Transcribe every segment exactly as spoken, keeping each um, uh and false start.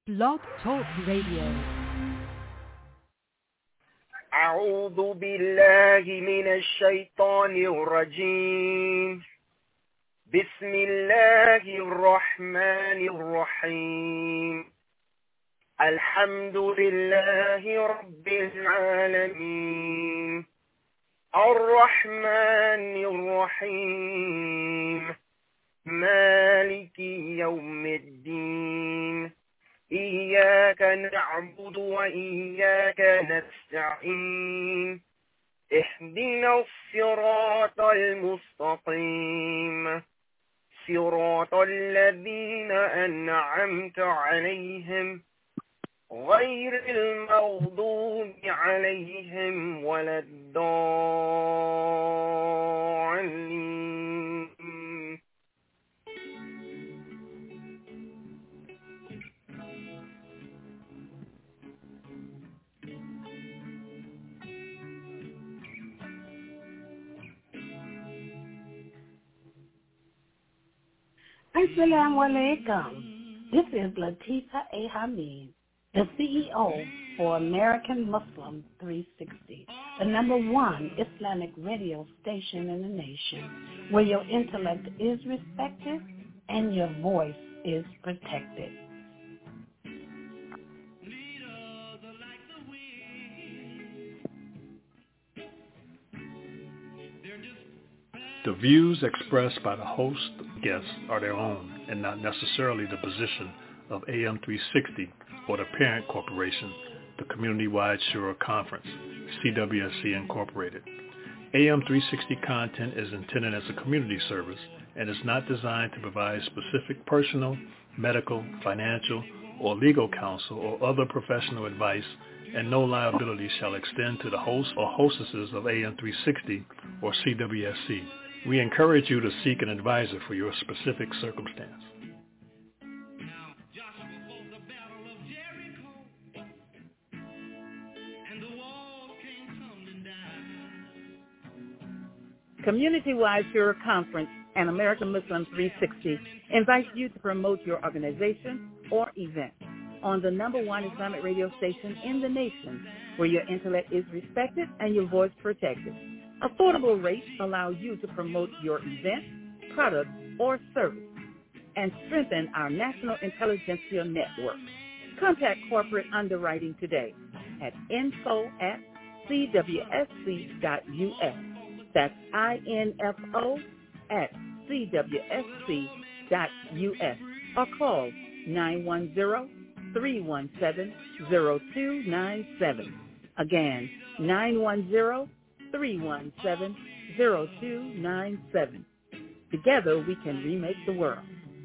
Blog Talk Radio. أعوذ بالله من الشيطان الرجيم. بسم الله الرحمن الرحيم. الحمد لله رب العالمين الرحمن الرحيم مالك يوم الدين إياك نعبد وإياك نستعين اهدنا الصراط المستقيم صراط الذين أنعمت عليهم غير المغضوب عليهم ولا الضالين. Assalamu alaikum. This is Latifa A. Hamid, the C E O for American Muslim three sixty, the number one Islamic radio station in the nation, where your intellect is respected and your voice is protected. The views expressed by the host and guests are their own and not necessarily the position of A M three sixty or the parent corporation, the Community-Wide Shura Conference, C W S C Incorporated. A M three sixty content is intended as a community service and is not designed to provide specific personal, medical, financial, or legal counsel or other professional advice, and no liability shall extend to the host or hostesses of A M three sixty or C W S C. We encourage you to seek an advisor for your specific circumstance. Community-Wide Shura Conference and American Muslim three sixty invites you to promote your organization or event on the number one Islamic radio station in the nation, where your intellect is respected and your voice protected. Affordable rates allow you to promote your event, product, or service and strengthen our national intelligentsia network. Contact corporate underwriting today at info at c w s c dot u s. That's I N F O at c w s c dot u s or call nine one zero, three one seven, zero two nine seven. Again, nine one zero, three one seven, zero two nine seven. Together we can remake the world.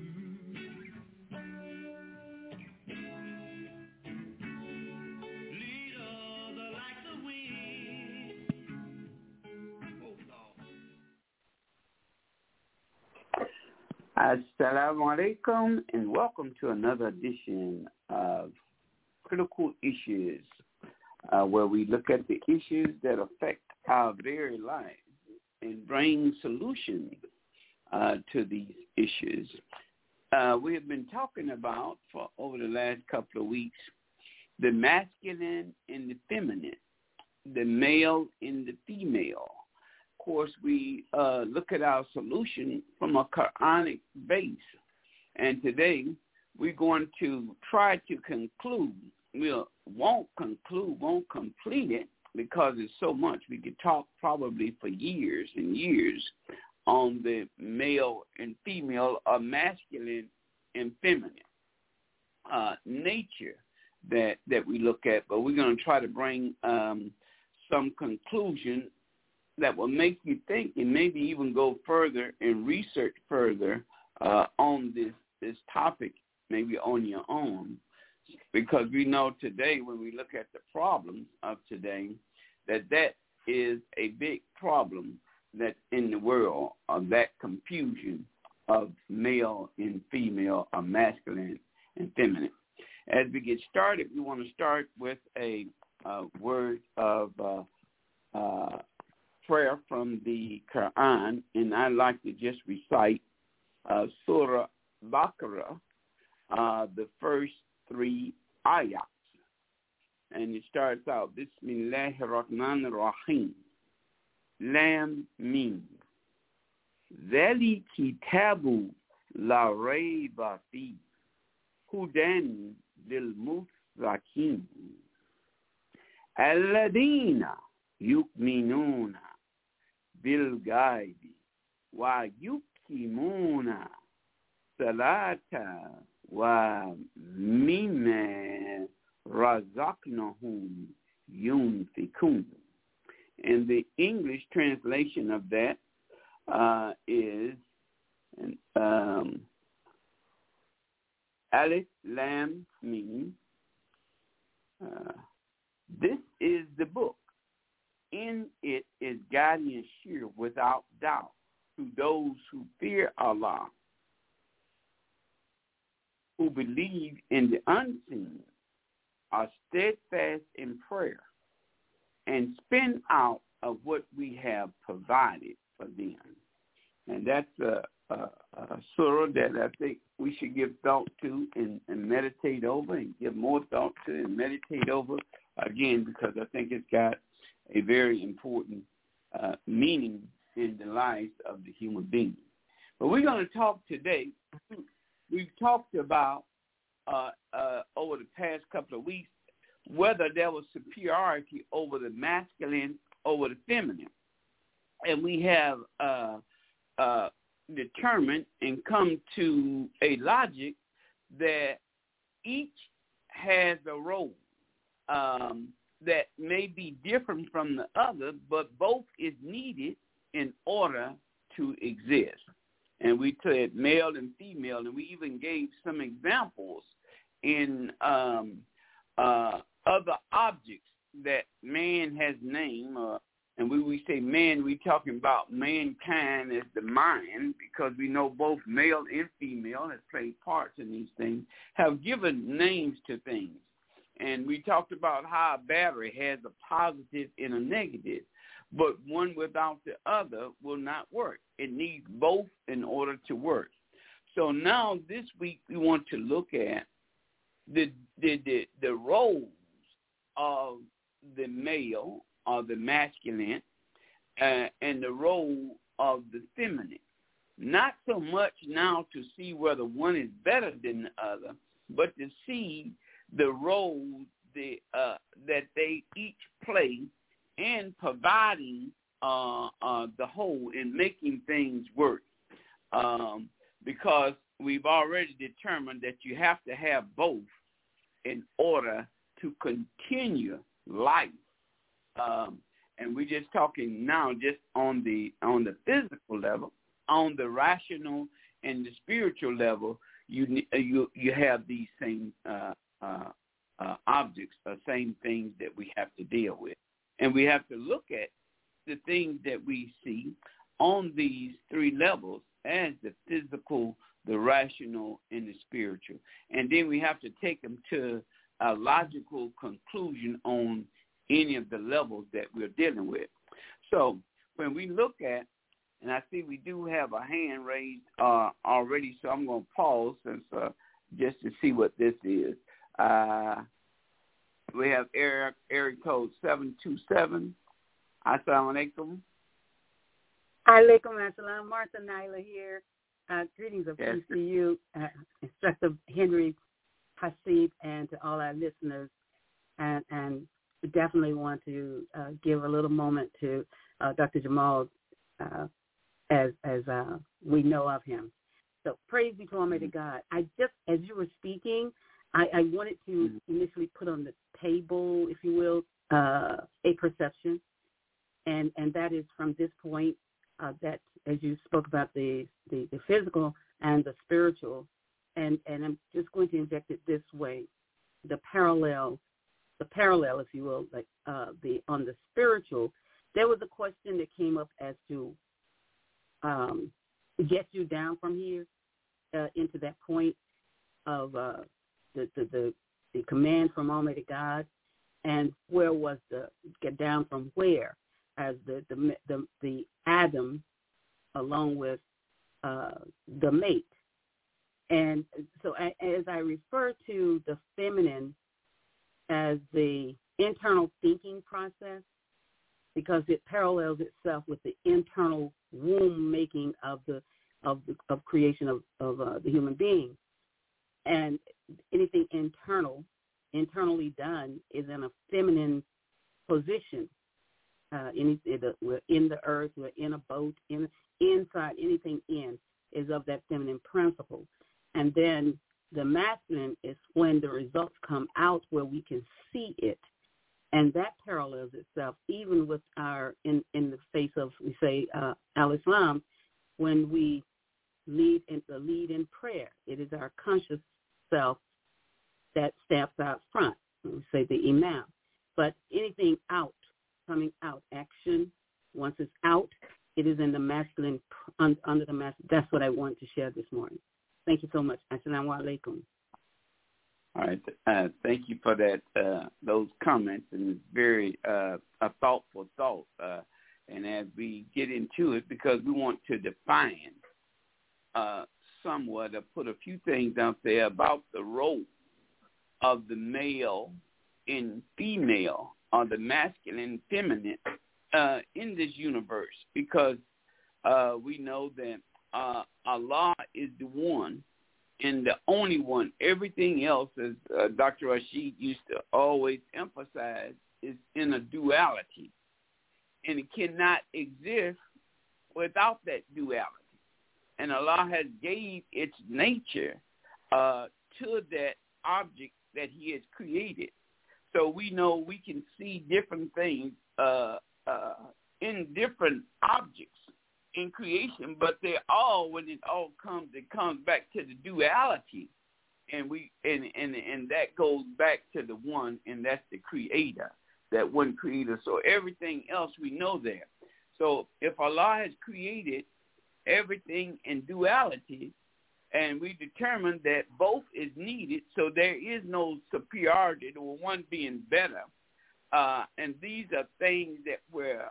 Assalamu alaikum, and welcome to another edition of Critical Issues, uh, where we look at the issues that affect our very lives and bring solutions uh, to these issues. Uh, we have been talking about, for over the last couple of weeks, the masculine and the feminine, the male and the female. Of course, we uh, look at our solution from a Quranic base. And today, we're going to try to conclude. We won't conclude, won't complete it, because it's so much. We could talk probably for years and years on the male and female, or masculine and feminine uh, nature that, that we look at. But we're going to try to bring um, some conclusion that will make you think, and maybe even go further and research further uh, on this, this topic, maybe on your own. Because we know today, when we look at the problems of today, that that is a big problem that's in the world, of that confusion of male and female, or masculine and feminine. As we get started, we want to start with a uh, word of uh, uh, prayer from the Quran, and I'd like to just recite uh, Surah Baqarah, uh, the first three ayats. And it starts out, Bismillahir Rahmanir Rahim. Lam Mim. Zali kitabu la rayba fi. Hudan lil muttaqin. Alladina yu'minuna bil ghaibi wa yuqimuna salata wa mimma razaqnahum yunfikun. And the English translation of that uh, is um, Alif Lam Mim. Uh, this is the book. In it is guidance sure without doubt to those who fear Allah, who believe in the unseen, are steadfast in prayer, and spend out of what we have provided for them. And that's a, a, a surah that I think we should give thought to and, and meditate over and give more thought to and meditate over, again, because I think it's got a very important uh, meaning in the lives of the human being. But we're going to talk today. We've talked about uh, uh, over the past couple of weeks whether there was superiority over the masculine over the feminine. And we have uh, uh, determined and come to a logic that each has a role um, that may be different from the other, but both is needed in order to exist. And we said male and female, and we even gave some examples in um, uh, other objects that man has named. Uh, and when we say man, we're talking about mankind as the mind, because we know both male and female has played parts in these things, have given names to things. And we talked about how a battery has a positive and a negative, but one without the other will not work. It needs both in order to work. So now this week we want to look at the the the, the roles of the male or the masculine uh, and the role of the feminine. Not so much now to see whether one is better than the other, but to see the role the, uh, that they each play in providing uh, uh, the whole in making things work. Um, because we've already determined that you have to have both in order to continue life. Um, and we're just talking now just on the on the physical level, on the rational and the spiritual level. You you you have these same uh, uh, uh, objects, the same things that we have to deal with, and we have to look at the things that we see on these three levels as the physical, the rational, and the spiritual, and then we have to take them to a logical conclusion on any of the levels that we're dealing with. So when we look at, and I see we do have a hand raised uh, already, so I'm going to pause since uh, just to see what this is. Uh, we have area, area code seven two seven. Assalamu alaikum. Alaikum assalam. Martha Nyla here. Uh, greetings of Yes. peace to you, uh, Instructor Henry Hasib, and to all our listeners. And, and we definitely want to uh, give a little moment to uh, Doctor Jamal uh, as as uh, we know of him. So praise be to Almighty God. I just, as you were speaking, I, I wanted to initially put on the table, if you will, uh, a perception, and and that is from this point uh, that, as you spoke about the, the, the physical and the spiritual, and, and I'm just going to inject it this way, the parallel, the parallel, if you will, like uh, the on the spiritual, there was a question that came up as to um, get you down from here uh, into that point of uh, the, the, the, the command from Almighty God, and where was the get down from where, as the the the, the Adam along with uh, the mate And so as I refer to the feminine as the internal thinking process, because it parallels itself with the internal womb making of the of the, of creation of, of uh, the human being. And anything internal, internally done, is in a feminine position. Uh, any, we're in the earth, we're in a boat, in inside, anything in is of that feminine principle. And then the masculine is when the results come out where we can see it. And that parallels itself even with our, in, in the face of, we say, uh, al-Islam, when we lead in the lead in prayer. It is our conscious self that steps out front. We say the imam. But anything out, coming out, action, once it's out, it is in the masculine, under the masculine. That's what I wanted to share this morning. Thank you so much. Assalamu alaikum. All right. Uh, thank you for that. Uh, those comments, and it's very uh, a thoughtful thought. Uh, and as we get into it, because we want to define uh, somewhat, or put a few things out there about the role of the male and female, or the masculine and feminine uh, in this universe, because uh, we know that uh, Allah is the one and the only one. Everything else, as uh, Doctor Rashid used to always emphasize, is in a duality, and it cannot exist without that duality. And Allah has gave its nature uh, to that object that He has created. So we know we can see different things uh, uh, in different objects in creation, but they're all, when it all comes, it comes back to the duality, and we and and and that goes back to the one, and that's the Creator, that one Creator. So everything else we know there. So if Allah has created everything in duality, and we determine that both is needed, so there is no superiority or one being better, uh, and these are things that where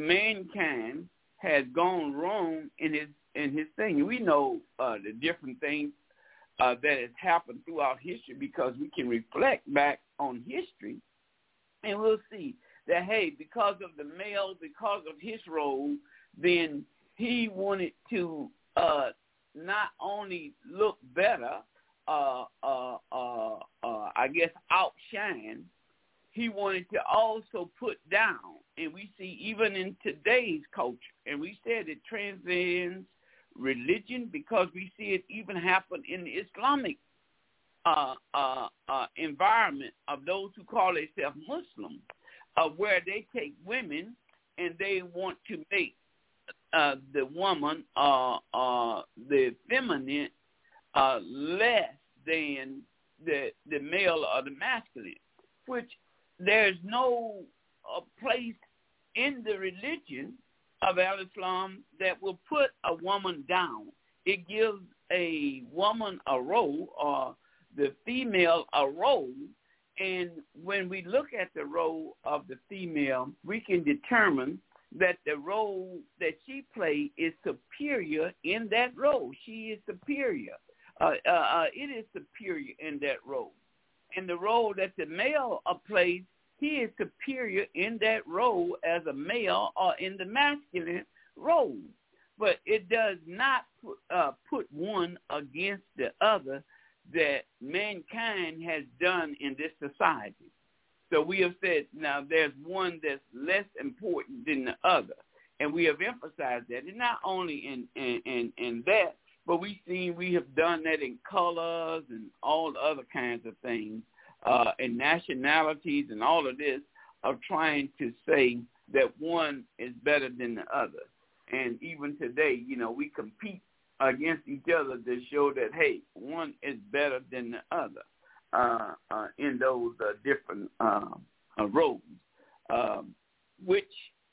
mankind has gone wrong in his in his thing. We know uh, the different things uh, that has happened throughout history, because we can reflect back on history, and we'll see that, hey, because of the male, because of his role, then he wanted to uh, not only look better, uh, uh, uh, uh, I guess outshine, he wanted to also put down. And we see even in today's culture, and we said it transcends religion, because we see it even happen in the Islamic uh, uh, uh, environment of those who call themselves Muslim, uh, where they take women and they want to make uh, the woman, uh, uh, the feminine, uh, less than the the male or the masculine, which there's no uh, place in the religion of al-Islam that will put a woman down. It gives a woman a role, or the female a role, and when we look at the role of the female, we can determine that the role that she plays is superior in that role. She is superior. Uh, uh, uh, it is superior in that role. And the role that the male uh, plays, he is superior in that role as a male, or in the masculine role. But it does not put, uh, put one against the other that mankind has done in this society. So we have said, now there's one that's less important than the other. And we have emphasized that. And not only in, in, in, in that, but we see we have done that in colors and all other kinds of things. Uh, and nationalities and all of this, of trying to say that one is better than the other. And even today, you know, we compete against each other to show that, hey, one is better than the other uh, uh, in those uh, different uh, uh, roles, um, which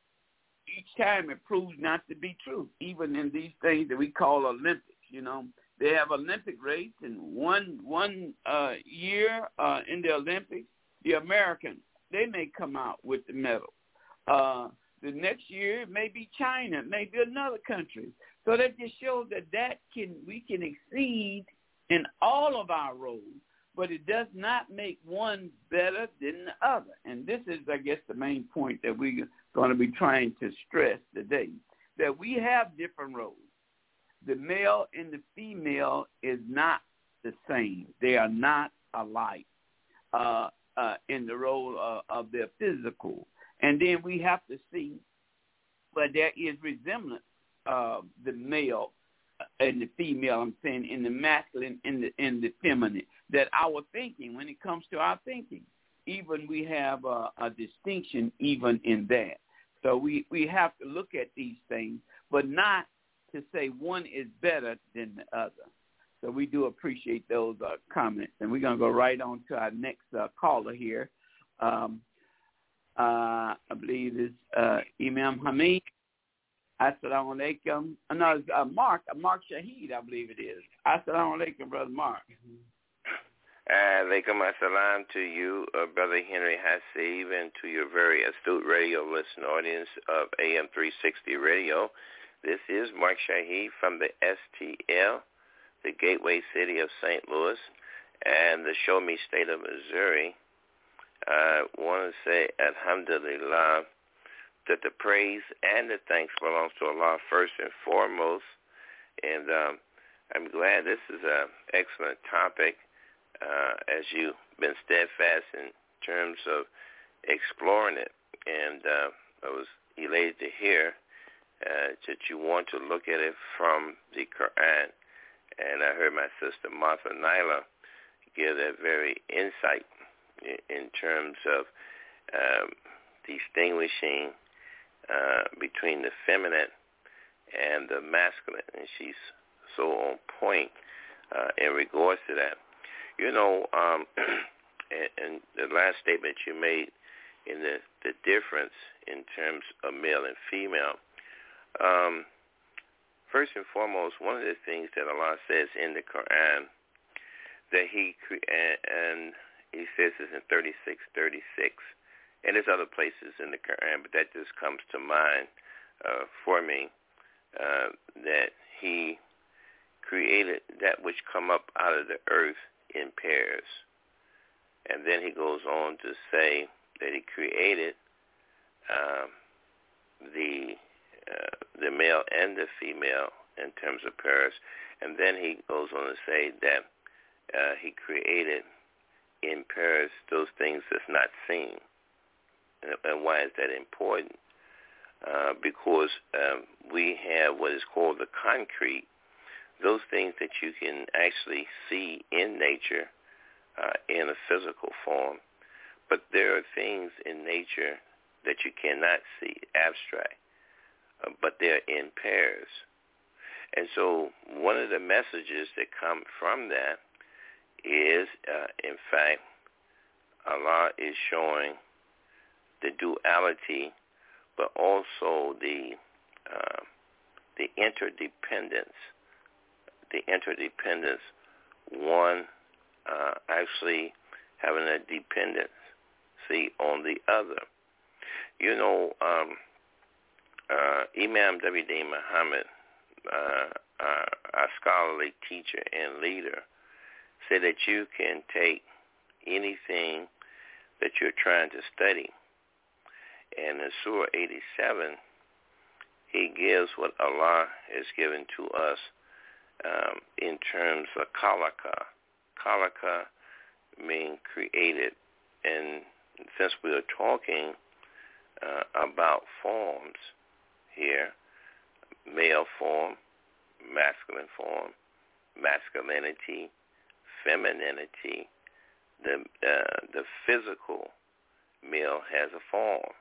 each time it proves not to be true, even in these things that we call Olympics, you know. They have Olympic race, and one one uh, year uh, in the Olympics, the Americans, they may come out with the medal. Uh, the next year, it may be China, maybe another country. So that just shows that that can we can exceed in all of our roles, but it does not make one better than the other. And this is, I guess, the main point that we're going to be trying to stress today, that we have different roles. The male and the female is not the same. They are not alike uh, uh, in the role uh, of their physical. And then we have to see, but there is resemblance of the male and the female, I'm saying, in the masculine and the, and the feminine, that our thinking, when it comes to our thinking, even we have a, a distinction even in that. So we, we have to look at these things, but not to say one is better than the other. So we do appreciate those uh, comments. And we're going to go right on to our next uh, caller here. Um, uh, I believe it's uh, Imam Hamid. Assalamu alaikum. Uh, no, it's uh, Mark, uh, Mark Shahid, I believe it is. Assalamu alaikum, Brother Mark. Alaikum assalam to you, uh, Brother Henry Hassib, and to your very astute radio listening audience of A M three sixty Radio. This is Mark Shahid from the S T L, the gateway city of Saint Louis, and the Show Me State of Missouri. I want to say alhamdulillah, that the praise and the thanks belongs to Allah first and foremost. And um, I'm glad this is an excellent topic, uh, as you've been steadfast in terms of exploring it. And uh, I was elated to hear uh, that you want to look at it from the Quran. And I heard my sister Martha Nyla give that very insight in, in terms of um, distinguishing Uh, between the feminine and the masculine, and she's so on point uh, in regards to that. You know, um, and, and the last statement you made in the, the difference in terms of male and female, um, first and foremost, one of the things that Allah says in the Quran, that he, and, and he says this in thirty-six thirty-six, and there's other places in the Quran, but that just comes to mind uh, for me, uh, that he created that which come up out of the earth in pairs. And then he goes on to say that he created um, the uh, the male and the female in terms of pairs. And then he goes on to say that uh, he created in pairs those things that's not seen. And why is that important? Uh, because um, we have what is called the concrete, those things that you can actually see in nature uh, in a physical form. But there are things in nature that you cannot see, abstract, uh, but they're in pairs. And so one of the messages that come from that is, uh, in fact, Allah is showing the duality, but also the uh, the interdependence, the interdependence, one uh, actually having a dependency on the other. You know, um, uh, Imam W D Muhammad, uh, uh, our scholarly teacher and leader, said that you can take anything that you're trying to study, and in Surah eighty-seven, he gives what Allah has given to us um, in terms of kalaka. Kalaka means created. And since we are talking uh, about forms here, male form, masculine form, masculinity, femininity, the uh, the physical male has a form.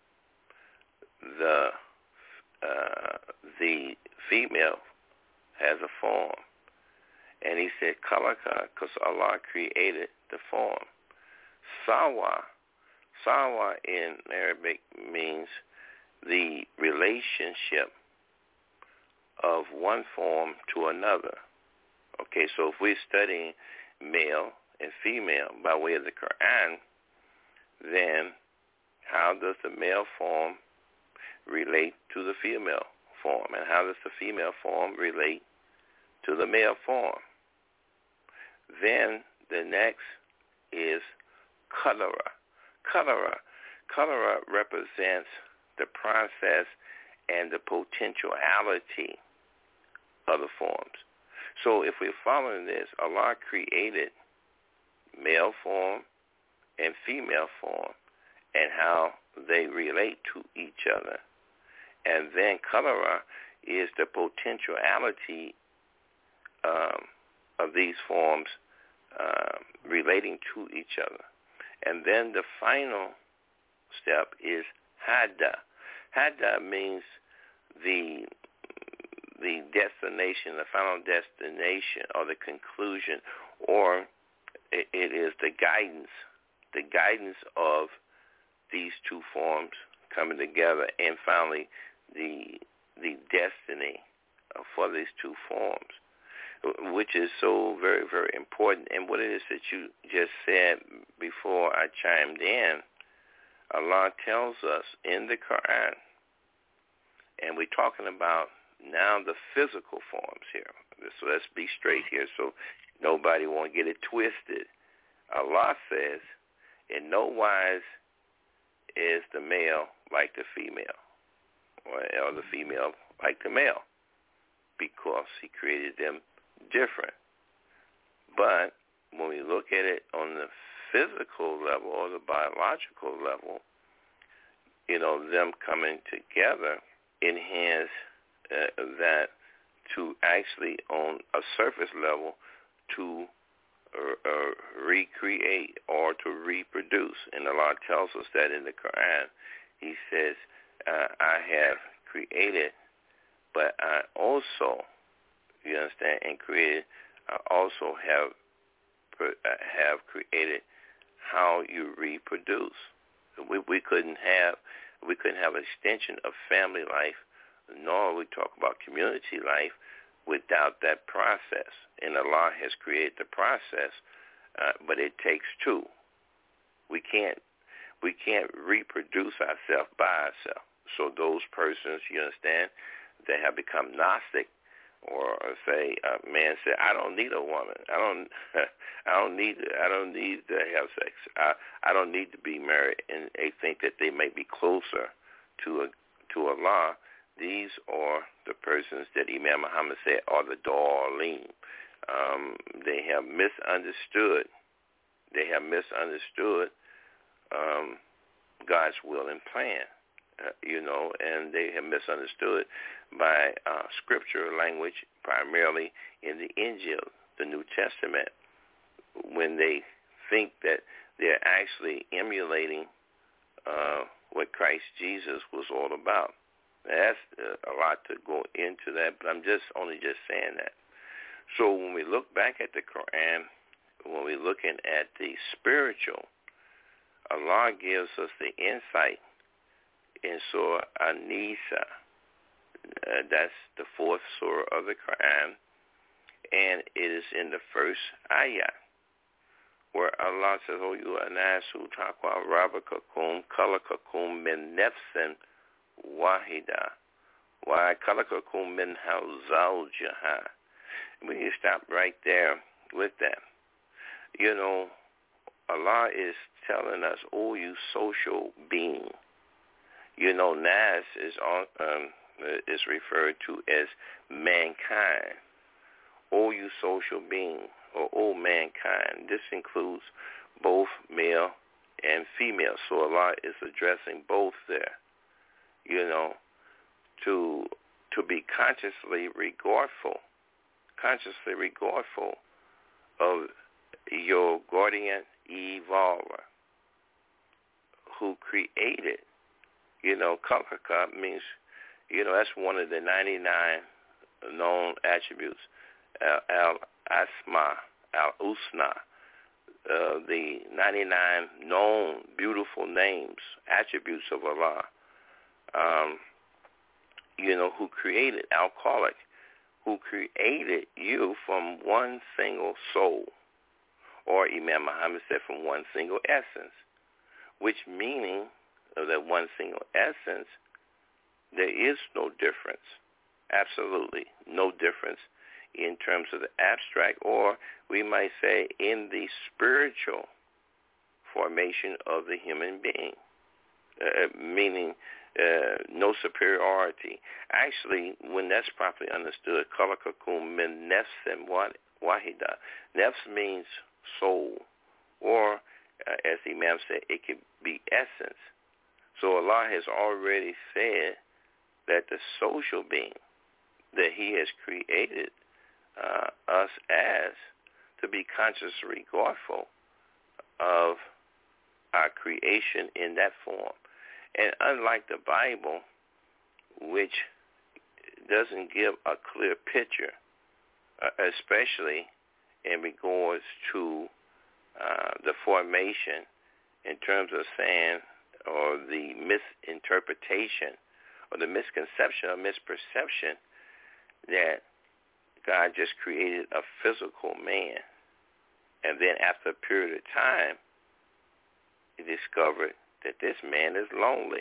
The uh, the female has a form. And he said kalaka because Allah created the form. Sawa, sawa in Arabic means the relationship of one form to another. Okay, so if we're studying male and female by way of the Quran, then how does the male form relate to the female form? And how does the female form relate to the male form? Then the next is cholera. Cholera. Cholera represents the process and the potentiality of the forms. So if we're following this, Allah created male form and female form and how they relate to each other. And then cholera is the potentiality um, of these forms uh, relating to each other. And then the final step is hada. Hada means the the destination, the final destination, or the conclusion, or it, it is the guidance, the guidance of these two forms coming together, and finally the the destiny for these two forms, which is so very, very important. And what it is that you just said before I chimed in, Allah tells us in the Quran, and we're talking about now the physical forms here. So let's be straight here so nobody won't get it twisted. Allah says, in no wise is the male like the female, or, or the female like the male, because he created them different. But when we look at it on the physical level or the biological level, you know, them coming together enhance uh, that to actually on a surface level to uh, uh, recreate or to reproduce. And Allah tells us that in the Quran. He says, uh, I have created, but I also, you understand, and created, I also have have created how you reproduce. We we couldn't have we couldn't have an extension of family life, nor we talk about community life without that process. And Allah has created the process, uh, but it takes two. We can't we can't reproduce ourselves by ourselves. So those persons, you understand, that have become Gnostic, or say a man said, I don't need a woman. I don't. I don't need. I don't need to have sex. I. I don't need to be married. And they think that they may be closer to a to Allah. These are the persons that Imam Muhammad said are the Dawleen. Um, they have misunderstood. They have misunderstood um, God's will and plan. Uh, you know, and they have misunderstood by uh, scripture language, primarily in the Injil, the New Testament, when they think that they're actually emulating uh, what Christ Jesus was all about. That's uh, a lot to go into that, but I'm just only just saying that. So when we look back at the Quran, when we're looking at the spiritual, Allah gives us the insight in Surah An-Nisa. Uh, that's the fourth surah of the Quran, and it is in the first ayah where Allah says, "O you anasu taqwa rabakakum khalaqakum min nafsin wahida wa khalaqakum minha zawjaha." We can stop right there with that. You know, Allah is telling us, "O you social being." You know, Nas is on, um, is referred to as mankind. O you social being, or O mankind. This includes both male and female. So Allah is addressing both there. You know, to to be consciously regardful, consciously regardful of your guardian evolver who created. You know, Kalkaka means, you know, that's one of the ninety-nine known attributes. Al-Asma, Al-Usna, uh, the ninety-nine known beautiful names, attributes of Allah, um, you know, who created, Al-Khaliq, who created you from one single soul, or Imam Muhammad said from one single essence, which meaning of that one single essence, there is no difference, absolutely no difference in terms of the abstract, or we might say in the spiritual formation of the human being, uh, meaning uh, no superiority. Actually, when that's properly understood, kalakakum min nefsim wahida. Nefs means soul, or uh, as the Imam said, it could be essence. So Allah has already said that the social being that he has created uh, us as to be consciously regardful of our creation in that form. And unlike the Bible, which doesn't give a clear picture, uh, especially in regards to uh, the formation in terms of saying, or the misinterpretation or the misconception or misperception that God just created a physical man, and then after a period of time, he discovered that this man is lonely.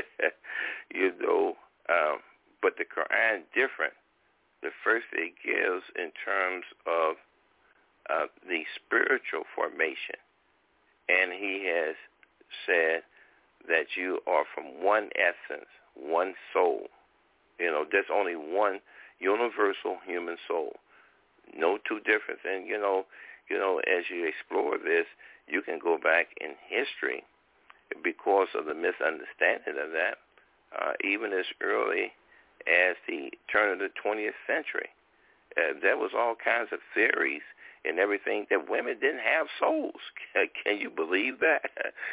you know, um, but the Quran different. The first it gives in terms of uh, the spiritual formation, and he has said that you are from one essence, one soul. You know, there's only one universal human soul. No two difference. And you know, you know, as you explore this, you can go back in history because of the misunderstanding of that, uh, even as early as the turn of the twentieth century. Uh, there was all kinds of theories and everything that women didn't have souls. Can you believe that?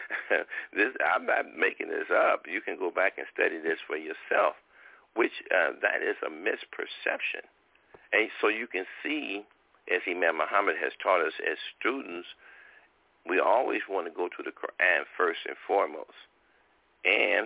this I'm not making this up. You can go back and study this for yourself, which uh, that is a misperception. And so you can see, as Imam Muhammad has taught us as students, we always want to go to the Quran first and foremost, and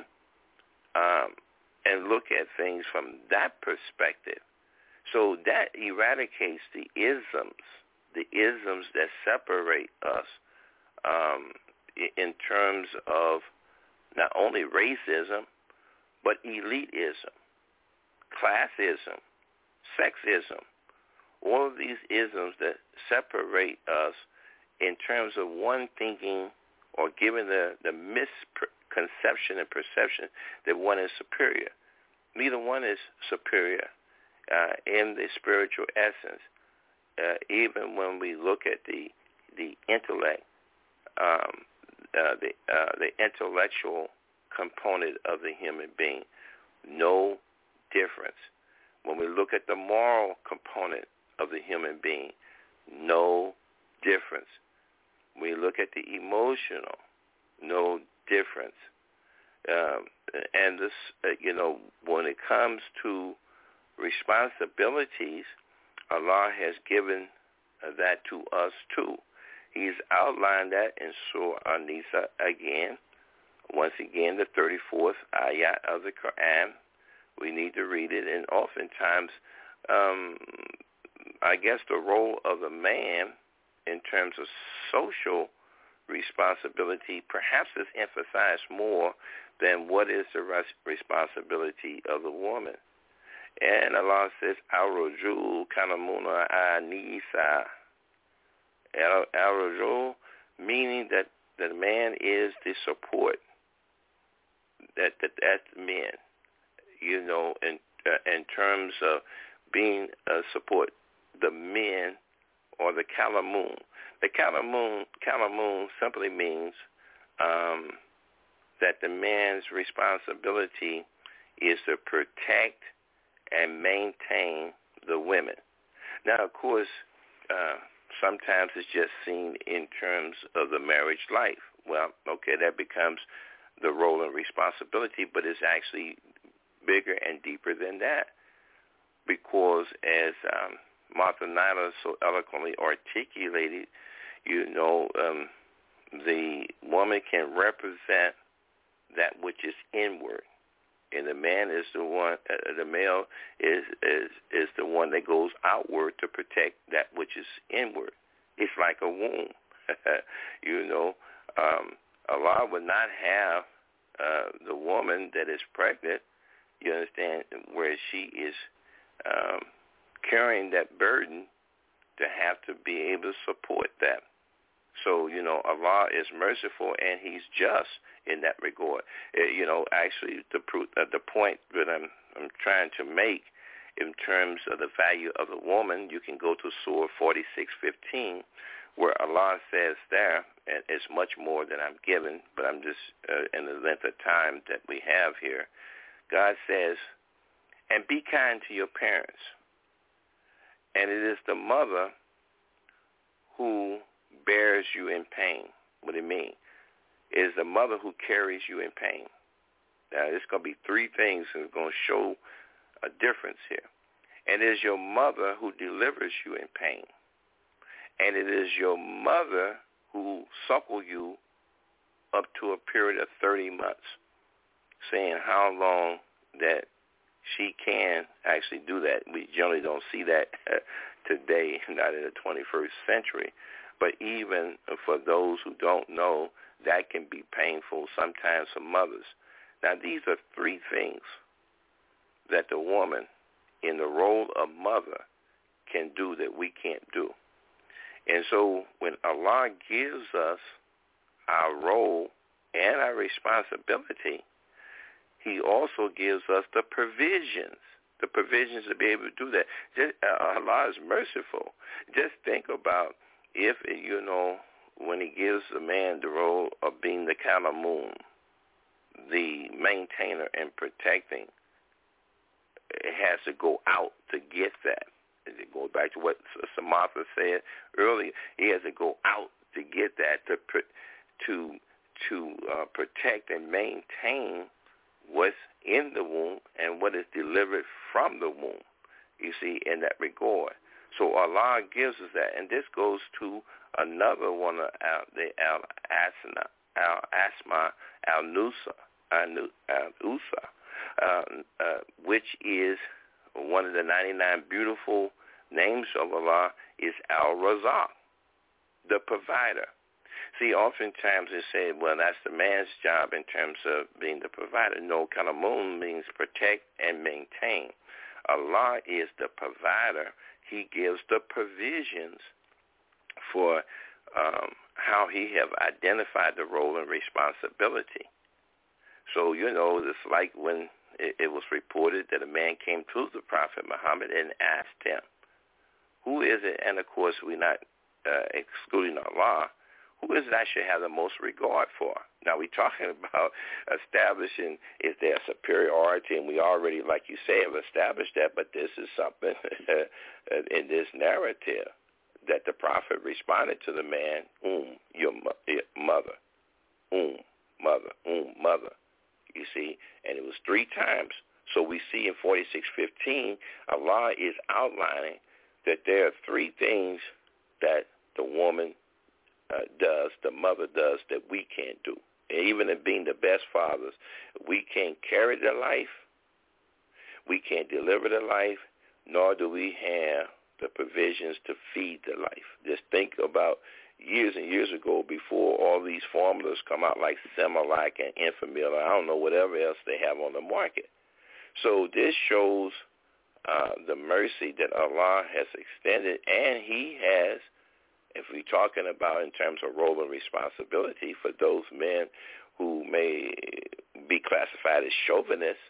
um, and look at things from that perspective. So that eradicates the isms, the isms that separate us um, in terms of not only racism, but elitism, classism, sexism, all of these isms that separate us in terms of one thinking or giving the, the misconception and perception that one is superior. Neither one is superior uh, in the spiritual essence. Uh, even when we look at the the intellect, um, uh, the uh, the intellectual component of the human being, no difference. When we look at the moral component of the human being, no difference. We look at the emotional, no difference. Um, and this, uh, you know, when it comes to responsibilities, Allah has given uh, that to us too. He's outlined that in Surah An-Nisa again. Once again, the thirty-fourth ayat of the Quran. We need to read it, and oftentimes, um, I guess the role of the man in terms of social responsibility perhaps is emphasized more than what is the res- responsibility of the woman. And Allah says, Al-Rujul Kanamuna Anisa. Al-Rujul, meaning that the man is the support. That, that that's men, you know, in, uh, in terms of being a support. The men or the Kalamun. The Kalamun, Kalamun simply means um, that the man's responsibility is to protect and maintain the women. Now, of course, uh, sometimes it's just seen in terms of the marriage life. Well, okay, that becomes the role and responsibility, but it's actually bigger and deeper than that, because as um, Martha Nyla so eloquently articulated, you know, um, the woman can represent that which is inward, and the man is the one. Uh, the male is is is the one that goes outward to protect that which is inward. It's like a womb, you know. Um, Allah would not have uh, the woman that is pregnant, you understand, where she is um, carrying that burden to have to be able to support that. So, you know, Allah is merciful and he's just in that regard. Uh, you know, actually the, uh, the point that I'm, I'm trying to make in terms of the value of the woman, you can go to Surah forty-six fifteen, where Allah says there, and it's much more than I'm given, but I'm just uh, in the length of time that we have here. God says, and be kind to your parents. And it is the mother who bears you in pain. What do you mean? It is the mother who carries you in pain. Now, there's going to be three things that are going to show a difference here. And it is your mother who delivers you in pain. And it is your mother who suckle you up to a period of thirty months, saying how long that she can actually do that. We generally don't see that today, not in the twenty-first century. But even for those who don't know, that can be painful sometimes for mothers. Now, these are three things that the woman in the role of mother can do that we can't do. And so when Allah gives us our role and our responsibility, he also gives us the provisions, the provisions to be able to do that. Just, uh, Allah is merciful. Just think about if, you know, when he gives a man the role of being the Kalamun, the maintainer and protecting, it has to go out to get that. It goes back to what Samantha said earlier. He has to go out to get that, to to to uh, protect and maintain what's in the womb and what is delivered from the womb, you see, in that regard. So Allah gives us that. And this goes to another one of our, the Al-Asna, Al-Asma, Al-Nusa, Al-Usa, uh, uh, which is one of the ninety-nine beautiful names of Allah, is Al-Razaq, the provider. See, oftentimes they say, well, that's the man's job in terms of being the provider. No, Kalamun means protect and maintain. Allah is the provider. He gives the provisions for um, how he have identified the role and responsibility. So, you know, it's like when it, it was reported that a man came to the Prophet Muhammad and asked him, who is it? And, of course, we're not uh, excluding Allah. Who is it I should have the most regard for? Now, we're talking about establishing, is there superiority? And we already, like you say, have established that, but this is something in this narrative that the Prophet responded to the man, um, your, mo- your mother, um, mother, um, mother, you see, and it was three times. So we see in forty-six fifteen, Allah is outlining that there are three things that the woman Uh, does, the mother does, that we can't do. And even in being the best fathers, we can't carry the life, we can't deliver the life, nor do we have the provisions to feed the life. Just think about years and years ago, before all these formulas come out like Similac and Enfamil, I don't know, whatever else they have on the market. So this shows uh, the mercy that Allah has extended, and he has, if we're talking about in terms of role and responsibility for those men who may be classified as chauvinists,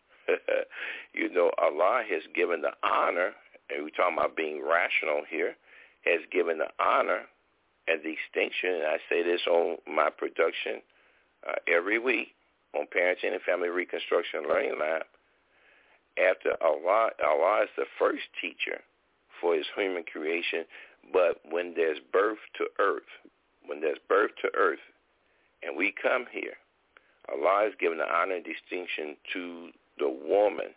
you know, Allah has given the honor, and we're talking about being rational here, has given the honor and the distinction, and I say this on my production uh, every week on Parenting and Family Reconstruction Learning Lab, after Allah, Allah is the first teacher for his human creation. But when there's birth to earth, when there's birth to earth, and we come here, Allah has given the honor and distinction to the woman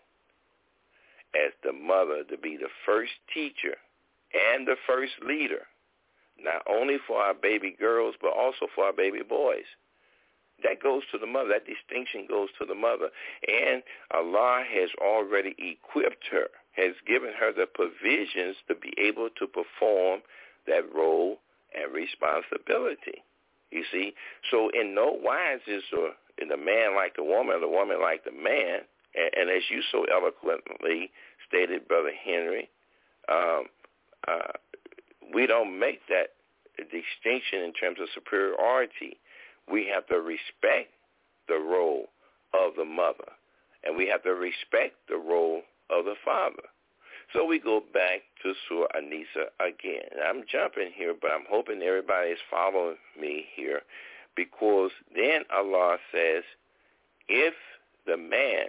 as the mother to be the first teacher and the first leader, not only for our baby girls, but also for our baby boys. That goes to the mother. That distinction goes to the mother. And Allah has already equipped her, has given her the provisions to be able to perform that role and responsibility. You see? So in no wise is the man like the woman or the woman like the man. And, and as you so eloquently stated, Brother Henry, um, uh, we don't make that distinction in terms of superiority. We have to respect the role of the mother, and we have to respect the role of the father. So we go back to Surah An-Nisa again. And I'm jumping here, but I'm hoping everybody is following me here, because then Allah says, if the man,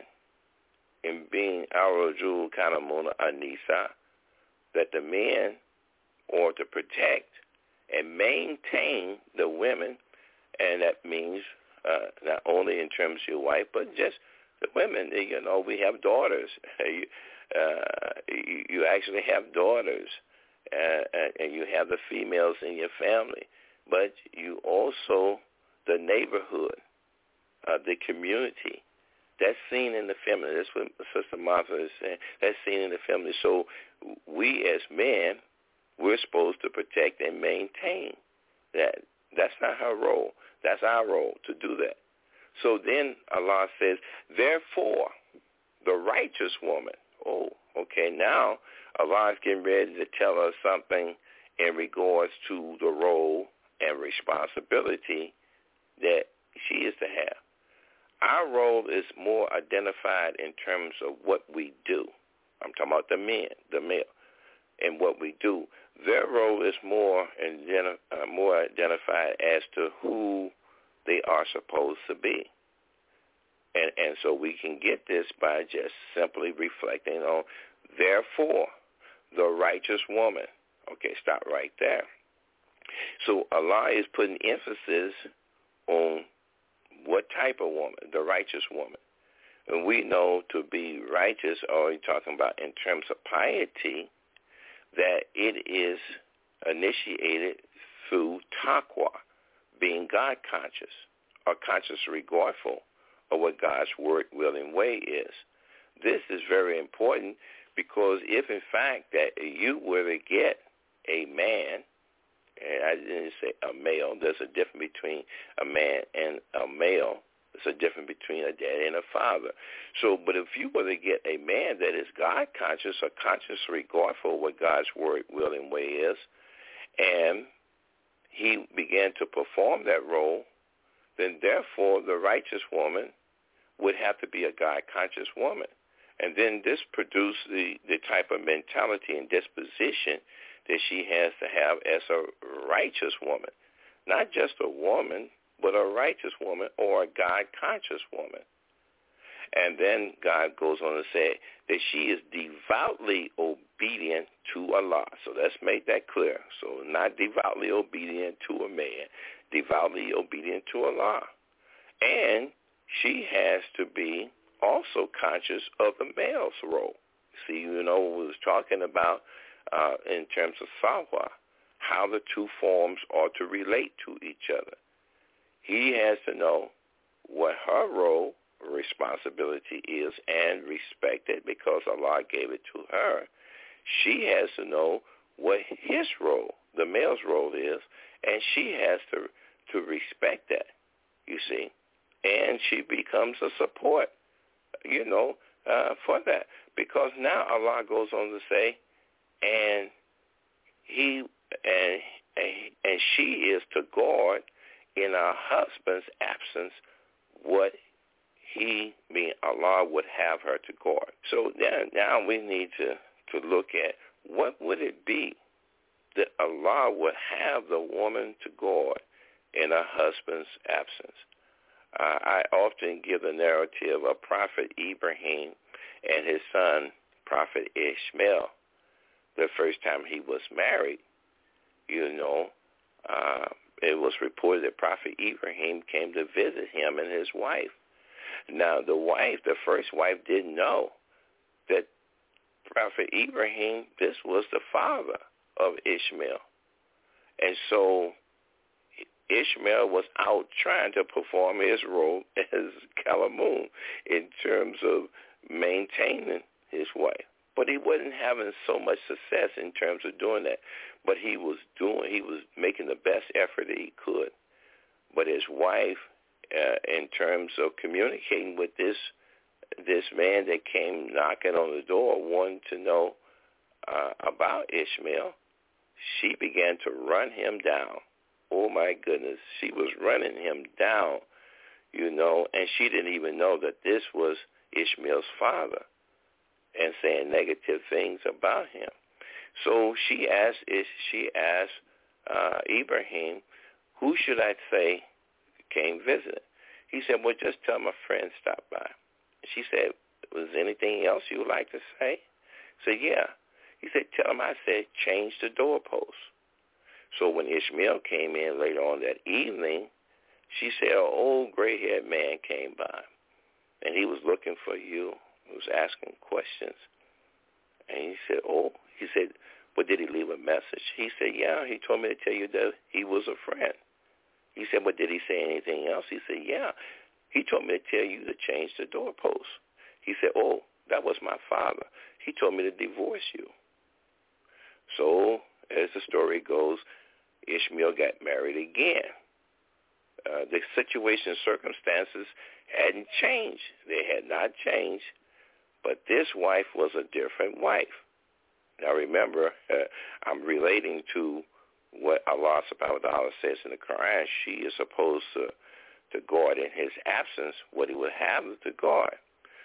in being Ar-Rajul Kanamuna An-Nisa, that the men are to protect and maintain the women, and that means uh, not only in terms of your wife, but just the women. You know, we have daughters. you, uh, you, you actually have daughters, uh, and you have the females in your family, but you also, the neighborhood, uh, the community. That's seen in the family. That's what Sister Martha is saying. That's seen in the family. So we as men, we're supposed to protect and maintain that. That's not her role. That's our role to do that. So then Allah says, therefore, the righteous woman. Oh, okay, now Allah is getting ready to tell us something in regards to the role and responsibility that she is to have. Our role is more identified in terms of what we do. I'm talking about the men, the male, and what we do. Their role is more identi- uh, more identified as to who they are supposed to be. And, and so we can get this by just simply reflecting on, therefore, the righteous woman. Okay, stop right there. So Allah is putting emphasis on what type of woman, the righteous woman. And we know to be righteous, or you're talking about in terms of piety, that it is initiated through taqwa, being God-conscious, or conscious regardful of what God's word, will, and way is. This is very important, because if, in fact, that you were to get a man, and I didn't say a male, there's a difference between a man and a male. There's a difference between a daddy and a father. So, but if you were to get a man that is God-conscious or conscious regardful of what God's word, will, and way is, and he began to perform that role, then therefore the righteous woman would have to be a God-conscious woman. And then this produced the, the type of mentality and disposition that she has to have as a righteous woman. Not just a woman, but a righteous woman or a God-conscious woman. And then God goes on to say that she is devoutly obedient to Allah. So let's make that clear. So not devoutly obedient to a man, devoutly obedient to Allah. And she has to be also conscious of the male's role. See, you know, we was talking about uh, in terms of sahwa, how the two forms are to relate to each other. He has to know what her role, responsibility is, and respect it because Allah gave it to her. She has to know what his role, the male's role is, and she has to to respect that, you see. And she becomes a support, you know, uh, for that. Because now Allah goes on to say, and he and and she is to guard in her husband's absence what he, mean Allah, would have her to guard. So now, now we need to, to look at what would it be that Allah would have the woman to guard in her husband's absence. Uh, I often give the narrative of Prophet Ibrahim and his son, Prophet Ishmael. The first time he was married, you know, uh, it was reported that Prophet Ibrahim came to visit him and his wife. Now, the wife, the first wife, didn't know that Prophet Ibrahim, this was the father of Ishmael. And so Ishmael was out trying to perform his role as Kalamun in terms of maintaining his wife. But he wasn't having so much success in terms of doing that. But he was doing, he was making the best effort that he could. But his wife, uh, in terms of communicating with this this man that came knocking on the door, wanted to know uh, about Ishmael, she began to run him down. Oh, my goodness. She was running him down, you know, and she didn't even know that this was Ishmael's father and saying negative things about him. So she asked, she asked uh, Ibrahim, who should I say came visit? He said, well, just tell my friend stopped by. She said, was there anything else you would like to say? I said, yeah. He said, tell him I said change the doorpost. So when Ishmael came in later on that evening, she said, an old gray-haired man came by, and he was looking for you. He was asking questions. And he said, oh, he said, well, did he leave a message? He said, yeah, he told me to tell you that he was a friend. He said, well, did he say anything else? He said, yeah, he told me to tell you to change the doorpost. He said, oh, that was my father. He told me to divorce you. So, as the story goes, Ishmael got married again. Uh, the situation, circumstances hadn't changed. They had not changed, but this wife was a different wife. Now remember, uh, I'm relating to what Allah subhanahu wa ta'ala says in the Quran. She is supposed to, to guard in his absence what he would have to guard.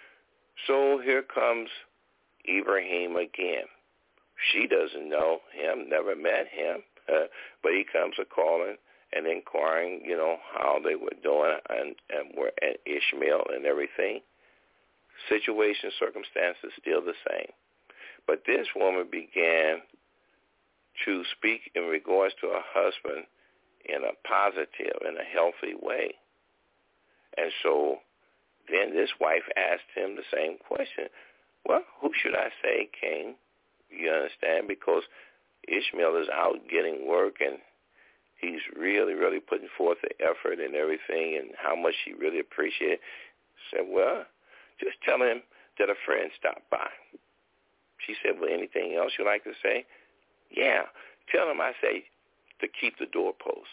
So here comes Ibrahim again. She doesn't know him, never met him, uh, but he comes a-calling and inquiring, you know, how they were doing and, and were at Ishmael and everything. Situation, circumstances still the same. But this woman began to speak in regards to her husband in a positive, in a healthy way. And so then this wife asked him the same question. Well, who should I say came? You understand? Because Ishmael is out getting work, and he's really, really putting forth the effort and everything, and how much he really appreciated. Said, well, just tell him that a friend stopped by. She said, well, anything else you'd like to say? Yeah, tell him I say to keep the doorposts.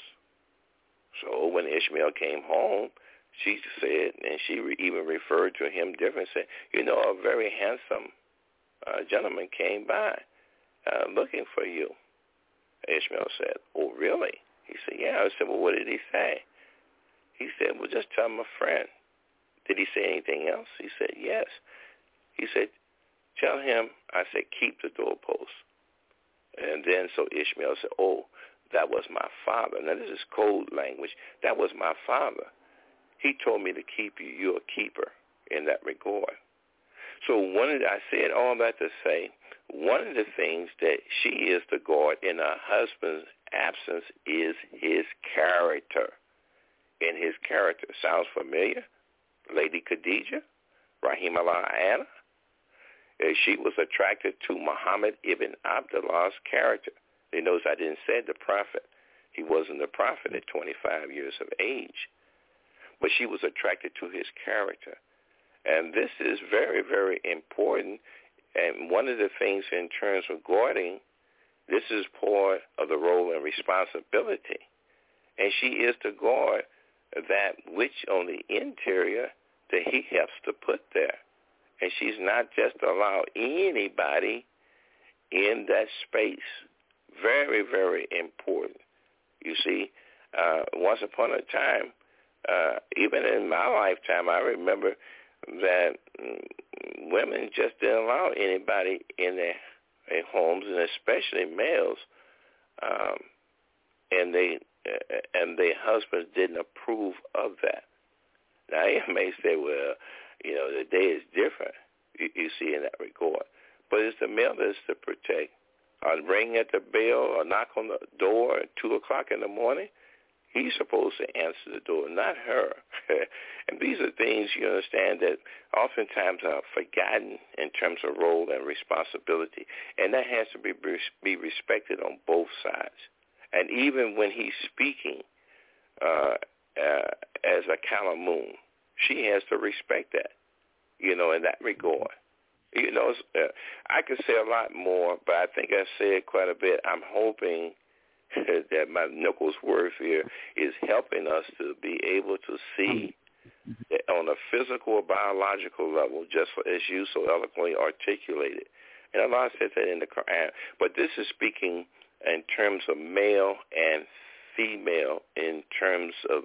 So when Ishmael came home, she said, and she re- even referred to him different, said, you know, a very handsome uh, gentleman came by uh, looking for you. Ishmael said, oh, really? He said, yeah. I said, well, what did he say? He said, well, just tell him a friend. Did he say anything else? He said, yes. He said, tell him I said keep the doorpost. And then so Ishmael said, oh, that was my father. Now, this is code language. That was my father. He told me to keep you. You're a keeper in that regard. So one of the, I said all that to say, one of the things that she is to guard in her husband's absence is his character. In his character. Sounds familiar? Lady Khadijah, Rahimahullah Anna. She was attracted to Muhammad ibn Abdullah's character. You notice I didn't say the prophet. He wasn't the prophet at twenty-five years of age. But she was attracted to his character. And this is very, very important. And one of the things in terms of guarding, this is part of the role and responsibility. And she is to guard that which on the interior that he helps to put there. And she's not just to allow anybody in that space. Very, very important. You see, uh, once upon a time, uh, even in my lifetime, I remember that mm, women just didn't allow anybody in their, their homes, and especially males, um, and they uh, and their husbands didn't approve of that. Now, you may say, well, you know, the day is different, you, you see, in that regard. But it's the male that's to protect. Or ring at the bell or knock on the door at two o'clock in the morning, he's supposed to answer the door, not her. And these are things, you understand, that oftentimes are forgotten in terms of role and responsibility. And that has to be be respected on both sides. And even when he's speaking uh, uh, as a Kalamoon, she has to respect that, you know, in that regard. You know, uh, I could say a lot more, but I think I've said quite a bit. I'm hoping that my knuckles worth here is helping us to be able to see that on a physical or biological level, just as you so eloquently articulated, And Allah says that in the Quran. But this is speaking in terms of male and female, in terms of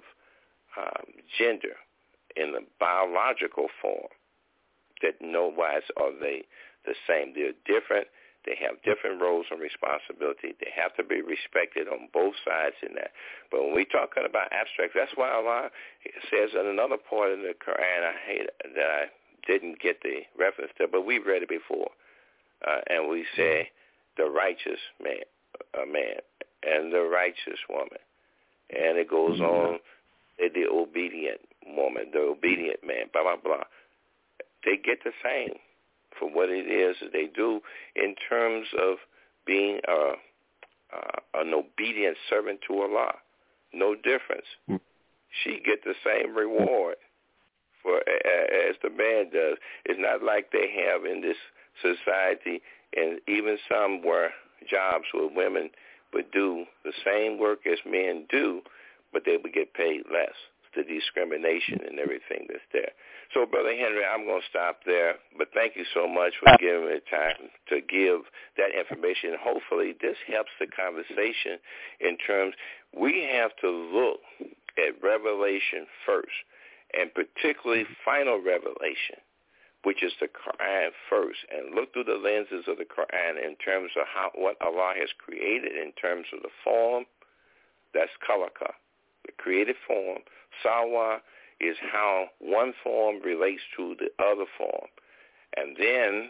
um, gender, in the biological form, that no wise are they the same. They're different. They have different roles and responsibility. They have to be respected on both sides in that. But when we're talking about abstract, that's why Allah says in another part in the Quran, I hate that I didn't get the reference to, but we've read it before. Uh, and we say the righteous man, uh, man and the righteous woman. And it goes on, the obedient woman, the obedient man, blah, blah, blah. They get the same for what it is that they do in terms of being a, uh, an obedient servant to Allah. No difference. Mm. She get the same reward for uh, as the man does. It's not like they have in this society, and even some where jobs where women would do the same work as men do, but they would get paid less. The discrimination and everything that's there. So, Brother Henry, I'm going to stop there, but thank you so much for giving me time to give that information. Hopefully this helps the conversation in terms, we have to look at Revelation first, and particularly final Revelation, which is the Quran first, and look through the lenses of the Quran in terms of how what Allah has created in terms of the form. That's khalaqa, the created form. Sawa is how one form relates to the other form. And then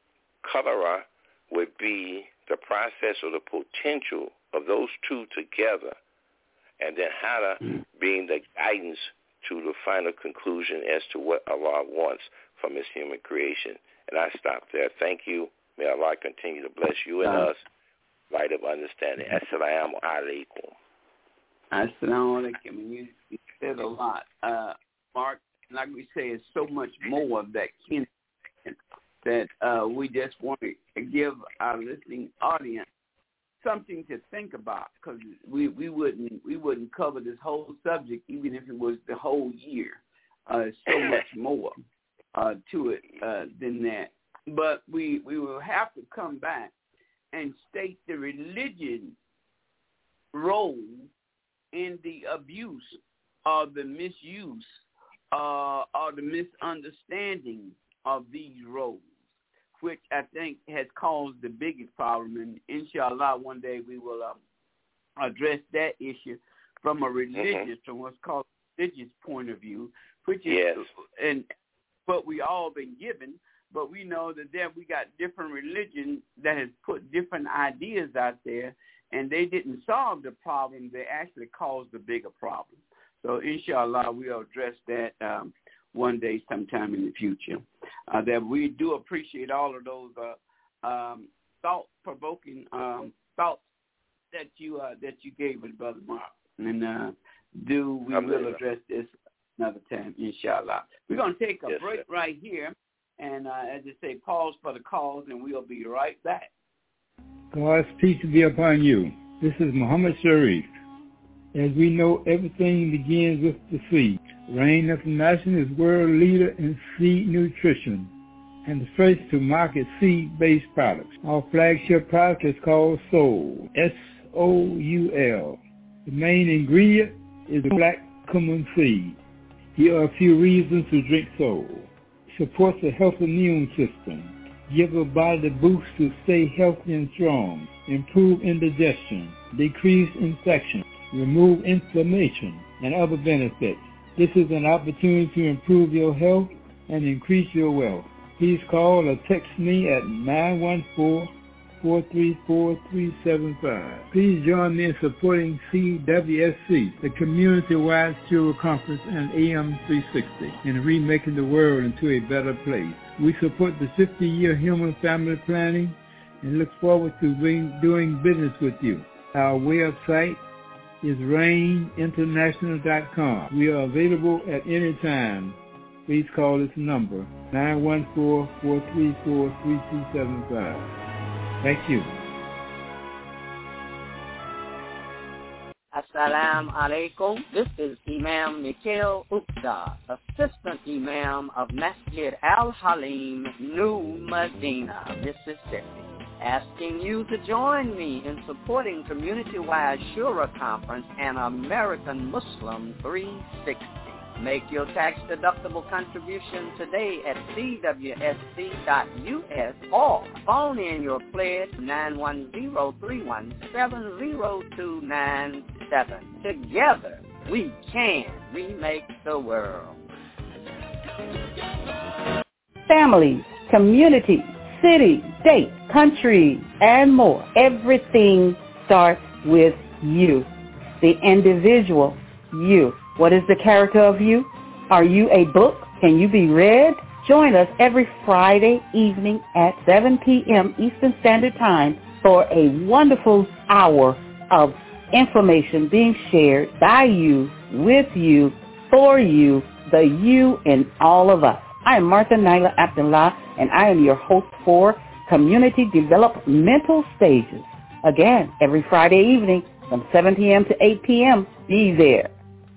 qadara would be the process or the potential of those two together. And then hada being the guidance to the final conclusion as to what Allah wants from his human creation. And I stop there. Thank you. May Allah continue to bless you and us. Light of understanding. Assalamu alaikum. Assalamu alaikum. You, you said a lot. Uh, Mark, like we say, it's so much more of that kin that uh, we just want to give our listening audience something to think about, because we, we wouldn't we wouldn't cover this whole subject even if it was the whole year. Uh, so much more uh, to it uh, than that. But we we will have to come back and state the religion role in the abuse or the misuse uh, or the misunderstanding of these roles, which I think has caused the biggest problem. And inshallah, one day we will um, address that issue from a religious, mm-hmm. from what's called religious point of view, which is yes. and what we all been given. But we know that there we got different religions that has put different ideas out there, and they didn't solve the problem. They actually caused the bigger problem. So inshallah, we'll address that um, one day sometime in the future. Uh, that we do appreciate all of those uh, um, thought-provoking um, thoughts that you uh, that you gave us, Brother Mark. And uh, do we will address this another time, inshallah. We're going to take a yes, break sir. right here. And uh, as they say, pause for the cause, and we'll be right back. God's peace be upon you. This is Muhammad Sharif. As we know, everything begins with the seed. Rain International is world leader in seed nutrition and the first to market seed-based products. Our flagship product is called Soul, S O U L. The main ingredient is black cumin seed. Here are a few reasons to drink Soul. Supports a healthy immune system. Give a body the boost to stay healthy and strong. Improve indigestion. Decrease infection. Remove inflammation and other benefits. This is an opportunity to improve your health and increase your wealth. Please call or text me at nine one four, four three four, three seven five. Please join me in supporting C W S C, the community-wide Steward Conference and A M three sixty, in remaking the world into a better place. We support the fifty-year human family planning and look forward to being, doing business with you. Our website is rain international dot com. We are available at any time. Please call this number, nine one four, four three four, three two seven five. Thank you. Assalamu alaikum. This is Imam Mikhail Upta, Assistant Imam of Masjid Al-Halim, New Medina, Mississippi, asking you to join me in supporting Community-Wide Shura Conference and American Muslim three sixty. Make your tax-deductible contribution today at c w s c dot u s or phone in your pledge nine one zero, three one seven, zero two nine seven. Together, we can remake the world. Families, communities, city, state, country, and more. Everything starts with you, the individual, you. What is the character of you? Are you a book? Can you be read? Join us every Friday evening at seven p.m. Eastern Standard Time for a wonderful hour of information being shared by you, with you, for you, the you in all of us. I am Martha Naila Abdullah, and I am your host for Community Developmental Stages. Again, every Friday evening from seven p.m. to eight p.m. Be there.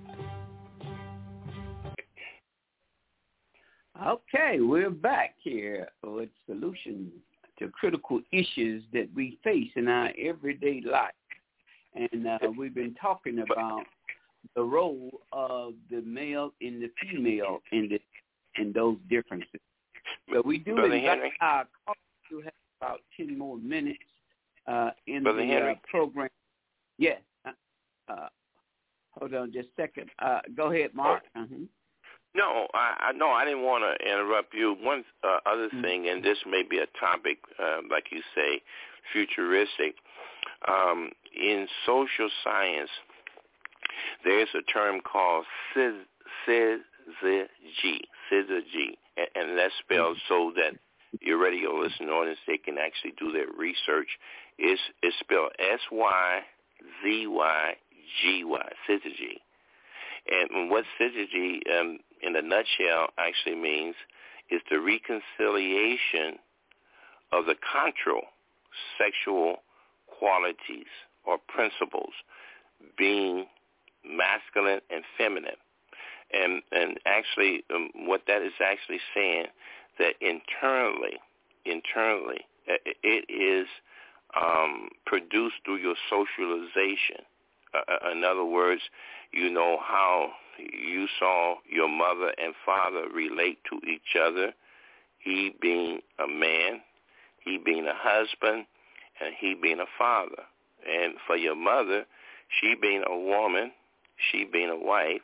Okay, we're back here with solutions to critical issues that we face in our everyday life. And uh, we've been talking about the role of the male and the female in the, in those differences. But we do invite our callers to have about ten more minutes uh, in Brother the uh, program. Yes. Uh, uh, hold on just a second. Uh, go ahead, Mark. Uh-huh. No, I, I no, I didn't want to interrupt you. One uh, other mm-hmm. thing, and this may be a topic, uh, like you say, futuristic. Um, in social science, there's a term called syzygy, syzygy, and, and that's spelled so that your radio listening audience, they can actually do their research. It's, it's spelled S Y Z Y G Y, syzygy. And what syzygy, um, in a nutshell, actually means is the reconciliation of the contral sexual qualities or principles being masculine and feminine. And and actually um, what that is actually saying that internally, internally, it is um, produced through your socialization. Uh, in other words, you know how you saw your mother and father relate to each other, he being a man, he being a husband, and he being a father. And for your mother, she being a woman, she being a wife,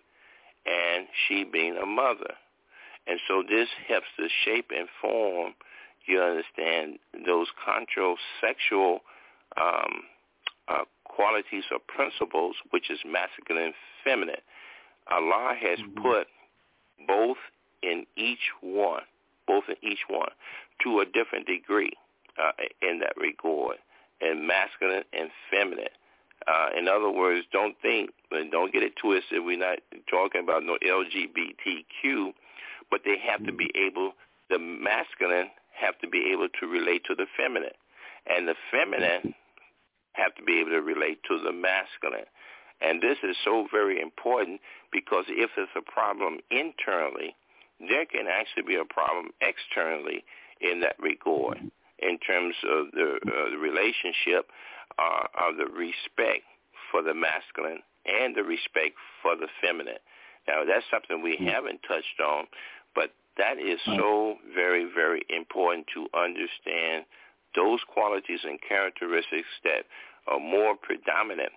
and she being a mother. And so this helps to shape and form, you understand, those contral sexual um, uh, qualities or principles, which is masculine and feminine. Allah has mm-hmm. put both in each one, both in each one, to a different degree uh, in that regard, and masculine and feminine. Uh, in other words, don't think, and don't get it twisted, we're not talking about no L G B T Q, but they have mm-hmm. to be able, the masculine have to be able to relate to the feminine, and the feminine have to be able to relate to the masculine. And this is so very important because if there's a problem internally, there can actually be a problem externally in that regard in terms of the, uh, the relationship uh, of the respect for the masculine and the respect for the feminine. Now, that's something we haven't touched on, but that is so very, very important to understand those qualities and characteristics that are more predominant,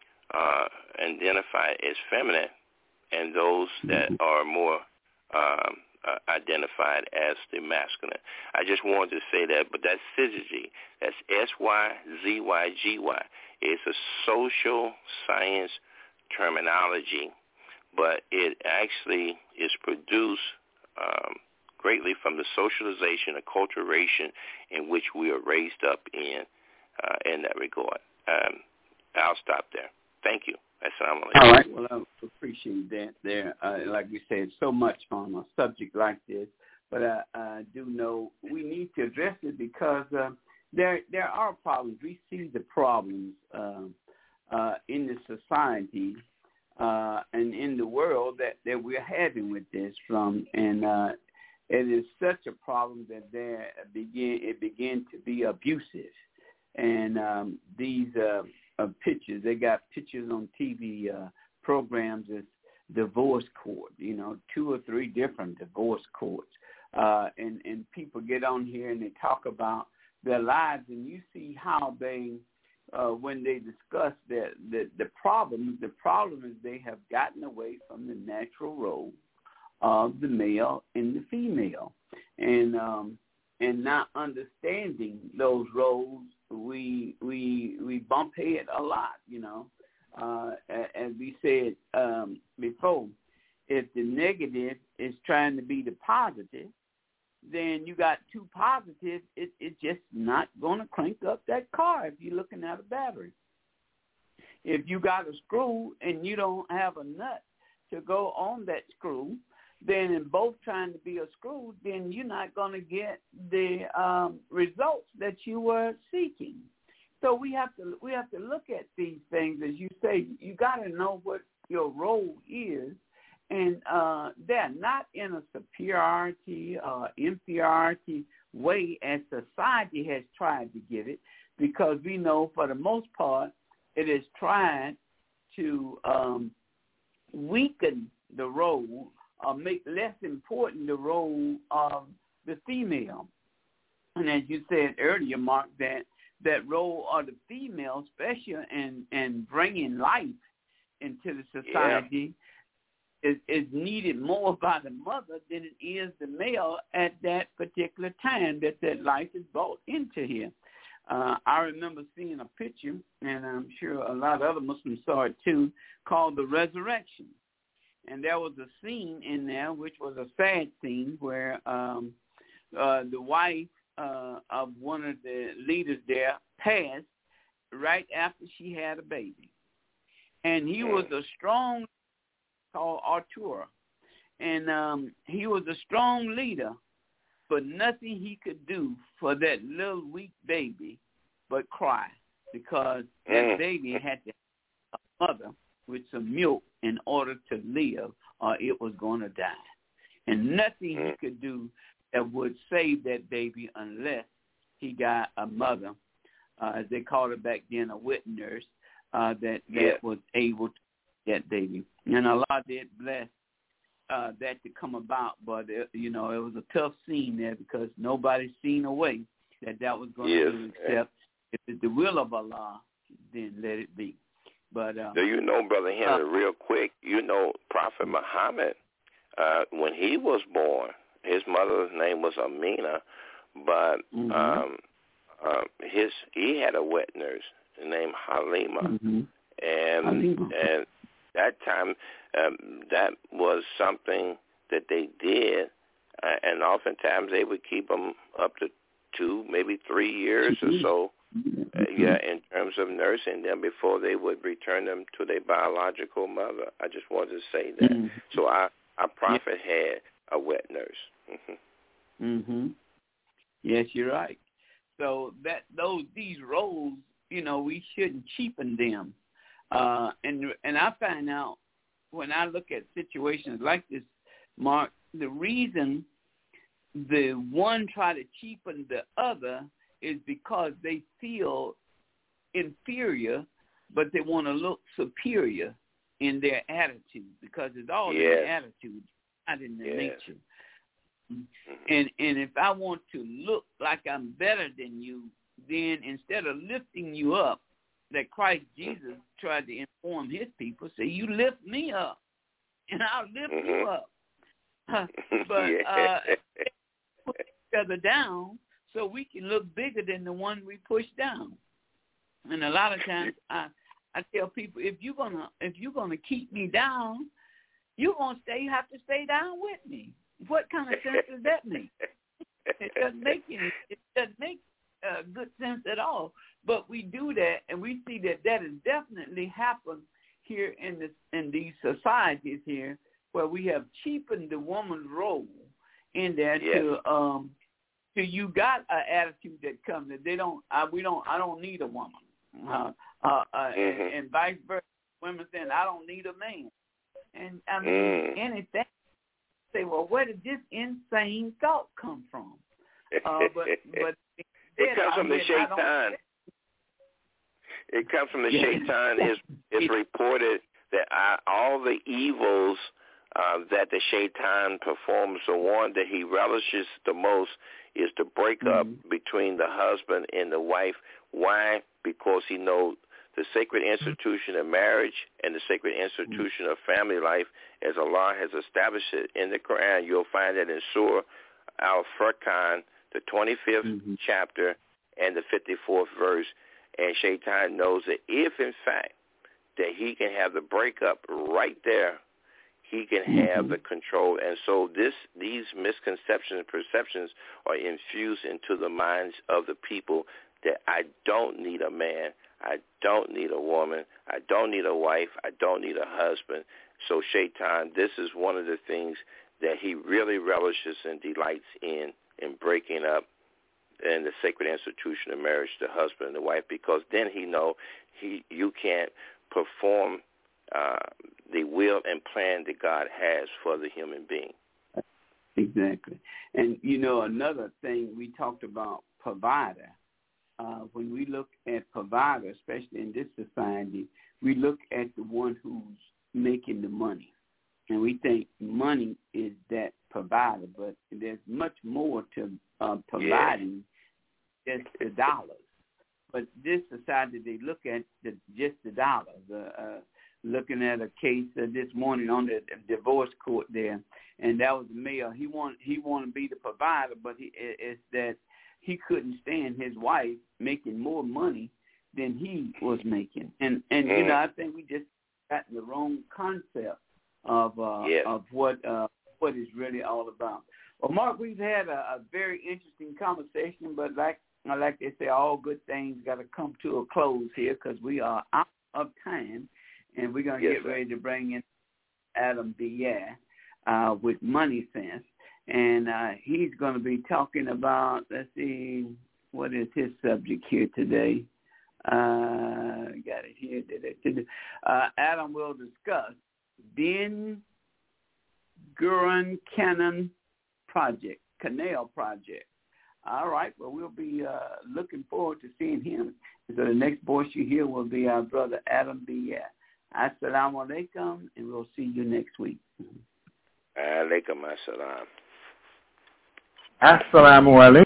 uh, identified as feminine, and those that are more um, uh, identified as the masculine. I just wanted to say that, but that's syzygy. That's S Y Z Y G Y. It's a social science terminology, but it actually is produced um, greatly from the socialization, acculturation in which we are raised up in, uh, in that regard. Um, I'll stop there. Thank you. Assalamu alaikum. All right. Well, I appreciate that there. Uh, like we said, so much on a subject like this, but I, I do know we need to address it because uh, there there are problems. We see the problems um, uh, in the society uh, and in the world that, that we're having with this from, and uh, it is such a problem that there begin it began to be abusive, and um, these uh, uh, pictures they got pictures on T V uh, programs as divorce court, you know, two or three different divorce courts, uh, and and people get on here and they talk about their lives, and you see how they. Uh, when they discuss the, the, the problems, the problem is they have gotten away from the natural role of the male and the female. And um, and not understanding those roles, we we we bump head a lot, you know. Uh, as we said um, before, if the negative is trying to be the positive, then you got two positives, it, it's just not going to crank up that car if you're looking at a battery. If you got a screw and you don't have a nut to go on that screw, then in both trying to be a screw, then you're not going to get the um, results that you were seeking. So we have to we have to look at these things, as you say. You got to know what your role is. And uh, they're not in a superiority or inferiority way as society has tried to give it, because we know for the most part it has tried to um, weaken the role or make less important the role of the female. And as you said earlier, Mark, that that role of the female, especially in, in bringing life into the society, yeah. Is, is needed more by the mother than it is the male at that particular time that that life is brought into here. Uh, I remember seeing a picture, and I'm sure a lot of other Muslims saw it too, called The Resurrection. And there was a scene in there, which was a sad scene, where um, uh, the wife uh, of one of the leaders there passed right after she had a baby. And he was a strong called Artura, and um, he was a strong leader, but nothing he could do for that little weak baby but cry, because that baby had to have a mother with some milk in order to live, or it was going to die. And nothing he could do that would save that baby unless he got a mother, uh, as they called it back then, a wet nurse, uh, that, that yeah. was able to that baby. And Allah did bless uh, that to come about, but, it, you know, it was a tough scene there, because nobody's seen a way that that was going yes. to do, except if it's the will of Allah, then let it be. But um, do you know, Brother Henry, uh, real quick, you know, Prophet Muhammad, uh, when he was born, his mother's name was Amina, but mm-hmm. um, uh, his he had a wet nurse named Halima, mm-hmm. and Halima. and that time, um, that was something that they did, uh, and oftentimes they would keep them up to two, maybe three years or so, uh, yeah, in terms of nursing them before they would return them to their biological mother. I just wanted to say that. Mm-hmm. So our, our prophet had a wet nurse. Mm-hmm. Mm-hmm. Yes, you're right. So that those these roles, you know, we shouldn't cheapen them. Uh, and and I find out when I look at situations like this, Mark, the reason the one try to cheapen the other is because they feel inferior, but they want to look superior in their attitude, because it's all yes. in the attitude, not in the yes. nature. And and if I want to look like I'm better than you, then instead of lifting you up, that Christ Jesus tried to inform his people, say, you lift me up, and I'll lift mm-hmm. you up. but uh, put each other down so we can look bigger than the one we push down. And a lot of times I, I tell people, if you're gonna if you're gonna keep me down, you're gonna stay have to stay down with me. What kind of sense does that make? It doesn't make any. It doesn't make uh, good sense at all. But we do that, and we see that that has definitely happened here in this in these societies here, where we have cheapened the woman's role in there yes. to um to you got an attitude that comes that they don't I, we don't I don't need a woman. Uh, uh, uh, mm-hmm. and, and vice versa. Women saying, I don't need a man. And, I mean, mm. anything. Say, well, where did this insane thought come from? Uh, but, but it comes from the shaitan. It comes from the shaitan. It's, it's reported that I, all the evils uh, that the shaitan performs, the one that he relishes the most is to break mm-hmm. up between the husband and the wife. Why? Because he knows the sacred institution of marriage and the sacred institution mm-hmm. of family life, as Allah has established it in the Quran. You'll find that in Surah Al-Furqan, the twenty-fifth mm-hmm. chapter and the fifty-fourth verse. And Shaitan knows that if, in fact, that he can have the breakup right there, he can have mm-hmm. the control. And so this, these misconceptions and perceptions are infused into the minds of the people that I don't need a man, I don't need a woman, I don't need a wife, I don't need a husband. So Shaitan, this is one of the things that he really relishes and delights in, in breaking up in the sacred institution of marriage, the husband and the wife, because then he know he you can't perform uh, the will and plan that God has for the human being. Exactly. And, you know, another thing we talked about, provider. Uh, when we look at provider, especially in this society, we look at the one who's making the money. And we think money is that provider, but there's much more to uh, providing yeah. just the dollars. But this society, they look at the, just the dollars. Uh, uh, looking at a case uh, this morning on the divorce court there, and that was the mayor. He want he want to be the provider, but he, it's that he couldn't stand his wife making more money than he was making. And and you know, I think we just got the wrong concept of uh, yeah. of what uh, what it's really all about. Well, Mark, we've had a, a very interesting conversation, but like like they say, all good things got to come to a close here because we are out of time, and we're going to yes, get sir. ready to bring in Adam Biya uh, with Money Sense, and uh, he's going to be talking about, let's see, what is his subject here today? Uh, got it here. Uh, Adam will discuss Ben Gurion Canal Project, Canal Project. All right. Well, we'll be uh, looking forward to seeing him. So the next voice you hear will be our brother Adam Biya. Assalamu alaikum, and we'll see you next week. Alaikum assalam. Assalamu alaikum.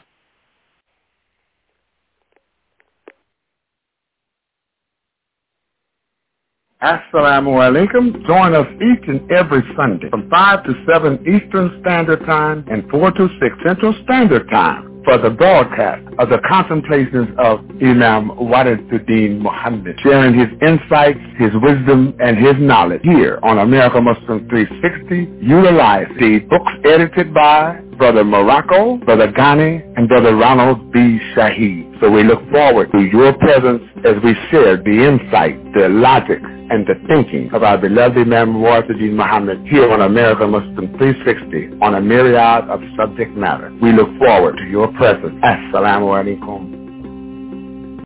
Assalamu alaikum. Join us each and every Sunday from five to seven Eastern Standard Time and four to six Central Standard Time for the broadcast of the contemplations of Imam Waliduddin Muhammad, sharing his insights, his wisdom, and his knowledge here on America Muslim three sixty. Utilize the books edited by Brother Morocco, Brother Ghani, and Brother Ronald B. Shaheed. So we look forward to your presence as we share the insight, the logic, and the thinking of our beloved Imam Waliduddin Muhammad here on America Muslim three sixty on a myriad of subject matter. We look forward to your presence. Assalamu alaikum.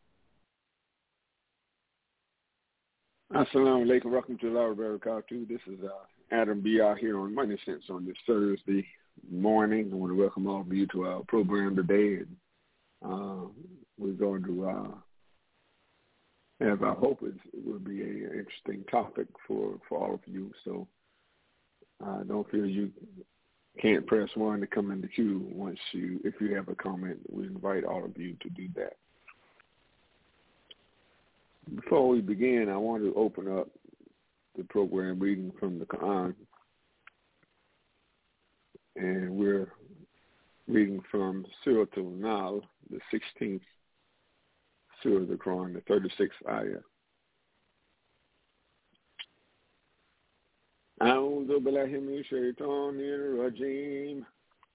Assalamu alaikum, rahmatullahi wa barakatuh. This is uh, Adam Biya here on Money Sense on this Thursday morning. I want to welcome all of you to our program today. And, uh, we're going to uh, have, I hope it will be an interesting topic for, for all of you. So uh, don't feel you can't press one to come in the queue once you, if you have a comment. We invite all of you to do that. Before we begin, I want to open up the program reading from the Quran. And we're reading from Surah Al-Nahl, the sixteenth Surah of the Quran, the thirty-sixth ayah. أعوذ بالله من الشيطان الرجيم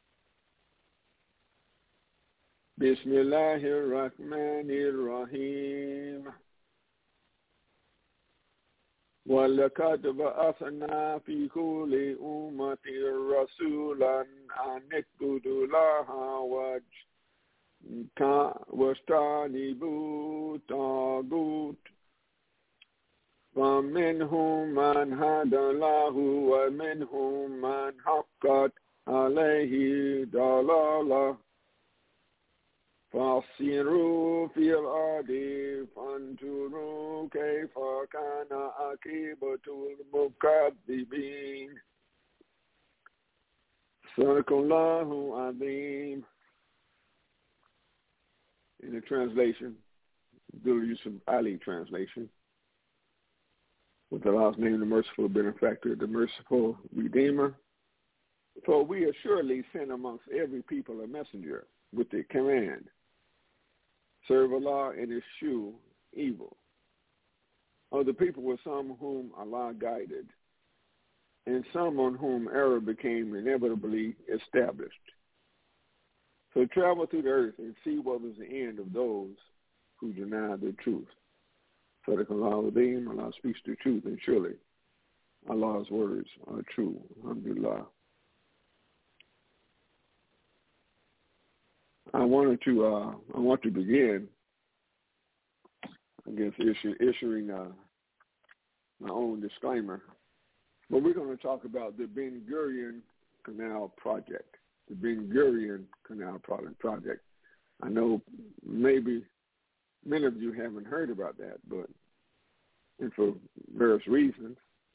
بسم الله الرحمن الرحيم وَلَقَدْ بَعَثْنَا فِي كُلِّ أُمَّةٍ رَسُولًا أَنِ اعْبُدُوا اللَّهَ wastanibu tagut فمنهم من هدى الله ومنهم من حقت عليه ضلالة فسيروا في الأرض فانظروا كيف كان عاقبة المكذبين صدق الله العظيم. In the translation, Abdul Yusuf Ali translation, with Allah's name, the merciful benefactor, the merciful redeemer. For we assuredly send amongst every people a messenger with the command, serve Allah and eschew evil. Of the people were some whom Allah guided, and some on whom error became inevitably established. So travel through the earth and see what was the end of those who deny the truth. Sadaq Allah Adim, Allah speaks the truth, and surely Allah's words are true. Alhamdulillah. I wanted to, uh, I want to begin, I guess, issue, issuing uh, my own disclaimer. But we're going to talk about the Ben Gurion Canal Project, the Ben Gurion Canal Project. I know maybe many of you haven't heard about that, but and for various reasons.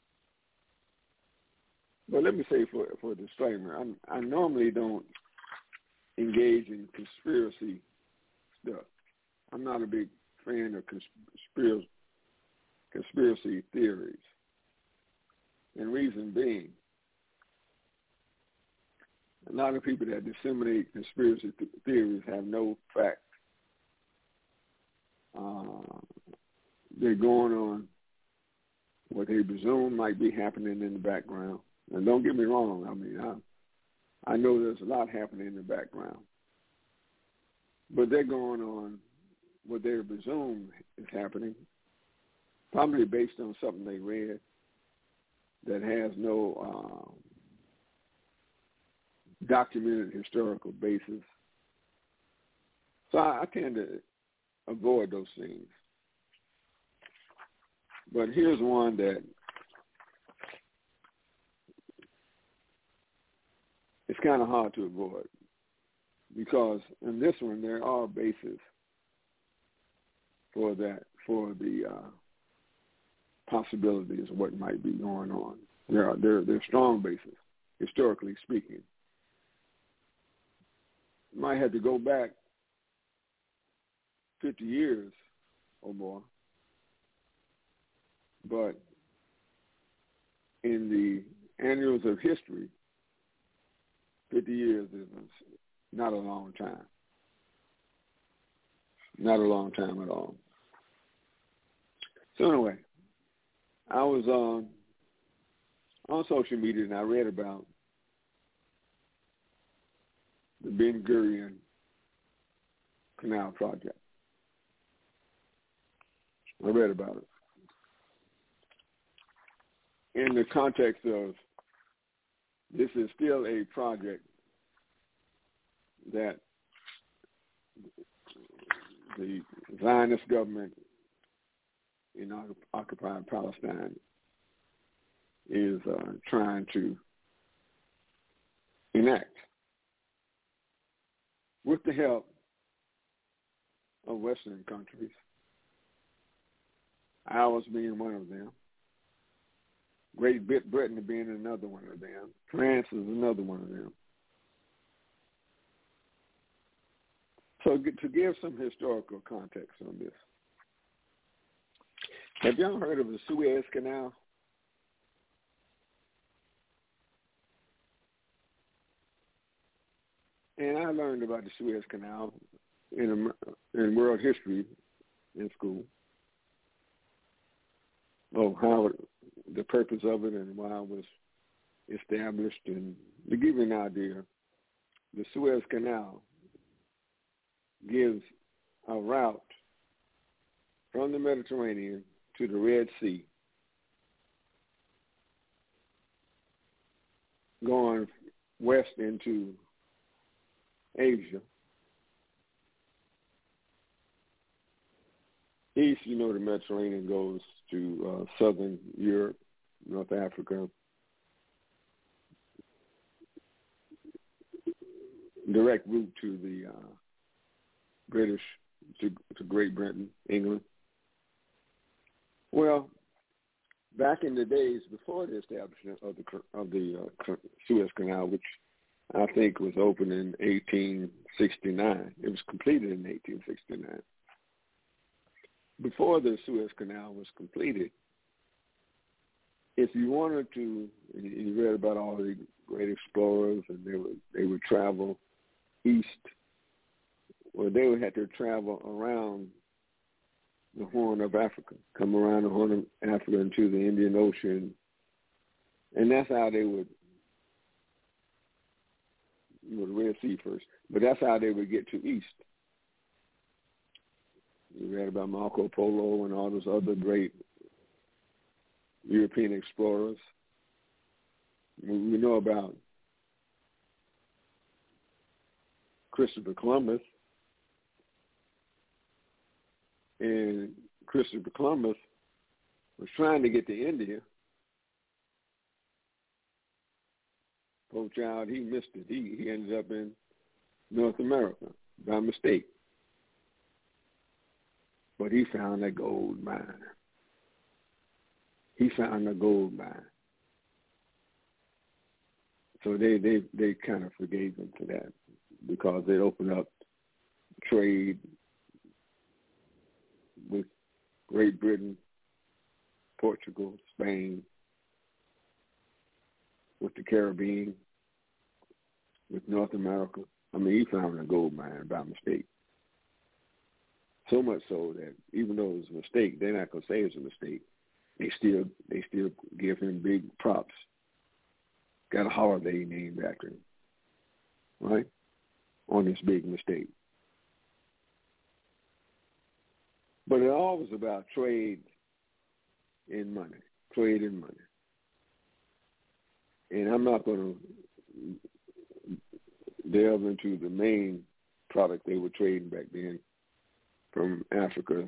But let me say for for a disclaimer, I'm, I normally don't engage in conspiracy stuff. I'm not a big fan of conspiracy conspiracy theories. And reason being, a lot of people that disseminate conspiracy th- theories have no facts. Uh, they're going on what they presume might be happening in the background. And don't get me wrong, I mean, I, I know there's a lot happening in the background. But they're going on what they presume is happening, probably based on something they read that has no um, documented historical basis. So I, I tend to avoid those things. But here's one that it's kind of hard to avoid, because in this one there are bases for that, for the uh, possibilities of what might be going on. There are there there are strong bases, historically speaking. You might have to go back fifty years or more, but in the annals of history, fifty years is not a long time. Not a long time at all. So anyway, I was um, on social media and I read about the Ben Gurion Canal Project. I read about it. In the context of this is still a project that the Zionist government in occupied Palestine is uh, trying to enact with the help of Western countries, ours being one of them, Great Britain being another one of them, France is another one of them. So to give some historical context on this, have y'all heard of the Suez Canal? And I learned about the Suez Canal in in world history in school. Oh, how it, the purpose of it and why it was established. And to give you an idea, the Suez Canal gives a route from the Mediterranean to the Red Sea, going west into Asia, east, you know, the Mediterranean goes to uh, southern Europe, North Africa, direct route to the uh, British, to, to Great Britain, England. Well, back in the days before the establishment of the of the uh, Suez Canal, which I think was opened in eighteen sixty-nine, it was completed in eighteen sixty-nine. Before the Suez Canal was completed, if you wanted to, and you read about all the great explorers, and they would they would travel east, well, they would have to travel around the Horn of Africa, come around the Horn of Africa into the Indian Ocean, and that's how they would, you know, the Red Sea first, but that's how they would get to east. You read about Marco Polo and all those other great European explorers. We know about Christopher Columbus. And Christopher Columbus was trying to get to India. Poor child, he missed it. He, he ended up in North America by mistake. But he found a gold mine. He found a gold mine. So they, they, they kind of forgave him for that because it opened up trade with Great Britain, Portugal, Spain, with the Caribbean, with North America. I mean, he found a gold mine by mistake. So much so that even though it was a mistake, they're not going to say it's a mistake. They still they still give him big props. Got a holiday named after him, right, on this big mistake. But it all was about trade in money, trade in money. And I'm not going to delve into the main product they were trading back then from Africa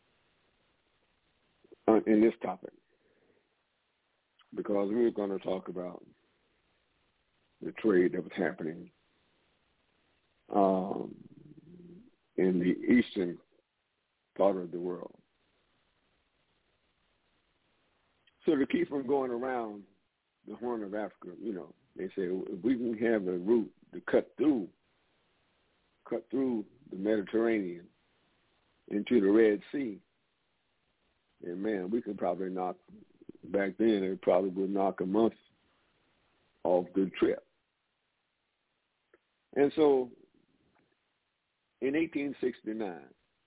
in this topic, because we're going to talk about the trade that was happening um, in the eastern part of the world. So to keep from going around the Horn of Africa, you know, they say if we can have a route to cut through, cut through the Mediterranean into the Red Sea, and man, we could probably knock, back then it probably would knock a month off the trip. And so in eighteen sixty-nine,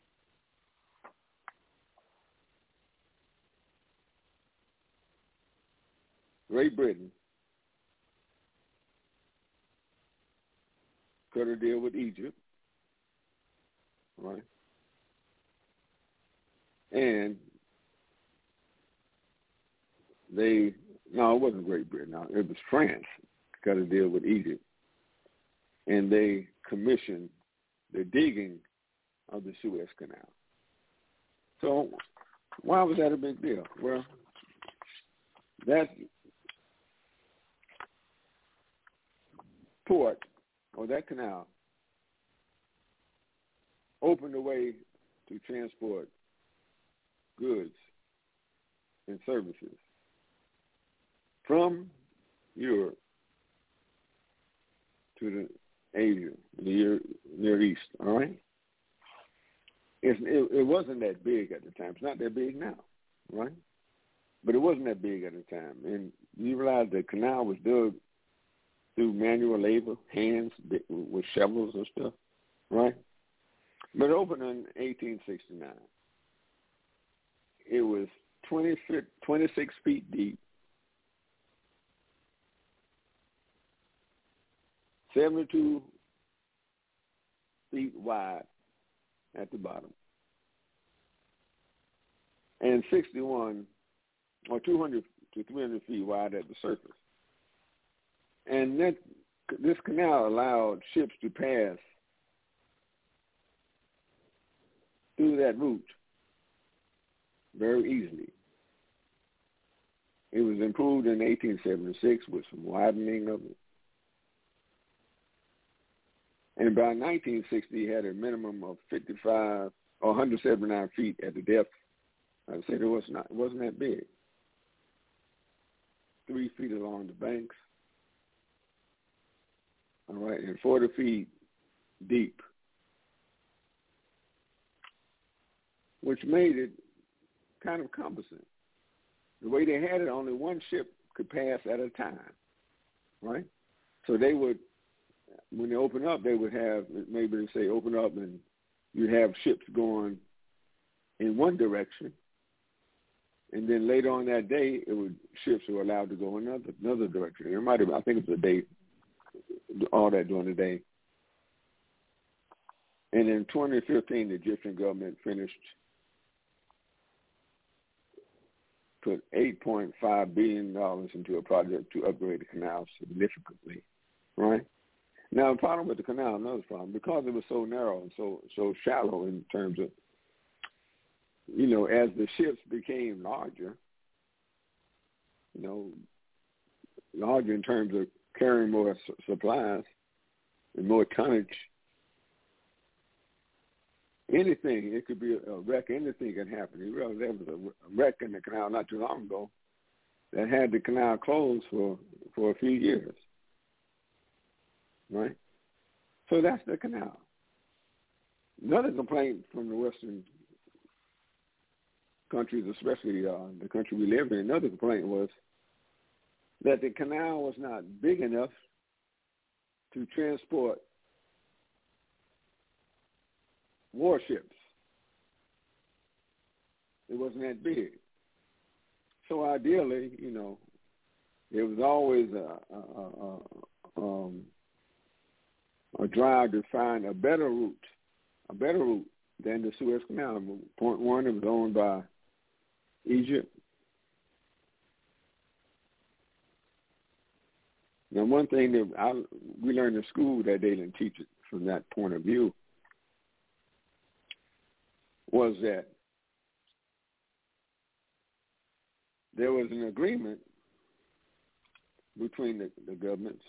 Great Britain cut a deal with Egypt, right? And they, no, it wasn't Great Britain. No, it was France cut a deal with Egypt. And they commissioned the digging of the Suez Canal. So why was that a big deal? Well, that port or that canal opened the way to transport goods and services from Europe to the Asia, the Near, Near East, all right? It's, it, it wasn't that big at the time. It's not that big now, right? But it wasn't that big at the time. And you realize the canal was dug through manual labor, hands with shovels and stuff, right? But it opened in eighteen sixty-nine. It was twenty, twenty-six feet deep, seventy-two feet wide at the bottom, and sixty-one or two hundred to three hundred feet wide at the surface. And that, this canal allowed ships to pass through that route very easily. It was improved in eighteen seventy-six with some widening of it. And by nineteen sixty, it had a minimum of fifty-five or one hundred seventy-nine feet at the depth. I said it was not, it wasn't that big. Three feet along the banks. All right, and forty feet deep, which made it kind of cumbersome. The way they had it, only one ship could pass at a time, right? So they would, when they open up, they would have, maybe they say open up and you have ships going in one direction, and then later on that day, it would ships were allowed to go another another direction. It might have, I think it was a day, all that during the day. And in twenty fifteen, the Egyptian government finished, put eight point five billion dollars into a project to upgrade the canal significantly, right? Now, the problem with the canal, another problem, because it was so narrow and so so shallow in terms of, you know, as the ships became larger, you know, larger in terms of carrying more su- supplies and more tonnage, anything, it could be a, a wreck, anything can happen. You realize there was a, a wreck in the canal not too long ago that had the canal closed for, for a few years, right? So that's the canal. Another complaint from the Western countries, especially uh, the country we live in, another complaint was that the canal was not big enough to transport warships. It wasn't that big. So ideally, you know, there was always a, a, a, um, a drive to find a better route, a better route than the Suez Canal. Point one, it was owned by Egypt. Now, one thing that I, we learned in school that they didn't teach it from that point of view was that there was an agreement between the, the governments.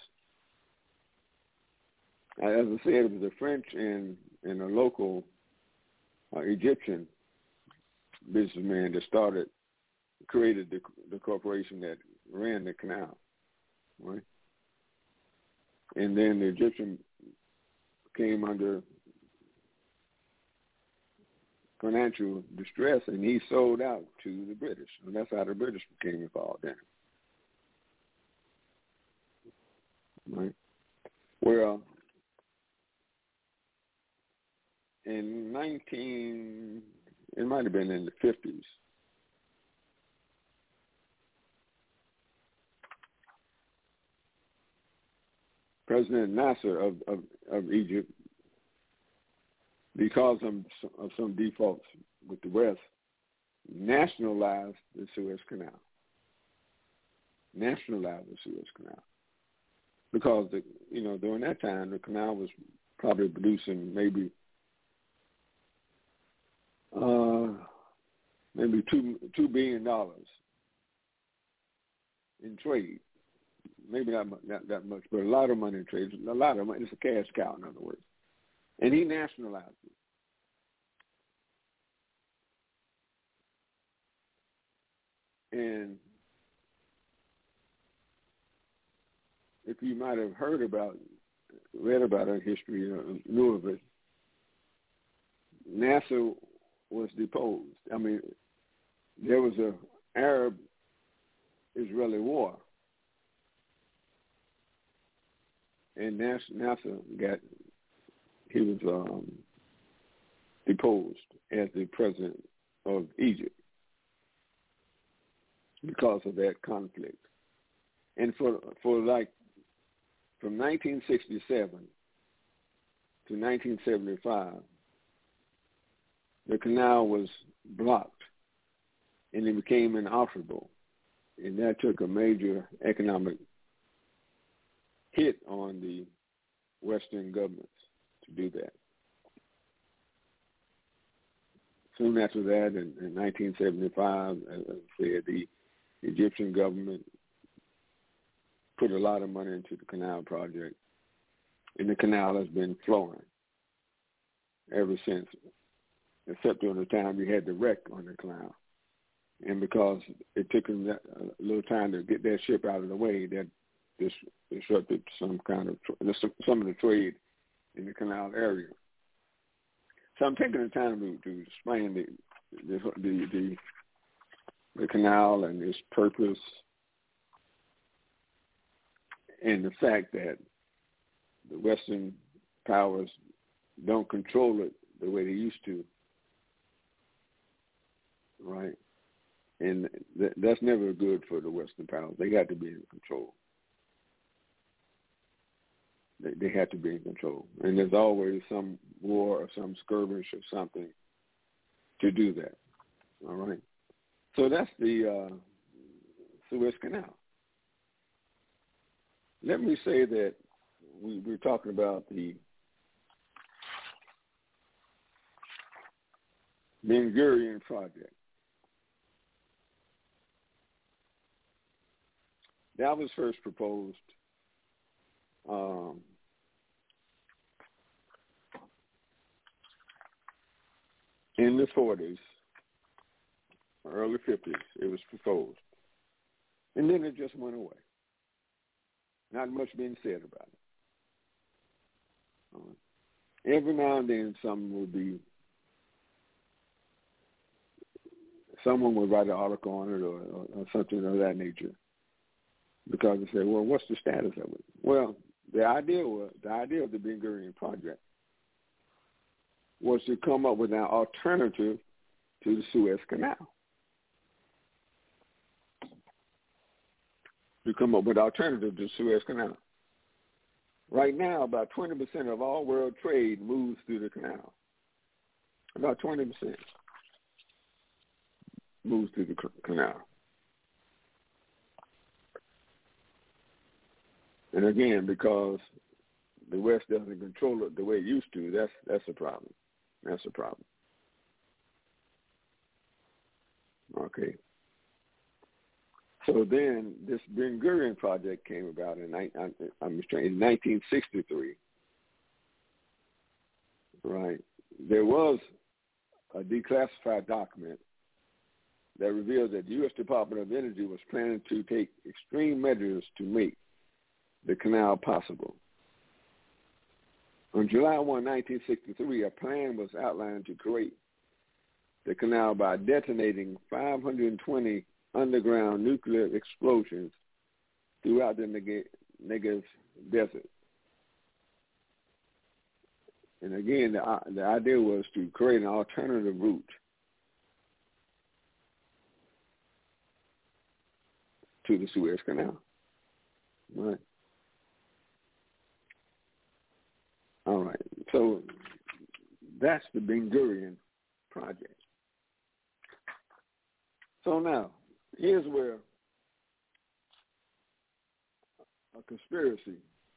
As I said, it was the French and, and a local uh, Egyptian businessman that started, created the, the corporation that ran the canal, right? And then the Egyptian came under financial distress, and he sold out to the British. And that's how the British became involved in it. Right? Well, in nineteen, it might have been in the fifties, President Nasser of, of, of Egypt, because of, of some defaults with the West, nationalized the Suez Canal. Nationalized the Suez Canal. Because, the, you know, during that time, the canal was probably producing maybe uh, maybe two two billion dollars in trade. Maybe not, not that much, but a lot of money in trade. A lot of money. It's a cash cow, in other words. And he nationalized it. And if you might have heard about, read about our history, or knew of it, Nasser was deposed. I mean, there was a Arab-Israeli war, and Nasser got, he was um, deposed as the president of Egypt because of that conflict. And for for like from nineteen sixty-seven to nineteen seventy-five, the canal was blocked and it became inoperable. And that took a major economic hit on the Western governments to do that. soon after that, in, in nineteen seventy-five, as I said, the Egyptian government put a lot of money into the canal project, and the canal has been flowing ever since, except during the time we had the wreck on the canal. And because it took them that, a little time to get that ship out of the way, that dis- disrupted some kind of some of the trade in the canal area. So I'm taking the time to, to explain the the, the the the canal and its purpose, and the fact that the Western powers don't control it the way they used to, right? And th- that's never good for the Western powers. They got to be in control. They, they have to be in control. And there's always some war or some skirmish or something to do that, all right? So that's the uh, Suez Canal. Let me say that we, we're talking about the Ben Gurion Project. That was first proposed um, in the forties, early fifties. It was proposed. And then it just went away. Not much being said about it. Uh, every now and then something would be, someone would write an article on it or, or, or something of that nature. Because they say, well, what's the status of it? Well, the idea was the idea of the Ben Gurion Project was to come up with an alternative to the Suez Canal. To come up with an alternative to the Suez Canal. Right now, about twenty percent of all world trade moves through the canal. About twenty percent moves through the canal. And again, because the West doesn't control it the way it used to, that's that's a problem. That's a problem. Okay. So then this Ben Gurion Project came about in, I'm in nineteen sixty-three. Right. There was a declassified document that revealed that the U S Department of Energy was planning to take extreme measures to make the canal possible. On July first, nineteen sixty-three, a plan was outlined to create the canal by detonating five hundred twenty underground nuclear explosions throughout the Negev desert. And again, the, the idea was to create an alternative route to the Suez Canal. Right. All right. So that's the Ben Gurion Project. So now, here's where a conspiracy,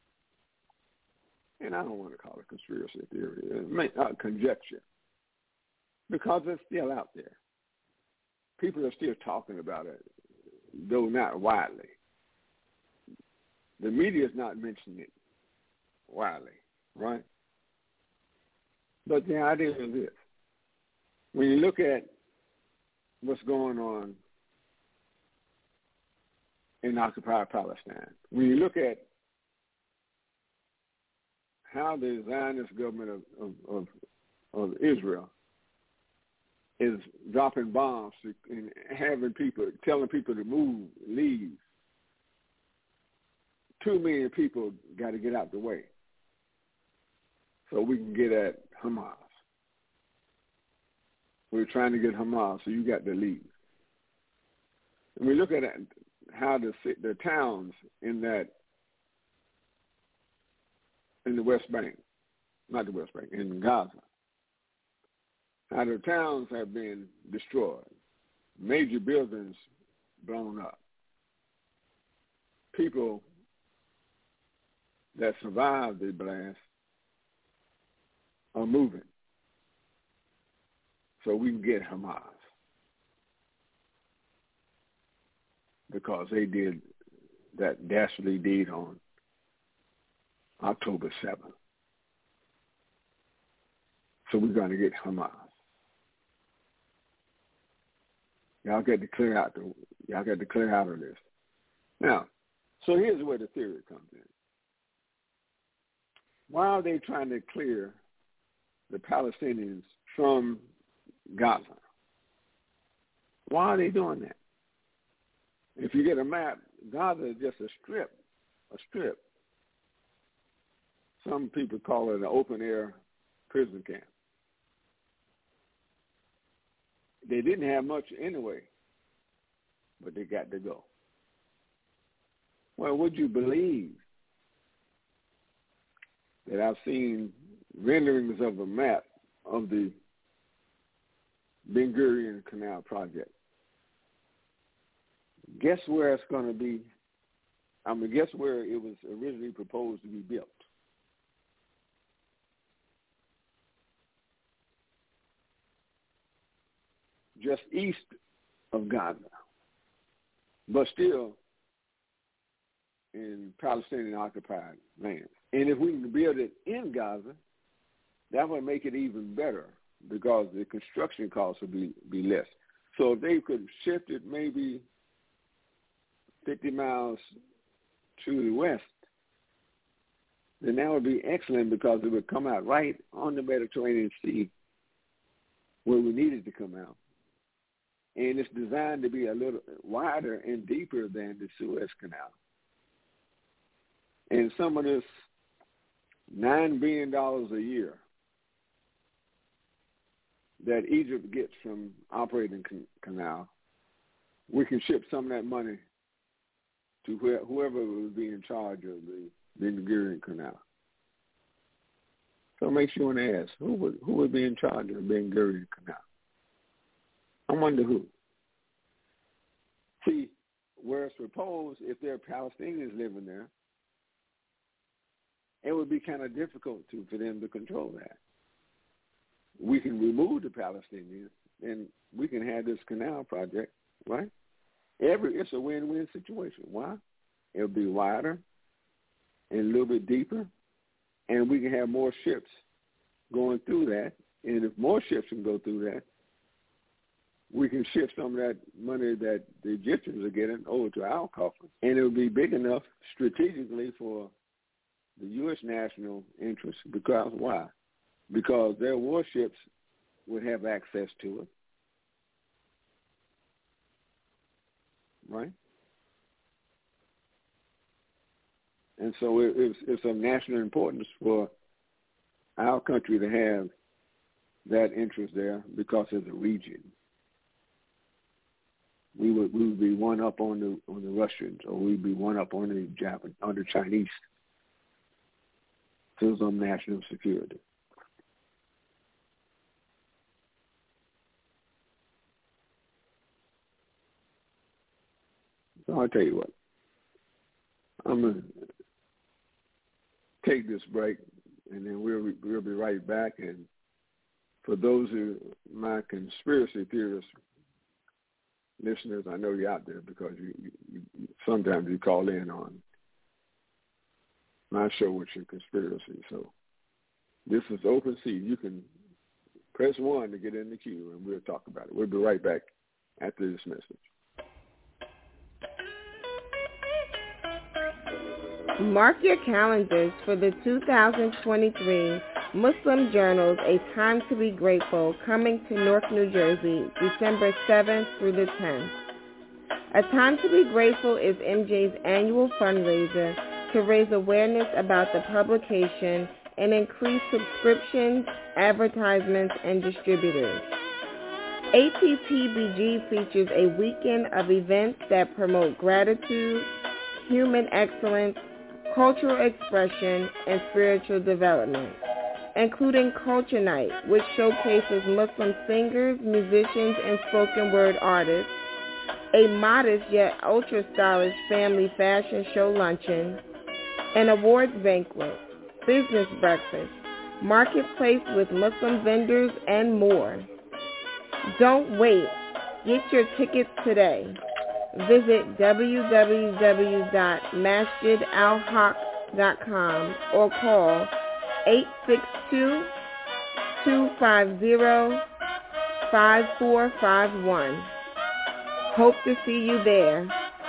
and I don't want to call it conspiracy theory, uh, conjecture, because it's still out there. People are still talking about it, though not widely. The media is not mentioning it widely, right? But the idea is this. When you look at what's going on in occupied Palestine, when you look at how the Zionist government of, of, of, of Israel is dropping bombs and having people, telling people to move, leave, two million people got to get out the way so we can get at Hamas. We're trying to get Hamas, so you got to leave. And we look at it, how the the towns in that in the West Bank, not the West Bank, in Gaza, how the towns have been destroyed, major buildings blown up, people that survived the blast are moving. so we can get Hamas, because they did that dastardly deed on October seventh. So we're going to get Hamas. Y'all got to clear out the. Y'all got to clear out of this. Now, so here's where the theory comes in. Why are they trying to clear the Palestinians from Gaza? Why are they doing that? If you get a map, Gaza is just a strip, a strip. Some people call it an open-air prison camp. They didn't have much anyway, but they got to go. Well, would you believe that I've seen renderings of a map of the Ben Gurion Canal project? Guess where it's going to be? I mean, guess where it was originally proposed to be built? Just east of Gaza, but still in Palestinian-occupied land. And if we can build it in Gaza, that would make it even better, because the construction costs would be, be less. So if they could shift it maybe fifty miles to the west, then that would be excellent, because it would come out right on the Mediterranean Sea where we need it to come out. And it's designed to be a little wider and deeper than the Suez Canal. And some of this nine billion dollars a year that Egypt gets from operating can- canal, we can ship some of that money to wh- whoever would be in charge of the Ben Gurion Canal. So it makes you want to ask, who would, who would be in charge of the Ben Gurion Canal? I wonder who. See, where it's proposed, if there are Palestinians living there, it would be kind of difficult to, for them to control that. We can remove the Palestinians, and we can have this canal project, right? Every It's a win-win situation. Why? It'll be wider and a little bit deeper, and we can have more ships going through that. And if more ships can go through that, we can shift some of that money that the Egyptians are getting over to our coffers, and it will be big enough strategically for the U S national interest. Because why? Because their warships would have access to it, right? And so it, it's, it's of national importance for our country to have that interest there, because it's a region. We would we would be one up on the on the Russians, or we'd be one up on the Japan on the Chinese. So it's on national security. So I'll tell you what. I'm gonna take this break, and then we'll we'll be right back. And for those who my conspiracy theorists listeners, I know you're out there, because you, you, you sometimes you call in on my show with your conspiracy. So this is open seat. You can press one to get in the queue, and we'll talk about it. We'll be right back after this message. Mark your calendars for the two thousand twenty-three Muslim Journals, A Time to Be Grateful, coming to Newark, New Jersey, December seventh through the tenth. A Time to Be Grateful is M J's annual fundraiser to raise awareness about the publication and increase subscriptions, advertisements, and distributors. A T T B G features a weekend of events that promote gratitude, human excellence, cultural expression, and spiritual development, including Culture Night, which showcases Muslim singers, musicians, and spoken word artists, a modest yet ultra-stylish family fashion show luncheon, an awards banquet, business breakfast, marketplace with Muslim vendors, and more. Don't wait. Get your tickets today. Visit w w w dot masjid al haq dot com or call eight six two, two five zero, five four five one. Hope to see you there.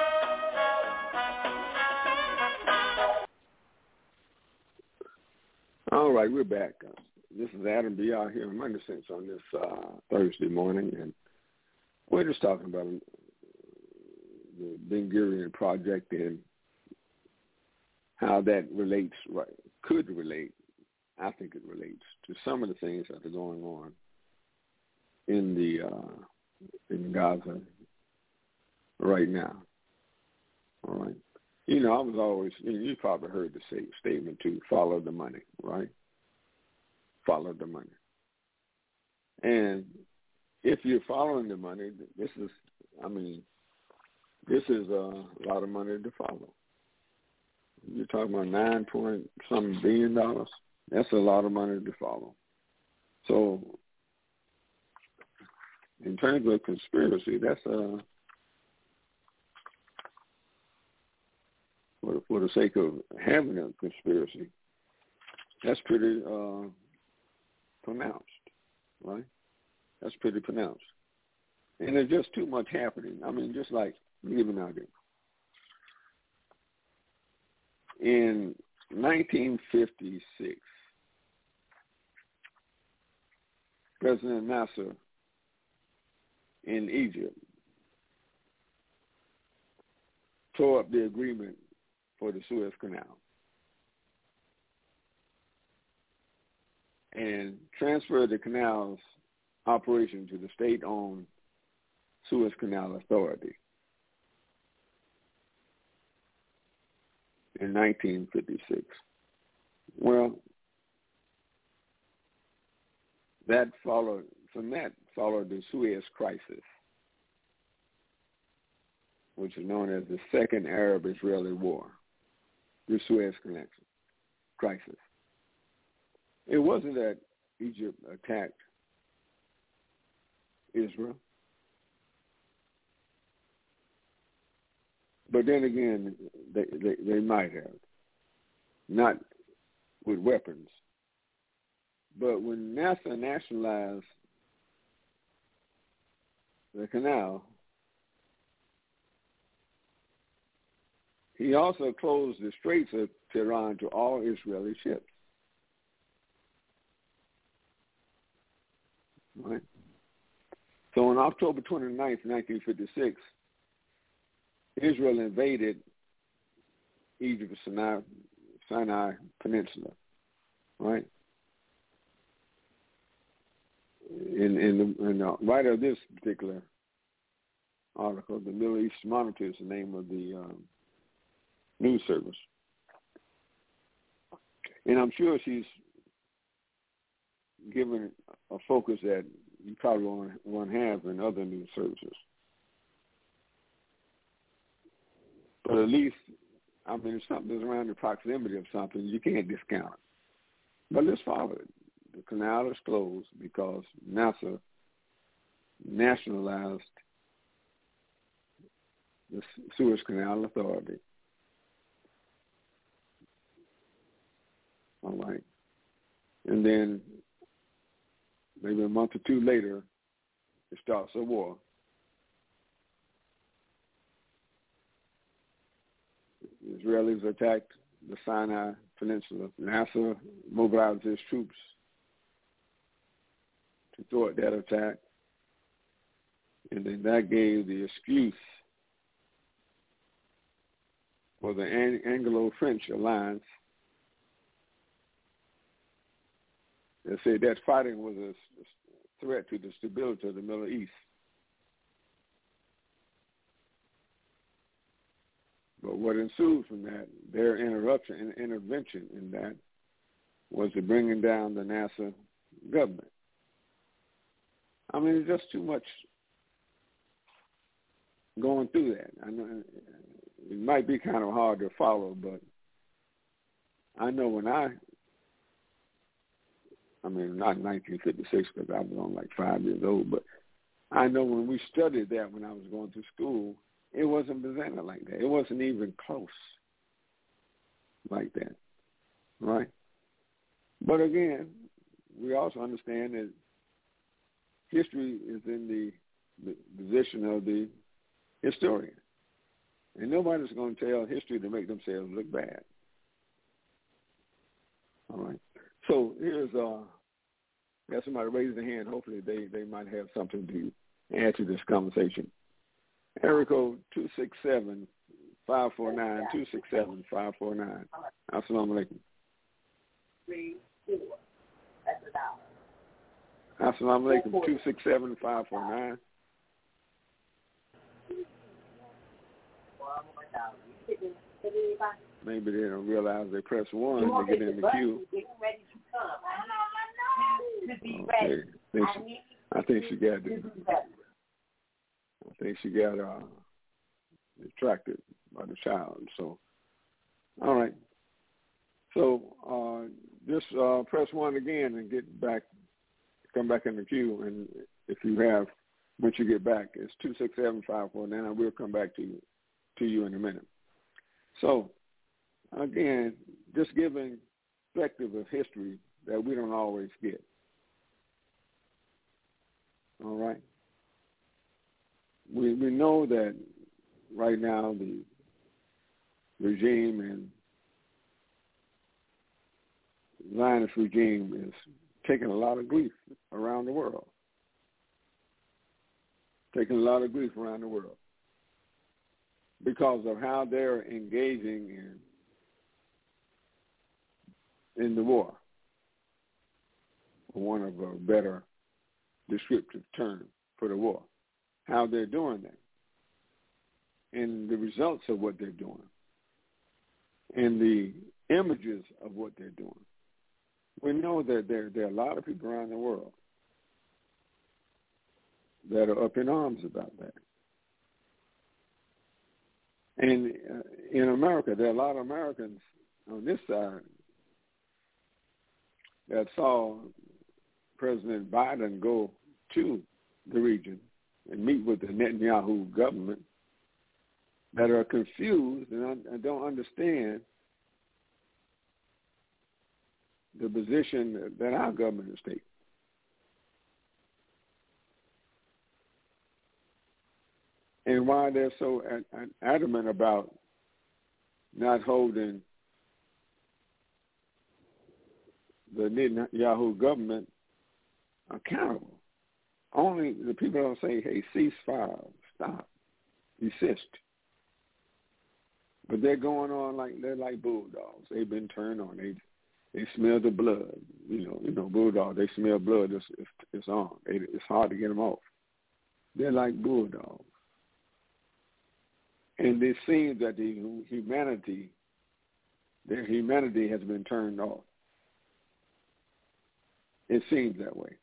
All right, we're back. Uh, this is Adam B. out here in Monday Sense on this uh, Thursday morning, and we're just talking about the Ben Gurion Project and how that relates, right, could relate, I think it relates to some of the things that are going on in the uh, in Gaza right now. All right. You know, I was always, you, know, you probably heard the say, statement too, follow the money, right? Follow the money. And if you're following the money, this is, I mean, this is a lot of money to follow. You're talking about nine point some billion dollars. That's a lot of money to follow. So in terms of conspiracy, that's a, For, for the sake of having a conspiracy, that's pretty uh, pronounced, right? That's pretty pronounced. And there's just too much happening. I mean, just like even out there. In nineteen fifty-six, President Nasser in Egypt tore up the agreement for the Suez Canal and transferred the canal's operation to the state-owned Suez Canal Authority in nineteen fifty-six. Well, that followed, from that followed the Suez Crisis, which is known as the Second Arab-Israeli War. The Suez Connection crisis. It wasn't that Egypt attacked Israel, but then again, they, they, they might have, not with weapons. But when NASA nationalized the canal, he also closed the Straits of Tiran to all Israeli ships. Right? So on October twenty-ninth, nineteen fifty-six, Israel invaded Egypt's Sinai, Sinai Peninsula. Right? In, in the, in the writer of this particular article, the Middle East Monitor is the name of the um, news service. And I'm sure she's given a focus that you probably won't, won't have in other news services. But at least, I mean, if something is around the proximity of something, you can't discount it. But let's follow it. The canal is closed because NASA nationalized the Suez Canal Authority. All right. And then maybe a month or two later, it starts a war. The Israelis attacked the Sinai Peninsula. NASA mobilized its troops to thwart that attack. And then that gave the excuse for the Anglo-French alliance. They said that fighting was a threat to the stability of the Middle East. But what ensued from that, their interruption and intervention in that, was the bringing down the NASA government. I mean, it's just too much going through that. I know it might be kind of hard to follow, but I know when I, I mean, not nineteen fifty-six because I was only like five years old, but I know when we studied that when I was going to school, it wasn't presented like that. It wasn't even close like that, right? But again, we also understand that history is in the, the position of the historian. And nobody's going to tell history to make themselves look bad. All right. So here's, uh, got somebody raise their hand. Hopefully they, they might have something to add to this conversation. Area code two six seven, five four nine, two six seven, five four nine. Assalamu alaikum. Three, four. That's a dollar. Assalamu alaikum, two six seven, five four nine. Maybe they don't realize they press one to get in the queue. Okay. I think she, I think she got it. I think she got uh, distracted by the child. So, all right. So uh, just uh, press one again and get back, come back in the queue. And if you have, once you get back, it's two six seven five four nine. And we'll come back to you, to you in a minute. So, again, just giving perspective of history that we don't always get. All right? We we know that right now the regime and Zionist regime is taking a lot of grief around the world. Taking a lot of grief around the world because of how they're engaging in in the war, for want of a better descriptive term for the war, how they're doing that, and the results of what they're doing, and the images of what they're doing. We know that there, there are a lot of people around the world that are up in arms about that. And uh, in America, there are a lot of Americans on this side that saw President Biden go to the region and meet with the Netanyahu government that are confused and, and don't understand the position that our government is taking. And why they're so adamant about not holding the Netanyahu government accountable. Only the people don't say, hey, ceasefire, stop, desist. But they're going on like they're like bulldogs. They've been turned on. They they smell the blood. You know, you know, bulldogs. They smell blood. It's it's, it's on. They, it's hard to get them off. They're like bulldogs. And it seems that the humanity, their humanity has been turned off. It seems that way.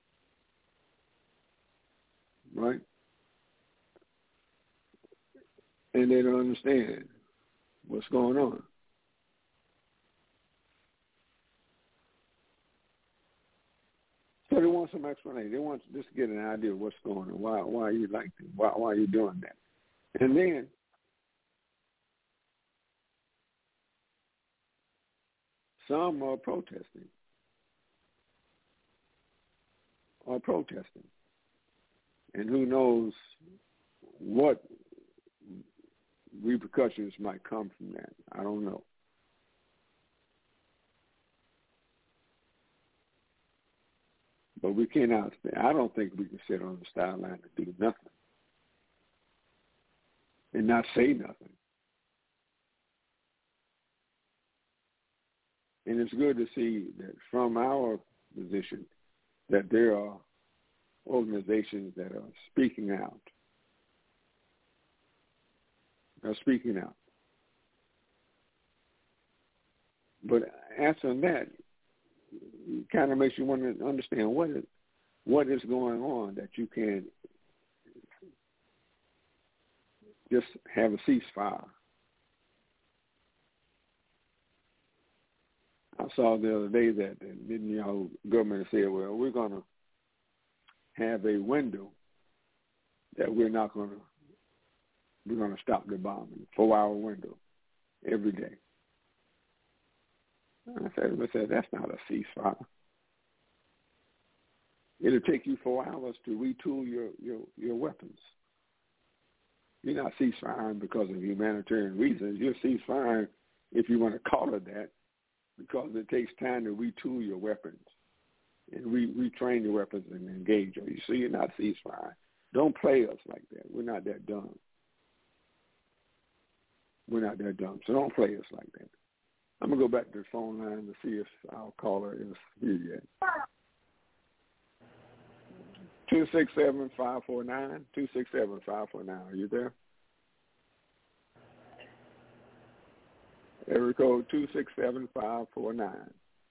Right? And they don't understand what's going on. So they want some explanation. They want just to get an idea of what's going on. Why why you like this? Why why are you doing that? And then some are protesting. Are protesting. And who knows what repercussions might come from that. I don't know. But we cannot, I don't think we can sit on the sideline and do nothing and not say nothing. And it's good to see that from our position that there are organizations that are speaking out. Are speaking out. But answering that, it kind of makes you want to understand what is, what is going on that you can just have a ceasefire. I saw the other day that the Netanyahu government said, well, we're going to have a window that we're not going to we're going to stop the bombing, four-hour window every day. And I said, I said, that's not a ceasefire. It'll take you four hours to retool your, your, your weapons. You're not ceasefiring because of humanitarian reasons. You're ceasefiring, if you want to call it that, because it takes time to retool your weapons and re- retrain your weapons and engage them. You see, you're not ceasefiring. Don't play us like that. We're not that dumb. We're not that dumb, so don't play us like that. I'm going to go back to the phone line to see if our caller is here yet. two six seven, five four nine, two six seven, five four nine. Are you there? Area code two six seven, five four nine.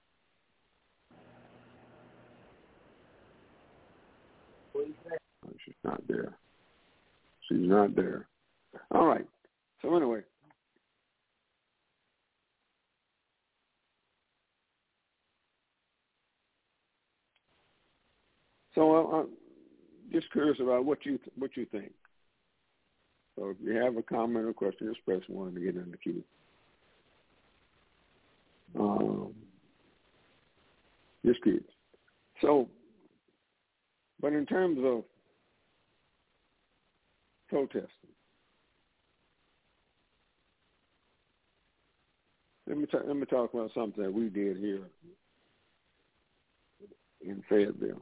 Oh, she's not there. She's not there. All right. So anyway. So uh, I'm just curious about what you th- what you think. So if you have a comment or question, just press one to get in the queue. Um, just curious. So, but in terms of protesting, let me ta- let me talk about something that we did here in Fayetteville.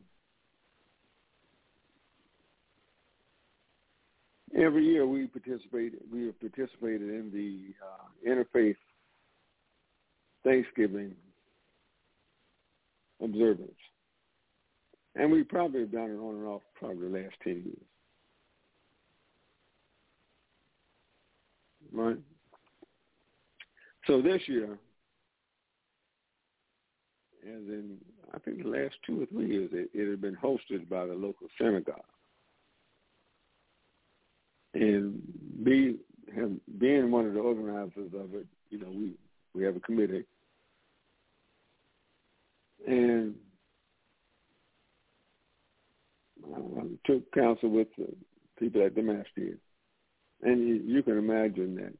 Every year we participate. We have participated in the uh, Interfaith Thanksgiving observance, and we probably have done it on and off probably the last ten years, right? So this year, as in I think the last two or three years, it, it had been hosted by the local synagogue. And be, have, being one of the organizers of it, you know, we, we have a committee. And I took counsel with the people at the masjid. And you, you can imagine that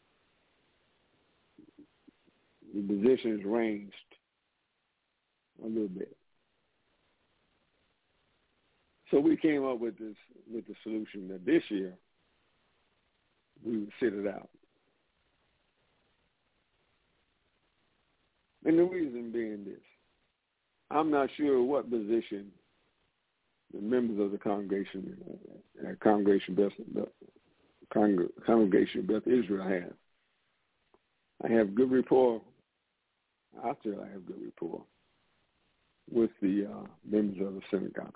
the positions ranged a little bit. So we came up with this with the solution that this year we would sit it out. And the reason being this, I'm not sure what position the members of the congregation, uh, congregation Beth, the Congre- congregation Beth Israel have. I have good rapport. I feel I have good rapport with the uh, members of the synagogue.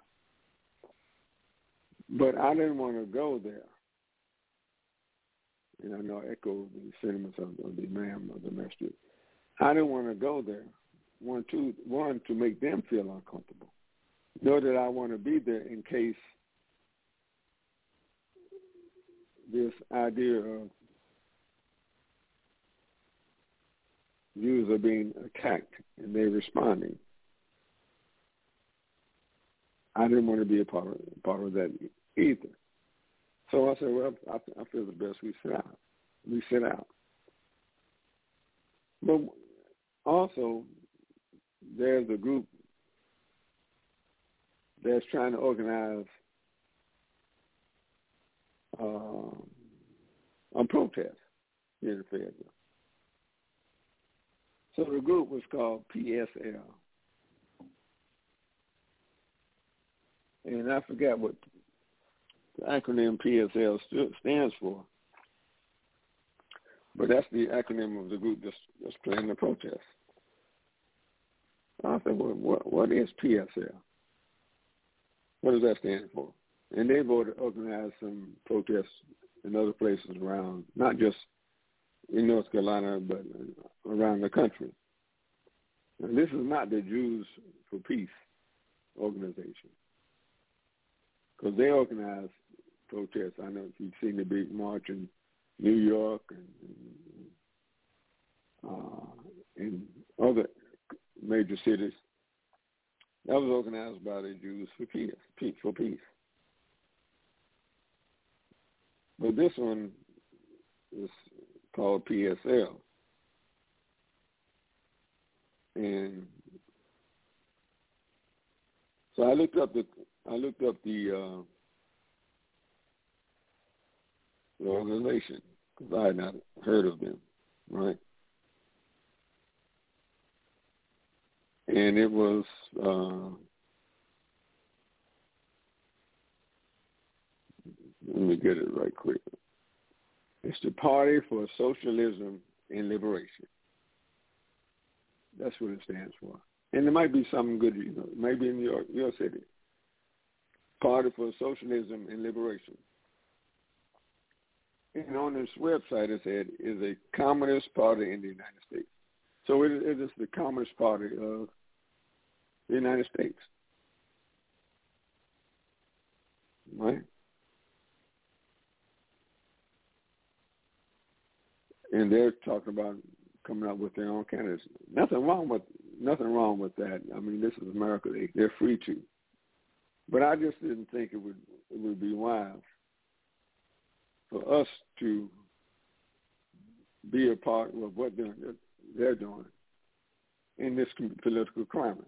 But I didn't want to go there. And I know I echo the sentiments of, of the imam of the masjid. I didn't want to go there, one, two, one, to make them feel uncomfortable, nor did I want to be there in case this idea of Jews are being attacked and they're responding. I didn't want to be a part of, part of that either. So I said, well, I, I feel the best we sit out. We sit out. But also, there's a group that's trying to organize uh, a protest here in Fayetteville. So the group was called P S L. And I forgot what the acronym P S L stands for. But that's the acronym of the group that's, that's planning the protest. I said, well, what, what is P S L? What does that stand for? And they've organized some protests in other places around, not just in North Carolina, but around the country. And this is not the Jews for Peace organization, because they organize protests. I know if you've seen the big march in New York and, uh, in other major cities. That was organized by the Jews for Peace. For peace. But this one is called P S L. And so I looked up the I looked up the, uh, the organization because I had not heard of them, right? And it was uh, let me get it right quick. It's the Party for Socialism and Liberation. That's what it stands for. And there might be something good, you know, maybe in your your city. Party for Socialism and Liberation. And on this website it said is a Communist Party in the United States. So it, it is the Communist Party of the United States. Right? And they're talking about coming up with their own candidates. Nothing wrong with nothing wrong with that. I mean, this is America; they, they're free to. But I just didn't think it would it would be wise for us to be a part of what they're, they're doing in this political climate.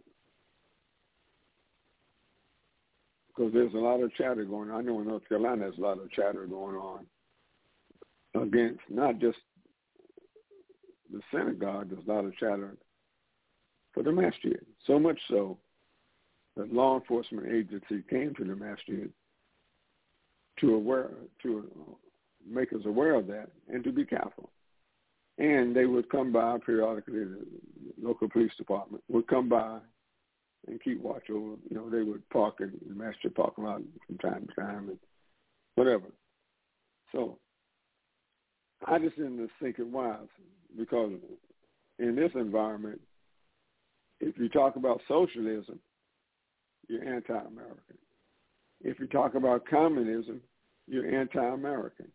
Because there's a lot of chatter going on. I know in North Carolina there's a lot of chatter going on against not just the synagogue, there's a lot of chatter for the masjid. So much so that law enforcement agency came to the masjid to aware to make us aware of that and to be careful. And they would come by periodically. The local police department would come by and keep watch over. You know, they would park in the masjid parking lot from time to time and whatever. So I just didn't think it wise because in this environment, if you talk about socialism, you're anti-American. If you talk about communism, you're anti-American.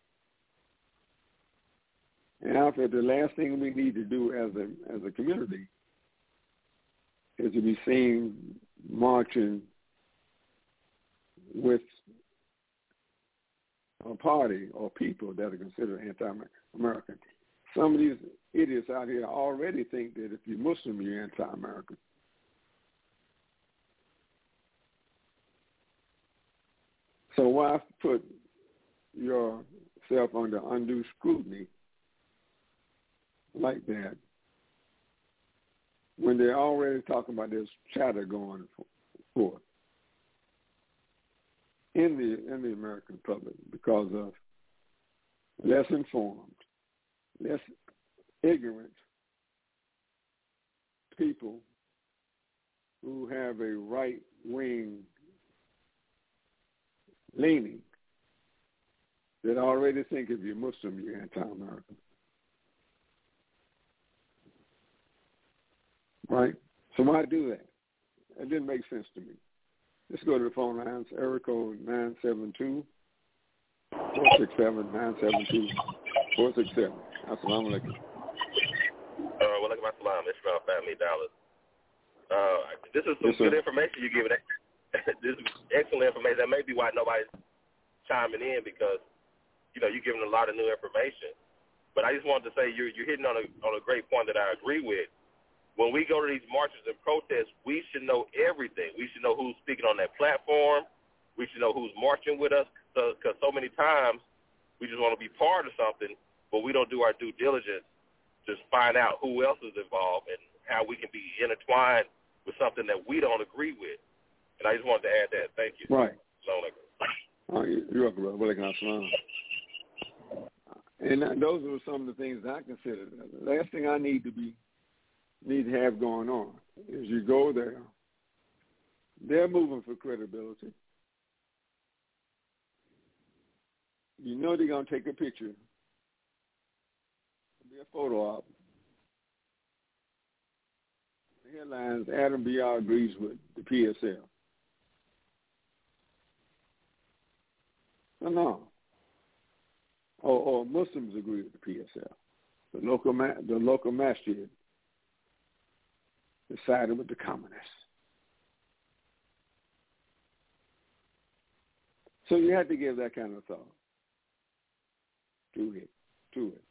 And I feel the last thing we need to do as a as a community is to be seen marching with a party or people that are considered anti-American. Some of these idiots out here already think that if you're Muslim, you're anti-American. So why put yourself under undue scrutiny like that when they're already talking about this chatter going forth in the in the American public because of less informed, less ignorant people who have a right-wing leaning that already think if you're Muslim, you're anti-American. Right? So why do that? It didn't make sense to me. Let's go to the phone lines. Area code nine seven two, four six seven, nine seven two, four six seven. Assalamu alaikum. Uh, well, alaikum assalam. It's from Family Dollars. Uh, this is some yes, good information you're giving. This is excellent information. That may be why nobody's chiming in because, you know, you're giving a lot of new information. But I just wanted to say you're, you're hitting on a, on a great point that I agree with. When we go to these marches and protests, we should know everything. We should know who's speaking on that platform. We should know who's marching with us. Because so, so many times we just want to be part of something, but we don't do our due diligence to find out who else is involved and how we can be intertwined with something that we don't agree with. And I just wanted to add that. Thank you. Right. Oh, you're welcome, brother. And those are some of the things I consider. The last thing I need to be need to have going on is you go there. They're moving for credibility. You know they're going to take a picture. It'll be a photo op. The headlines, Adam B R agrees with the P S L. No, no. Or, or Muslims agree with the P S L. The local, ma- the local masjid decided with the communists. So you had to give that kind of thought. to it, to it.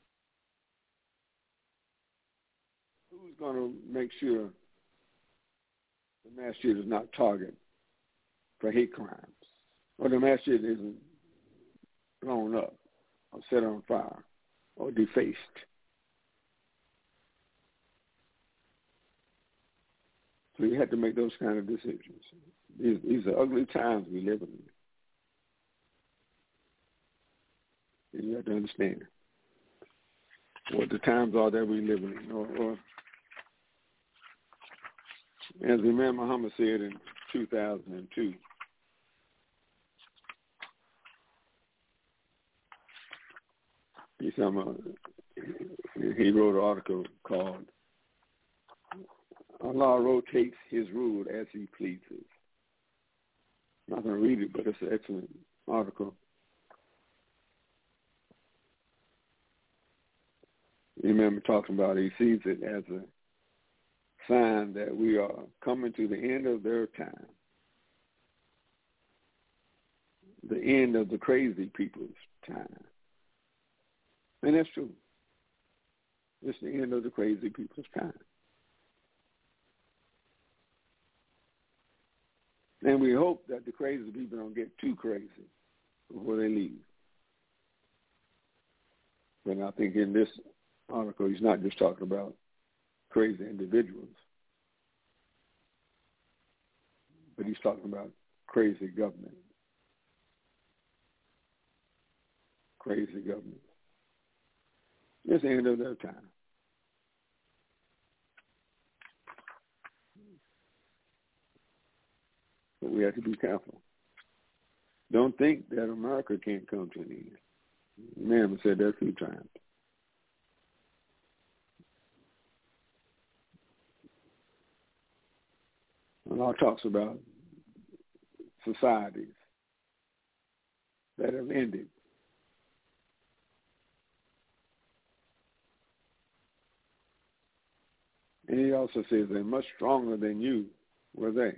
Who's going to make sure the masjid is not target for hate crimes, or the masjid isn't blown up or set on fire or defaced? So you have to make those kind of decisions. These, these are ugly times we live in. And you have to understand what the times are that we live in. Or, or as Imam Muhammad said in two thousand two, he, he wrote an article called Allah Rotates His Rule as He Pleases. I'm not going to read it, but it's an excellent article. You remember talking about he sees it as a sign that we are coming to the end of their time, the end of the crazy people's time. And that's true. It's the end of the crazy people's time. And we hope that the crazy people don't get too crazy before they leave. But I think in this article, he's not just talking about crazy individuals, but he's talking about crazy government. Crazy government. It's the end of their time. But we have to be careful. Don't think that America can't come to an end. Man said that a few times. Allah talks about societies that have ended. And he also says they're much stronger than you were they.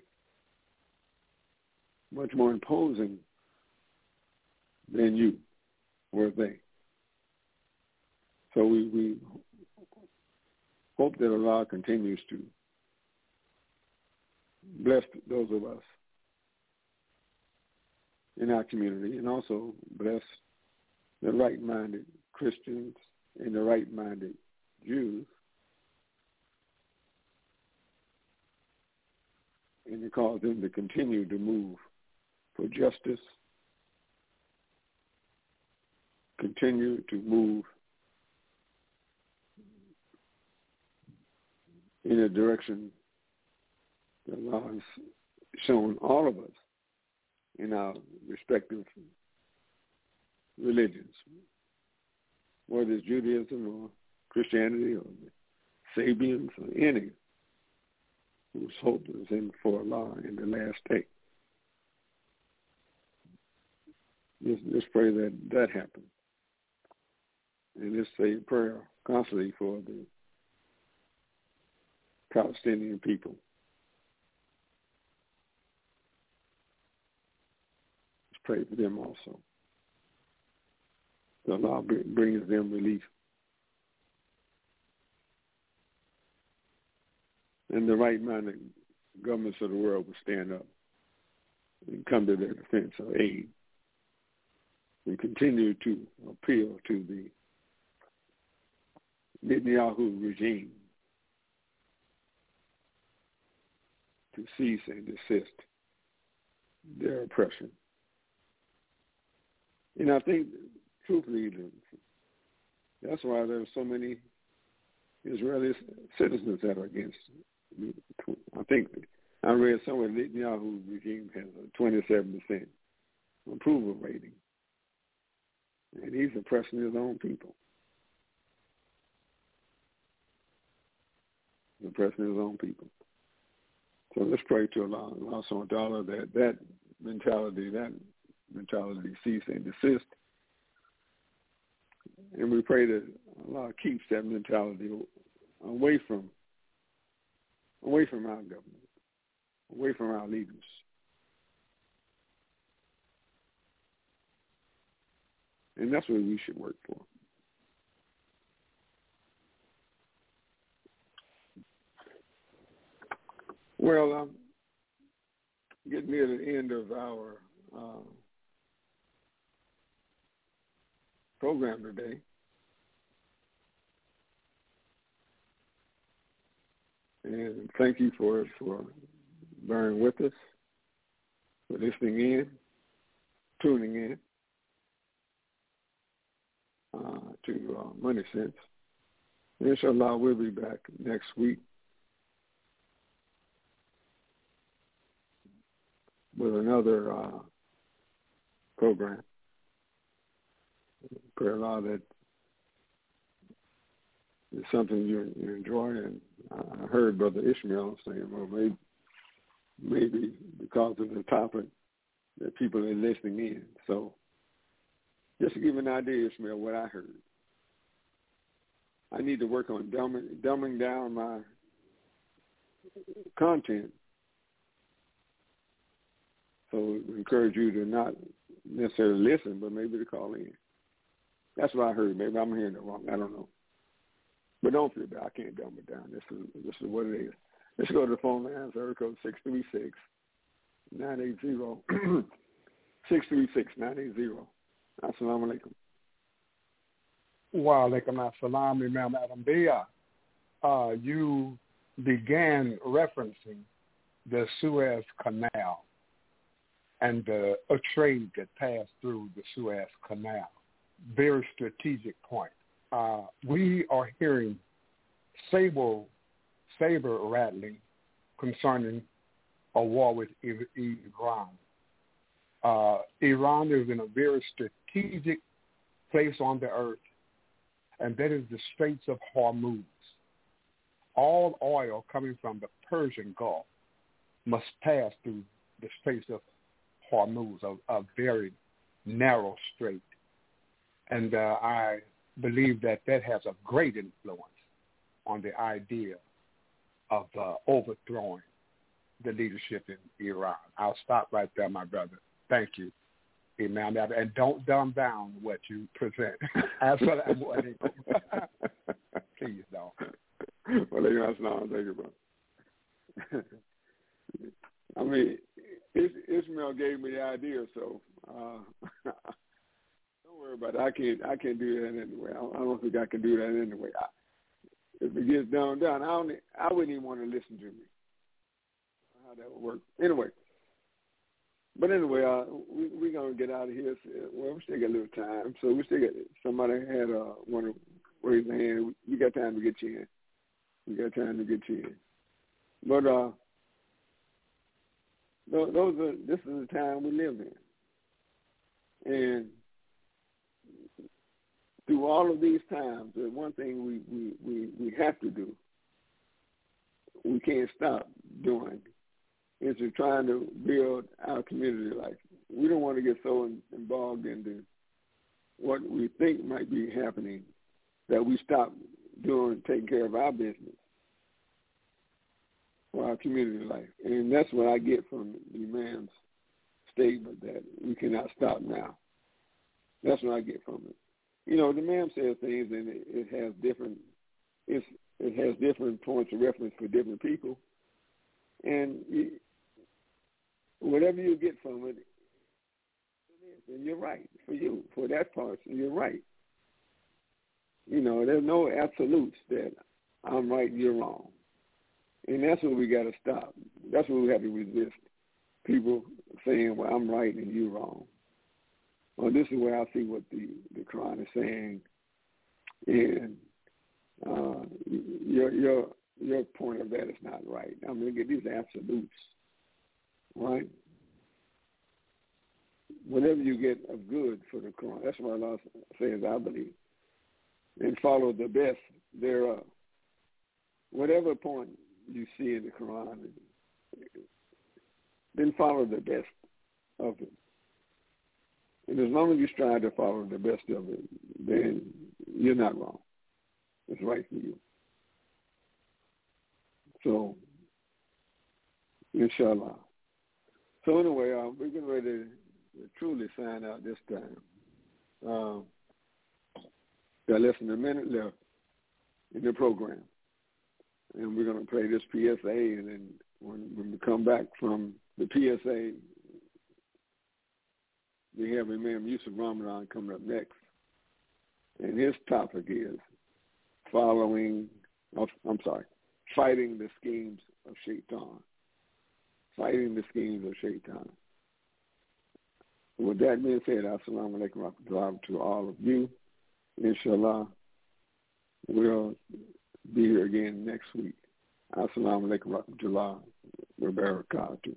Much more imposing than you were they. So we, we hope that Allah continues to bless those of us in our community, and also bless the right-minded Christians and the right-minded Jews, and to cause them to continue to move for justice, continue to move in a direction that Allah has shown all of us in our respective religions, whether it's Judaism or Christianity or the Sabians or any whose hope is in for Allah in the last day. Just, just pray that that happens. And just say prayer constantly for the Palestinian people. Let's pray for them also. So Allah brings them relief. And the right-minded governments of the world will stand up and come to their defense or aid and continue to appeal to the Netanyahu regime to cease and desist their oppression. And I think, truthfully, that's why there are so many Israeli citizens that are against it. I think I read somewhere Netanyahu regime has a twenty-seven percent approval rating. And he's oppressing his own people. He's oppressing his own people. So let's pray to Allah, Allah subhanahu wa ta'ala, that that mentality, that mentality cease and desist. And we pray that Allah keeps that mentality away from away from our government, away from our leaders. And that's what we should work for. Well, I'm getting near the end of our uh, program today. And thank you for for bearing with us, for listening in, tuning in uh, to uh, Money Sense. Inshallah, we'll be back next week with another uh, program. Pray Allah that it's something you, you enjoy. And I heard Brother Ishmael saying, well, maybe, maybe because of the topic that people are listening in. So just to give an idea, Ishmael, what I heard. I need to work on dumbing, dumbing down my content. So I encourage you to not necessarily listen, but maybe to call in. That's what I heard. Maybe I'm hearing it wrong. I don't know. But don't feel bad. I can't dumb it down. This is this is what it is. Let's go to the phone lines. Area code six three six, nine eight zero. six three six, nine eight zero. Assalamu alaikum. Wa alaikum assalam, Imam Adam Bia. Uh, you began referencing the Suez Canal and the, a trade that passed through the Suez Canal. Very strategic point. Uh, we are hearing saber, saber rattling concerning a war with Iran. Uh, Iran is in a very strategic place on the earth, and that is the Straits of Hormuz. All oil coming from the Persian Gulf must pass through the Straits of Hormuz, a, a very narrow strait. And uh, I believe that that has a great influence on the idea of uh, overthrowing the leadership in Iran. I'll stop right there, my brother. Thank you, Imam. And don't dumb down what you present. Assalamu alaikum. Please don't. Well, that's not thank you, bro. I mean, Ishmael gave me the idea, so uh, don't worry about it. I can't. I can't do that anyway. I don't think I can do that anyway. I, if it gets down, down, I don't. I wouldn't even want to listen to me. How that would work. Anyway. But anyway, uh, we we're gonna get out of here. Well, we still got a little time, so we still got somebody had uh want to raise their hand. We got time to get you in. We got time to get you in. But uh, those are this is the time we live in, and through all of these times, the one thing we we we we have to do, we can't stop doing, is to trying to build our community life. We don't want to get so in, involved into what we think might be happening that we stop doing, taking care of our business for our community life. And that's what I get from the man's statement that we cannot stop now. That's what I get from it. You know, the man says things and it, it has different, it's, it has different points of reference for different people. And you, whatever you get from it, and you're right for you, for that part, you're right. You know, there's no absolutes that I'm right and you're wrong. And that's what we got to stop. That's what we have to resist. People saying, well, I'm right and you're wrong. Well, this is where I see what the, the Quran is saying. And uh, your, your, your point of that is not right. I mean, look at these absolutes. Right? Whatever you get of good for the Quran, that's what Allah says, I believe. And follow the best thereof. Whatever point you see in the Quran, then follow the best of it. And as long as you strive to follow the best of it, then you're not wrong. It's right for you. So, inshallah. So anyway, uh, we're getting ready to truly sign out this time. Um, got less than a minute left in the program. And we're going to play this P S A, and then when, when we come back from the P S A, we have Imam Yusuf Ramadan coming up next. And his topic is following, I'm sorry, fighting the schemes of Shaitan. Fighting the schemes of Shaitan. With that being said, assalamu alaikum wa rahmatullahi to all of you. Inshallah, we'll be here again next week. Assalamu alaikum wa rahmatullahi wa barakatuh.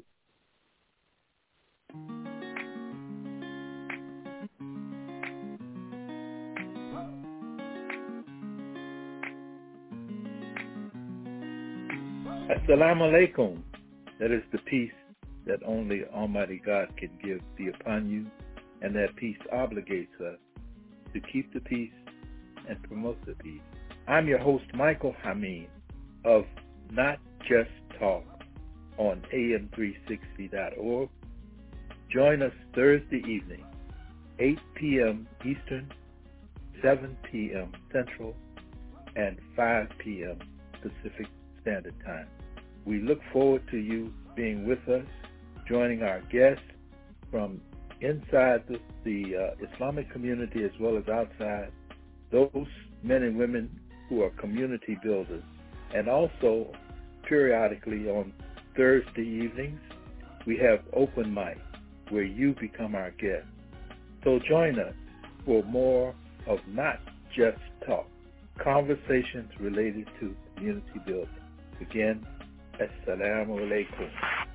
Assalamu alaikum. That is the peace that only Almighty God can give be upon you, and that peace obligates us to keep the peace and promote the peace. I'm your host, Michael Hameen of Not Just Talk on A M three sixty dot org. Join us Thursday evening, eight p.m. Eastern, seven p.m. Central, and five p.m. Pacific Standard Time. We look forward to you being with us, joining our guests from inside the, the uh, Islamic community as well as outside, those men and women who are community builders, and also periodically on Thursday evenings, we have open mic where you become our guest. So join us for more of Not Just Talk, conversations related to community building. Again, Assalamu alaikum.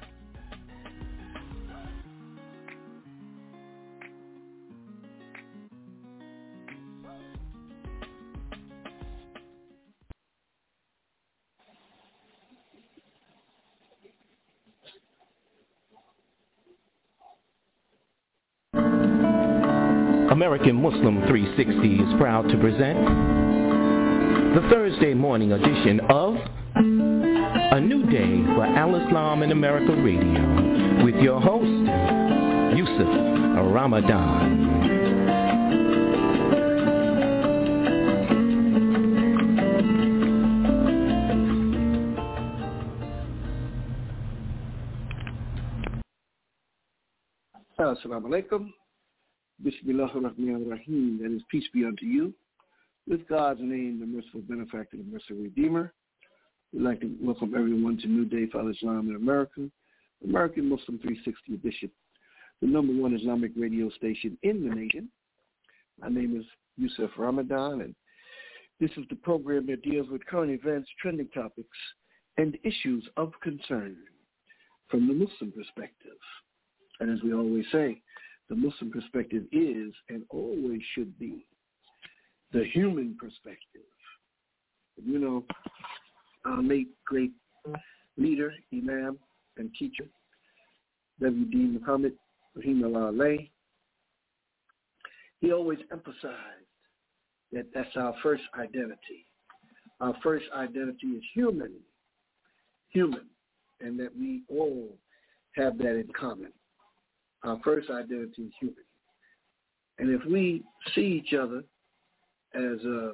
American Muslim three sixty is proud to present the Thursday morning edition of A New Day for Al-Islam in America Radio with your host, Yusuf Ramadan. Assalamu alaikum. Bismillahir Rahmanir Rahim, that is, peace be unto you. With God's name, the merciful benefactor, the merciful redeemer. We'd like to welcome everyone to New Day for Islam in America, American Muslim three sixty edition, the number one Islamic radio station in the nation. My name is Yusuf Ramadan, and this is the program that deals with current events, trending topics, and issues of concern from the Muslim perspective. And as we always say, the Muslim perspective is and always should be the human perspective. You know, our late great leader, Imam, and teacher, W D Muhammad Rahimahullah alayhi, he always emphasized that that's our first identity. Our first identity is human, human, and that we all have that in common. Our first identity is human. And if we see each other as a,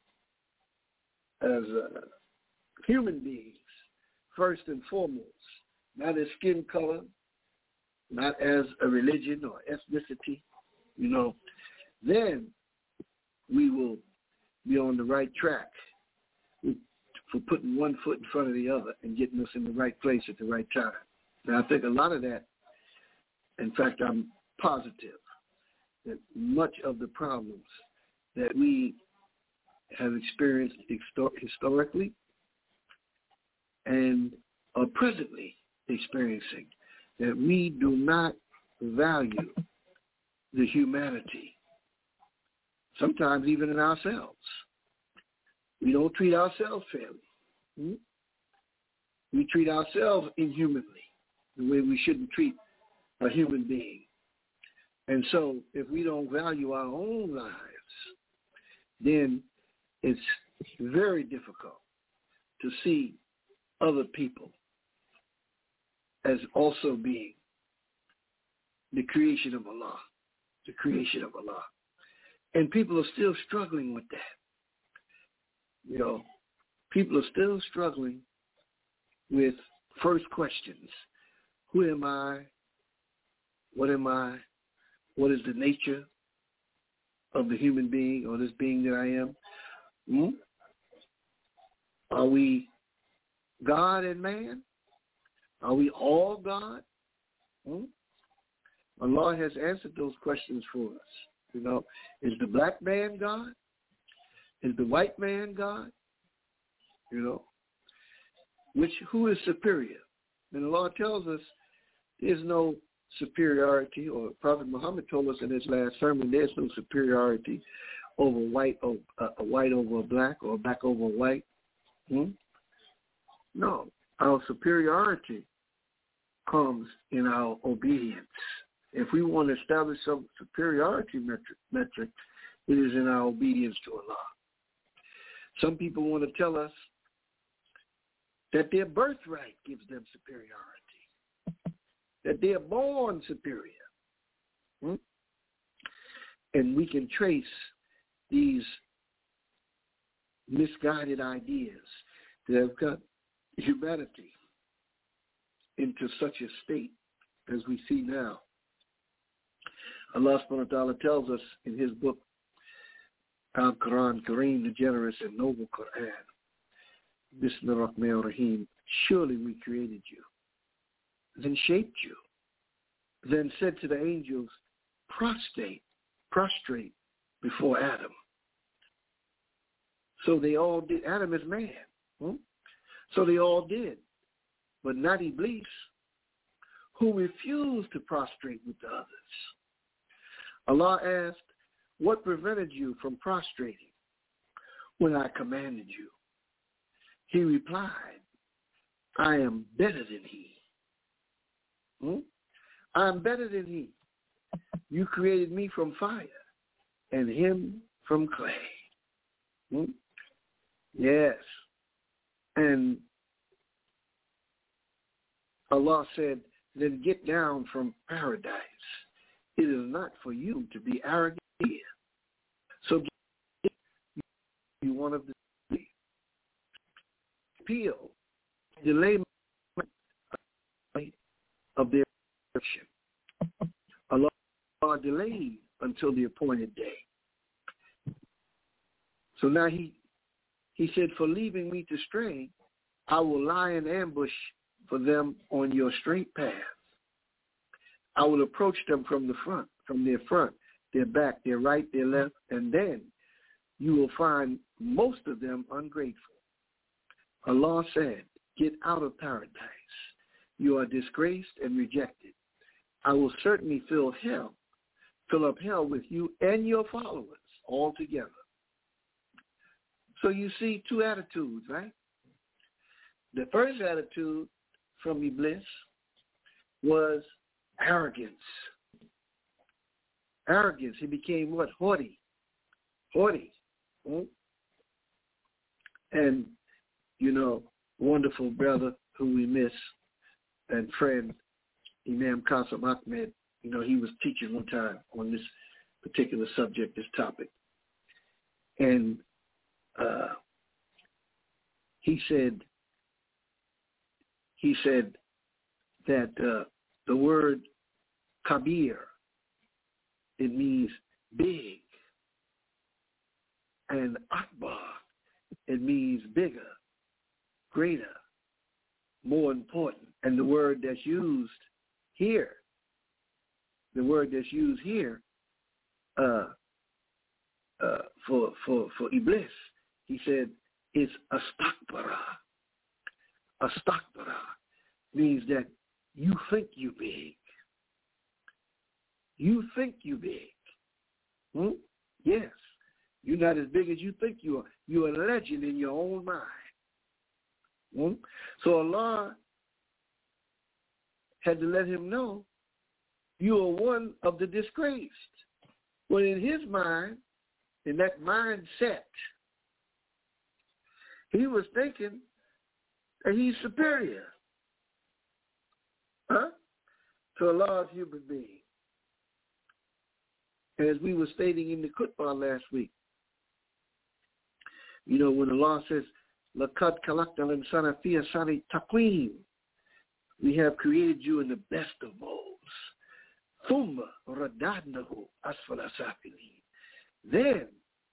as a human beings, first and foremost, not as skin color, not as a religion or ethnicity, you know, then we will be on the right track for putting one foot in front of the other and getting us in the right place at the right time. Now, I think a lot of that, in fact, I'm positive that much of the problems that we have experienced historically and are presently experiencing, that we do not value the humanity, sometimes even in ourselves. We don't treat ourselves fairly. Hmm? We treat ourselves inhumanly, the way we shouldn't treat a human being. And so if we don't value our own lives, then it's very difficult to see other people as also being the creation of Allah, the creation of Allah. And people are still struggling with that. You know, people are still struggling with first questions. Who am I? What am I? What is the nature of the human being or this being that I am? Hmm? Are we God and man? Are we all God? Hmm? Allah has answered those questions for us. You know, is the black man God? Is the white man God? You know, which who is superior? And Allah tells us there's no superiority, or Prophet Muhammad told us in his last sermon, there's no superiority over white, or uh, a white over a black, or a black over a white. Hmm? No, our superiority comes in our obedience. If we want to establish some superiority metric, metric, it is in our obedience to Allah. Some people want to tell us that their birthright gives them superiority, that they are born superior. Hmm? And we can trace these misguided ideas that have got humanity into such a state as we see now. Allah subhanahu wa ta'ala tells us in his book, Al-Quran Kareem, the generous and noble Quran, Bismillah ar-Rahman ar-Rahim, surely we created you, then shaped you, then said to the angels, prostrate, prostrate before Adam. So they all did. Adam is man. Hmm? So they all did. But not Iblis, who refused to prostrate with the others. Allah asked, what prevented you from prostrating when I commanded you? He replied, I am better than he. Hmm? I am better than he. You created me from fire and him from clay. Hmm? Yes. And Allah said, then get down from paradise. It is not for you to be arrogant here. So get you one of the appeal, delay of their action. Allah delayed until the appointed day. So now he he said, for leaving me to stray, I will lie in ambush for them on your straight path. I will approach them from the front, from their front, their back, their right, their left, and then you will find most of them ungrateful. Allah said, get out of paradise. You are disgraced and rejected. I will certainly fill hell, fill up hell with you and your followers all together. So you see two attitudes, right? The first attitude from Iblis was arrogance. Arrogance. He became what? Haughty. Haughty. Hmm? And, you know, wonderful brother who we miss and friend, Imam Qasim Ahmed, you know, he was teaching one time on this particular subject, this topic. And uh, he said, he said that uh, the word kabir, it means big, and akbar, it means bigger, greater, more important. And the word that's used here, the word that's used here uh, uh, for for for Iblis, he said, is astakbara. Astakbara means that you think you big. You think you big. Hmm? Yes. You're not as big as you think you are. You're a legend in your own mind. Hmm? So Allah had to let him know you are one of the disgraced. Well, in his mind, in that mindset, he was thinking that he's superior, huh, to Allah's human being. as we were stating in the khutbah last week, you know, when Allah says, لَقَدْ خَلَقْنَا الْإِنسَانَ فِي أَحْسَنِ تَقْوِيمٍ, we have created you in the best of molds. ثُمَّ رَدَّدْنَهُ أَسْفَلَ سَافِلِينَ, then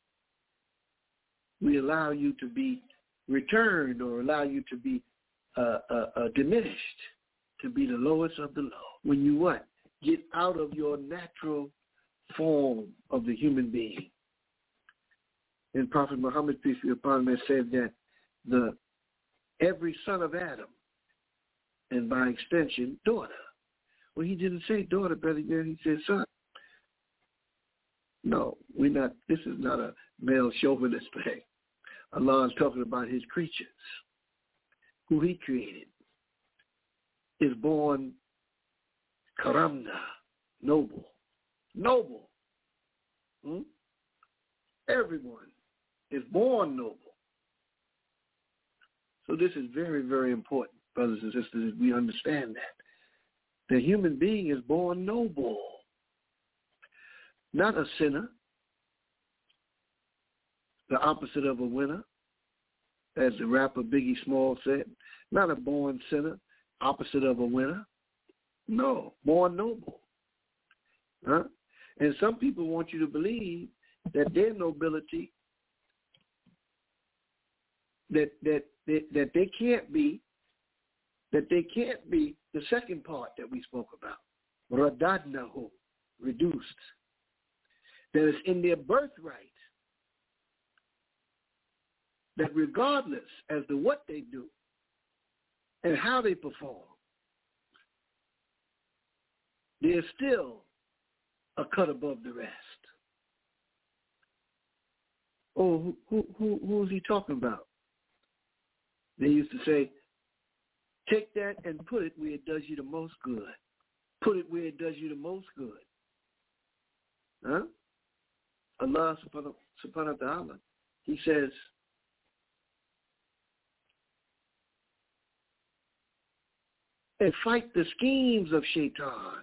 we allow you to be returned or allow you to be uh, uh, uh, diminished, to be the lowest of the low. When you what? Get out of your natural form of the human being. And Prophet Muhammad, peace be upon him, said that the every son of Adam, and by extension, daughter. Well, he didn't say daughter, Brother Gary, he said son. No, we're not, this is not a male chauvinist thing. Allah is talking about his creatures, who he created, is born karamna, noble. Noble. Hmm? Everyone is born noble. So this is very, very important, brothers and sisters, we understand that. The human being is born noble, not a sinner, the opposite of a winner, as the rapper Biggie Small said, not a born sinner, opposite of a winner. No, born noble. Huh? And some people want you to believe that their nobility, that that that, that they can't be, that they can't be the second part that we spoke about, radadnahu, reduced, that is in their birthright, that regardless as to what they do and how they perform, they're still a cut above the rest. Oh, who, who, who, who is he talking about? They used to say, take that and put it where it does you the most good. Put it where it does you the most good. Huh? Allah subhanahu, subhanahu wa ta'ala, he says, and fight the schemes of Shaitan.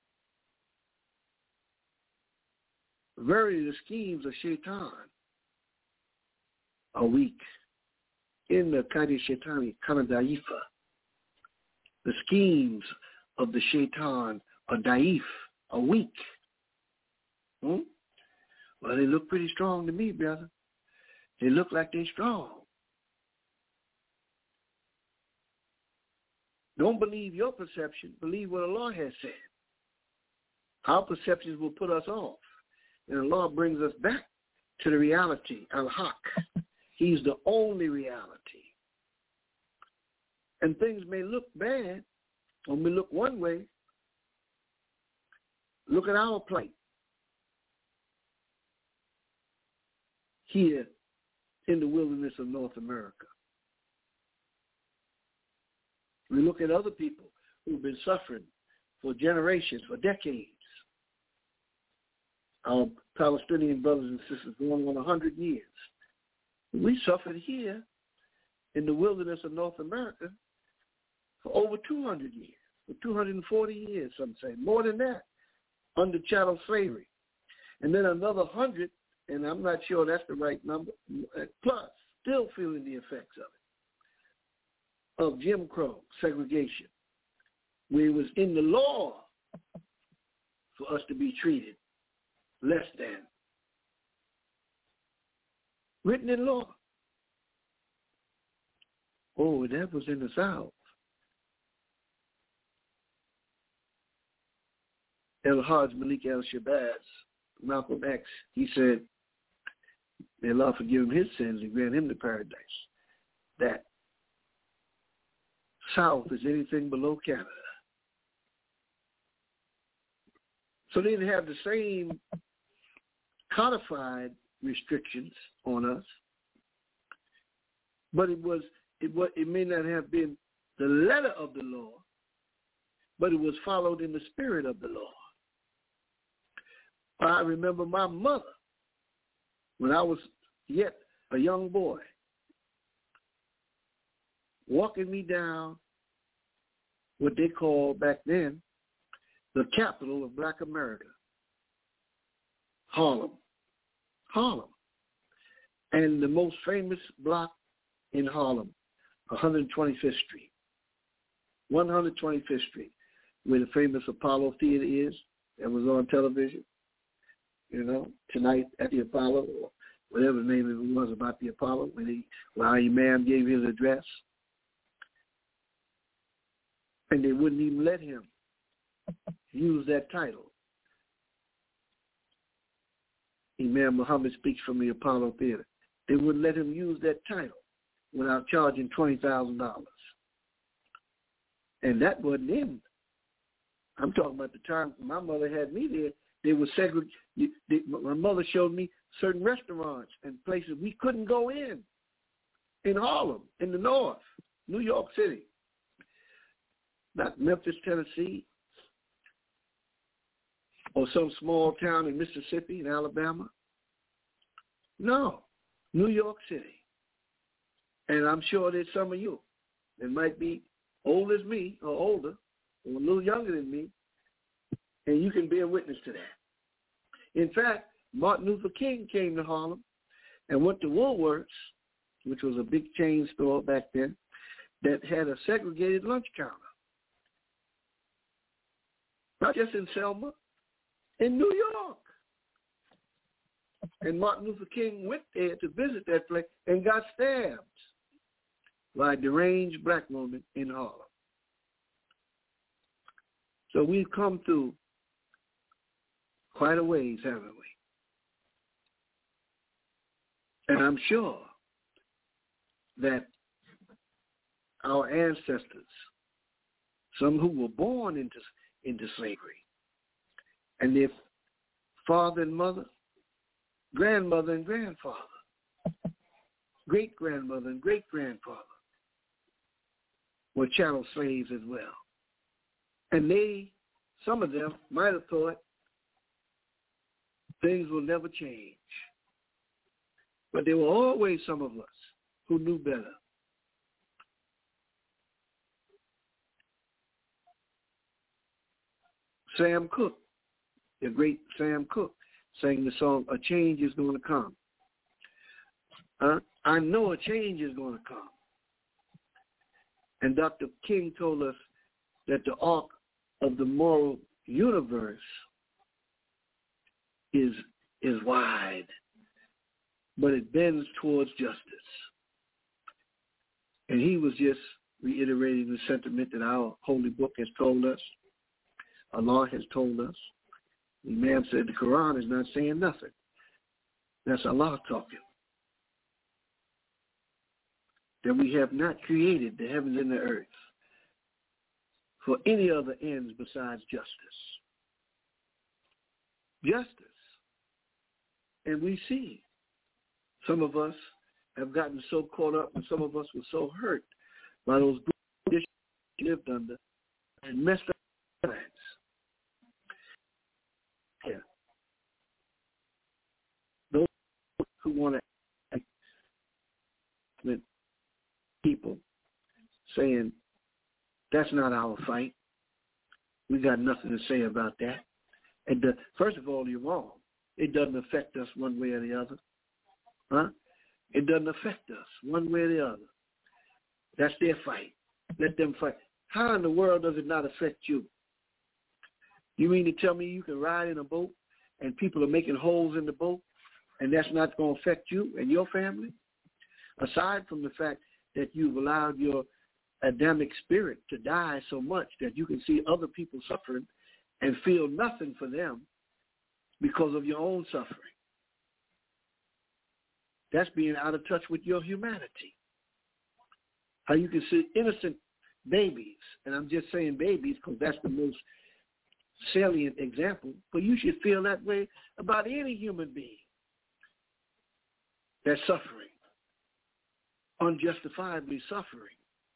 Verily, the schemes of Shaitan are weak. In the Kadi Shaitani, Kana Daifa, the schemes of the Shaitan are daif, are weak. Hmm? Well, they look pretty strong to me, brother. They look like they're strong. Don't believe your perception. Believe what Allah has said. Our perceptions will put us off. And Allah brings us back to the reality, al-haq. He's the only reality. And things may look bad, or may look one way. Look at our plight here in the wilderness of North America. We look at other people who've been suffering for generations, for decades. Our Palestinian brothers and sisters going on a hundred years. We suffered here in the wilderness of North America for over two hundred years, for two hundred forty years, some say, more than that, under chattel slavery. And then another hundred, and I'm not sure that's the right number, plus still feeling the effects of it, of Jim Crow, segregation, where it was in the law for us to be treated less than. Written in law. Oh, that was in the South. El-Hajj Malik El-Shabazz, Malcolm X, he said, may Allah forgive him his sins and grant him the paradise, that South is anything below Canada. So they didn't have the same codified restrictions on us, but it was it was it may not have been the letter of the law, but it was followed in the spirit of the law. I remember my mother, when I was yet a young boy, walking me down what they called back then the capital of Black America, Harlem. Harlem. And the most famous block in Harlem, one hundred twenty-fifth Street. one hundred twenty-fifth Street, where the famous Apollo Theater is, that was on television, you know, tonight at the Apollo, or whatever the name of it was about the Apollo, when he, when our imam gave his address. And they wouldn't even let him use that title. Imam Muhammad speaks from the Apollo Theater. They wouldn't let him use that title without charging twenty thousand dollars. And that wasn't in. I'm talking about the time my mother had me there. They were segregated. My mother showed me certain restaurants and places we couldn't go in, in Harlem, in the north, New York City. Not Memphis, Tennessee, or some small town in Mississippi, in Alabama. No, New York City. And I'm sure there's some of you that might be old as me or older or a little younger than me, and you can bear witness to that. In fact, Martin Luther King came to Harlem and went to Woolworth's, which was a big chain store back then, that had a segregated lunch counter. Not just in Selma, in New York. And Martin Luther King went there to visit that place and got stabbed by a deranged black woman in Harlem. So we've come through quite a ways, haven't we? And I'm sure that our ancestors, some who were born into, into slavery, and their father and mother, grandmother and grandfather, great-grandmother and great-grandfather were chattel slaves as well. And they, some of them might have thought things will never change. But there were always some of us who knew better. Sam Cooke, the great Sam Cooke, sang the song, "A Change is Going to Come." Uh, I know a change is going to come. And Doctor King told us that the arc of the moral universe is is wide, but it bends towards justice. And he was just reiterating the sentiment that our holy book has told us, Allah has told us. The Imam said the Quran is not saying nothing. That's Allah talking. That we have not created the heavens and the earth for any other ends besides justice. Justice. And we see some of us have gotten so caught up and some of us were so hurt by those conditions we lived under and messed up our lives. Yeah. Those who want to act with people saying, that's not our fight. We got nothing to say about that. And the, first of all, you're wrong. It doesn't affect us one way or the other. Huh? It doesn't affect us one way or the other. That's their fight. Let them fight. How in the world does it not affect you? You mean to tell me you can ride in a boat and people are making holes in the boat and that's not going to affect you and your family? Aside from the fact that you've allowed your Adamic spirit to die so much that you can see other people suffering and feel nothing for them because of your own suffering. That's being out of touch with your humanity. How you can see innocent babies, and I'm just saying babies because that's the most salient example, but you should feel that way about any human being that's suffering, unjustifiably suffering.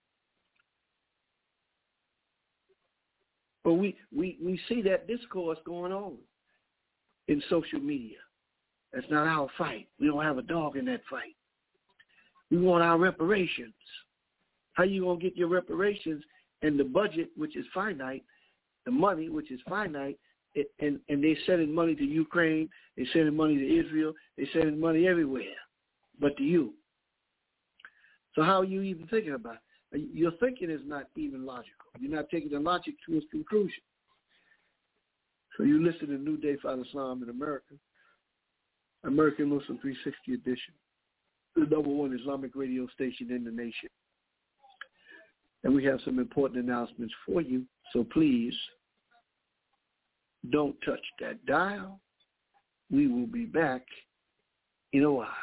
But we, we, we see that discourse going on in social media. That's not our fight. We don't have a dog in that fight. We want our reparations. How you going to get your reparations and the budget, which is finite, the money, which is finite, and, and they're sending money to Ukraine, they're sending money to Israel, they're sending money everywhere, but to you. So how are you even thinking about it? Your thinking is not even logical. You're not taking the logic to its conclusion. So you listen to New Day for Islam in America, American Muslim three sixty edition, the number one Islamic radio station in the nation. And we have some important announcements for you, so please don't touch that dial. We will be back in a while.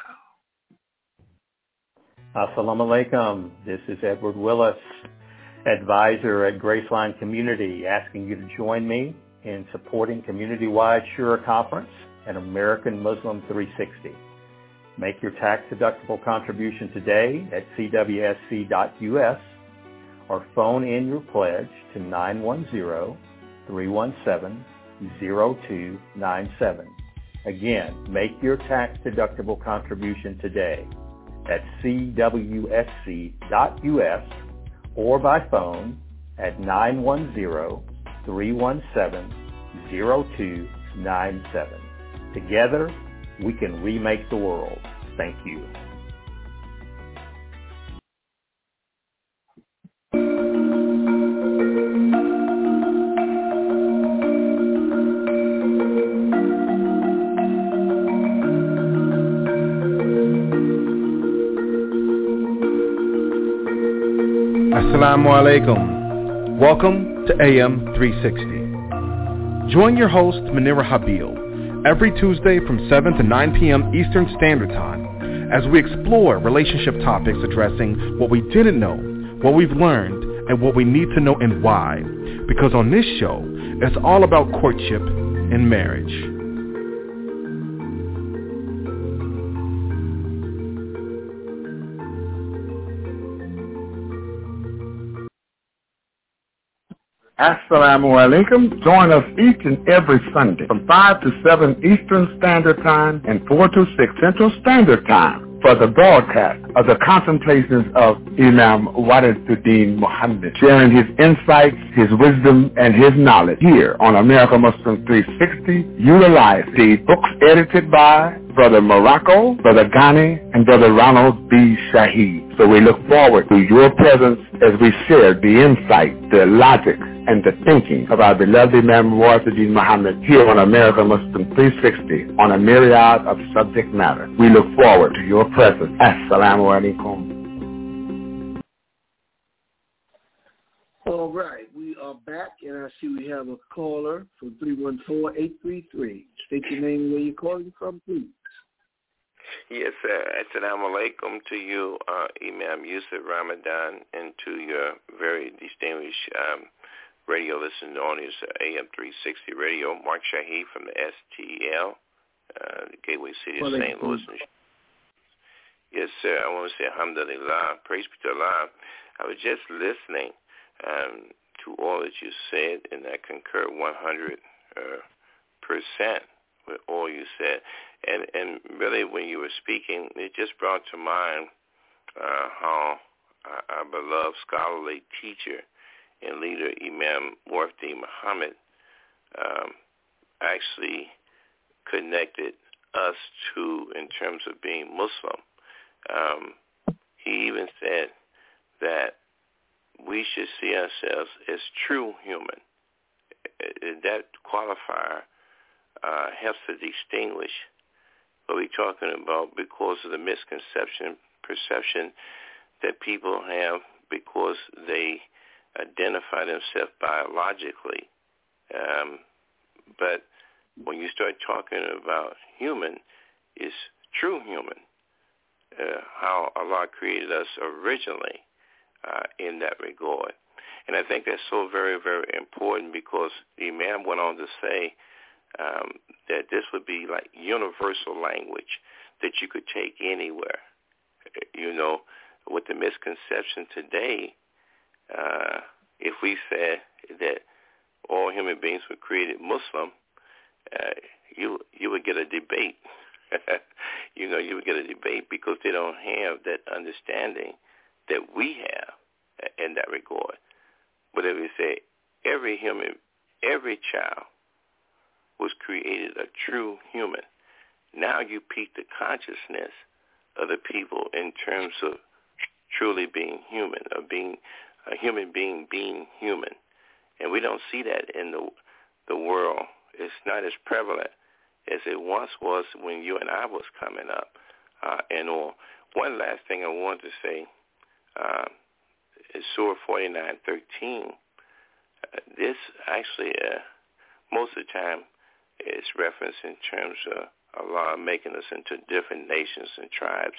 Assalamu alaikum. This is Edward Willis, advisor at Graceline Community, asking you to join me in supporting community-wide Shura Conference and American Muslim three sixty. Make your tax-deductible contribution today at c w s c dot u s or phone in your pledge to nine one zero, three one seven, zero two nine seven. Again, make your tax-deductible contribution today at c w s c dot u s or by phone at nine one zero, three one seven, zero two nine seven. Together, we can remake the world. Thank you. Assalamu alaikum. Welcome to A M three sixty. Join your host, Munira Habil, every Tuesday from seven to nine p.m. Eastern Standard Time as we explore relationship topics addressing what we didn't know, what we've learned, and what we need to know and why. Because on this show, it's all about courtship and marriage. Assalamu alaikum. Join us each and every Sunday from five to seven Eastern Standard Time and four to six Central Standard Time for the broadcast of the contemplations of Imam Wariduddin Muhammad, sharing his insights, his wisdom, and his knowledge here on American Muslim three sixty. Utilize the books edited by Brother Morocco, Brother Ghani, and Brother Ronald B. Shaheed. So we look forward to your presence as we share the insight, the logic, and the thinking of our beloved Imam Wariduddin Muhammad here on American Muslim three sixty on a myriad of subject matter. We look forward to your presence. Assalamu alaikum. All right, we are back, and I see we have a caller from three one four, eight three three. State your name and where you're calling from, please. Yes, sir. Assalamu alaikum to you, uh, Imam Yusuf Ramadan, and to your very distinguished um, radio listening audience, uh, A M three sixty Radio. Mark Shaheed from the S T L, uh, the Gateway City of Saint Louis. Yes, sir. I want to say alhamdulillah, praise be to Allah. I was just listening um, to all that you said, and I concur one hundred percent with all you said. And and really, when you were speaking, it just brought to mind uh, how our, our beloved scholarly teacher and leader, Imam Wariduddin Muhammad, um, actually connected us to, in terms of being Muslim. Um, he even said that we should see ourselves as true human. That qualifier uh, helps to distinguish what we're talking about because of the misconception, perception that people have because they identify themselves biologically. Um, but when you start talking about human, it's true human, uh, how Allah created us originally uh, in that regard. And I think that's so very, very important because the Imam went on to say um, that this would be like universal language that you could take anywhere. You know, with the misconception today, uh, if we said that all human beings were created Muslim, uh, you you would get a debate. you know, you would get a debate because they don't have that understanding that we have in that regard. But if we say every human, every child was created a true human. Now you pique the consciousness of the people in terms of truly being human, of being a human being being human. And we don't see that in the the world. It's not as prevalent as it once was when you and I was coming up. Uh, and all. One last thing I want to say uh, is Surah forty-nine thirteen. Uh, this actually, uh, most of the time, is referenced in terms of Allah making us into different nations and tribes.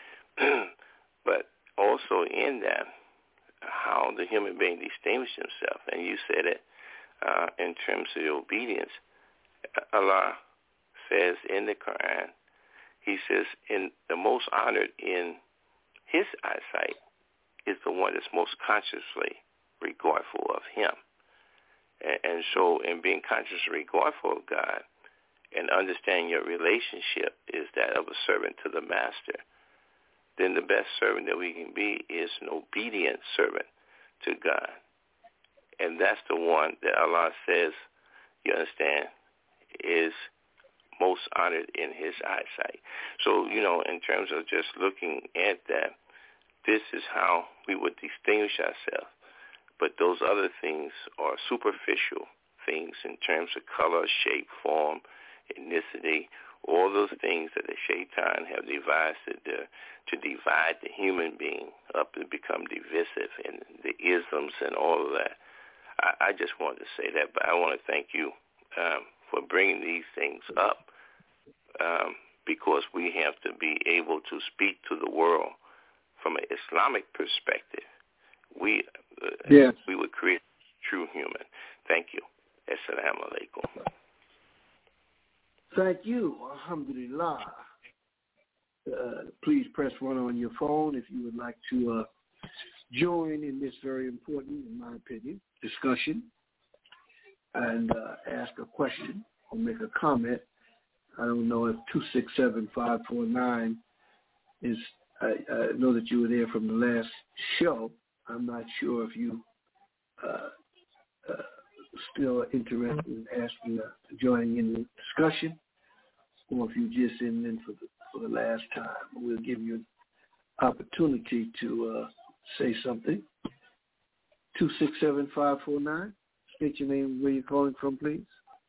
But also in that, how the human being distinguished himself. And you said it uh, in terms of the obedience. Allah says in the Quran, he says, in the most honored in his eyesight is the one that's most consciously regardful of him. And, and so in being consciously regardful of God and understanding your relationship is that of a servant to the master, then the best servant that we can be is an obedient servant to God. And that's the one that Allah says, you understand, is most honored in his eyesight. So, you know, in terms of just looking at that, this is how we would distinguish ourselves. But those other things are superficial things in terms of color, shape, form, ethnicity, all those things that the shaitan have devised to, to divide the human being up and become divisive, and the isms and all of that. I, I just wanted to say that, but I want to thank you um, for bringing these things up, um, because we have to be able to speak to the world from an Islamic perspective. We uh, yes. we would create a true human. Thank you. Assalamu alaikum. Thank you. Alhamdulillah. Uh, please press one on your phone if you would like to uh, join in this very important, in my opinion, discussion and uh, ask a question or make a comment. I don't know if two six seven, five four nine is, I, I know that you were there from the last show. I'm not sure if you uh, uh, still interested in asking, uh, joining in the discussion, or if you just in in for the, for the last time. We'll give you an opportunity to uh, say something. two six seven, five four nine. State your name and where you're calling from, please.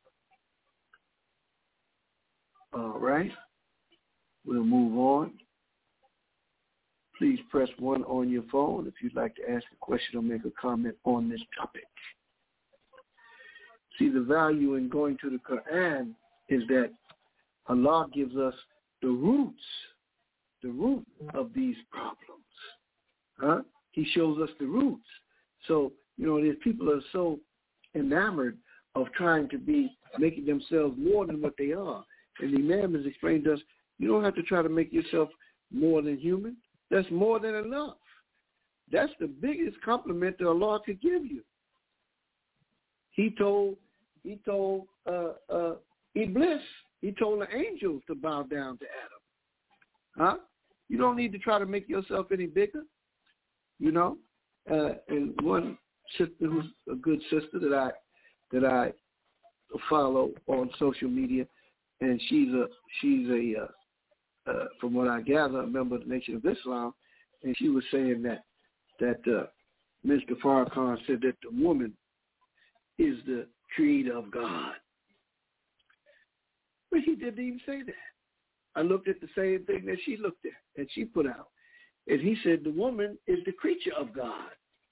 All right. We'll move on. Please press one on your phone if you'd like to ask a question or make a comment on this topic. See, the value in going to the Quran is that Allah gives us the roots, the root of these problems. Huh? He shows us the roots. So, you know, there's people that are so enamored of trying to be, making themselves more than what they are. And the Imam has explained to us, you don't have to try to make yourself more than human. That's more than enough. That's the biggest compliment that Allah could give you. He told, he told uh, uh, Iblis, he told the angels to bow down to Adam. Huh? You don't need to try to make yourself any bigger. You know, uh, and one sister who's a good sister that I that I follow on social media, and she's a she's a uh, uh, from what I gather, a member of the Nation of Islam, and she was saying that that uh, Mister Farrakhan said that the woman is the creator of God, but he didn't even say that. I looked at the same thing that she looked at and she put out, and he said the woman is the creature of God.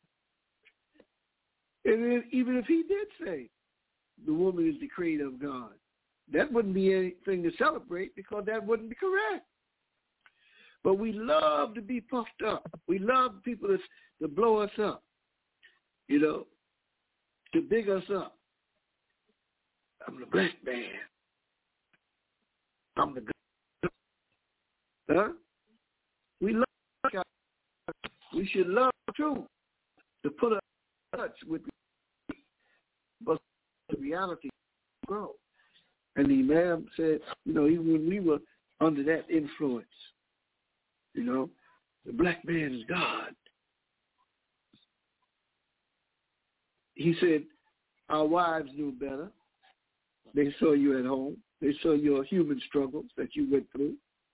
And then even if he did say the woman is the creator of God, that wouldn't be anything to celebrate because that wouldn't be correct. But we love to be puffed up. We love people to, to blow us up, you know, to big us up. I'm the black man. I'm the good. Huh? We love God. We should love too, to put us in touch with the, but the reality grow. And the Imam said, you know, even when we were under that influence, you know, the black man is God. He said, our wives knew better. They saw you at home. They saw your human struggles that you went through.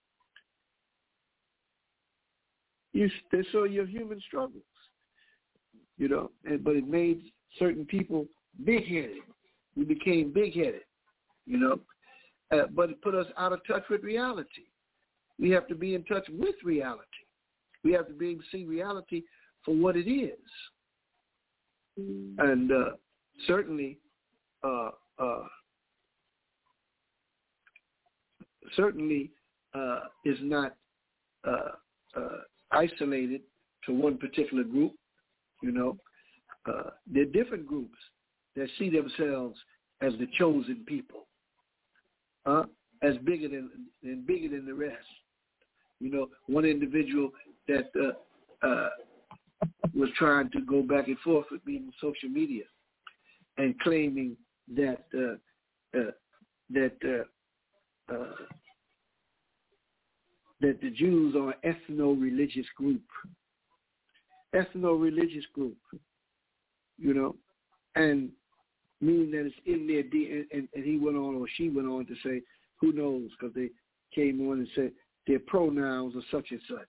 You, they saw your human struggles, you know, and, but it made certain people big-headed. We became big-headed, you know, uh, but it put us out of touch with reality. We have to be in touch with reality. We have to be able to see reality for what it is. And uh, certainly, uh, uh, certainly uh, is not uh, uh, isolated to one particular group. You know, uh, there are different groups that see themselves as the chosen people, uh, as bigger than and bigger than the rest. You know, one individual that uh, uh, was trying to go back and forth with me on social media and claiming that uh, uh, that uh, uh, that the Jews are an ethno-religious group, ethno-religious group, you know, and meaning that it's in their D N A. And, and he went on, or she went on to say, who knows, because they came on and said their pronouns are such and such.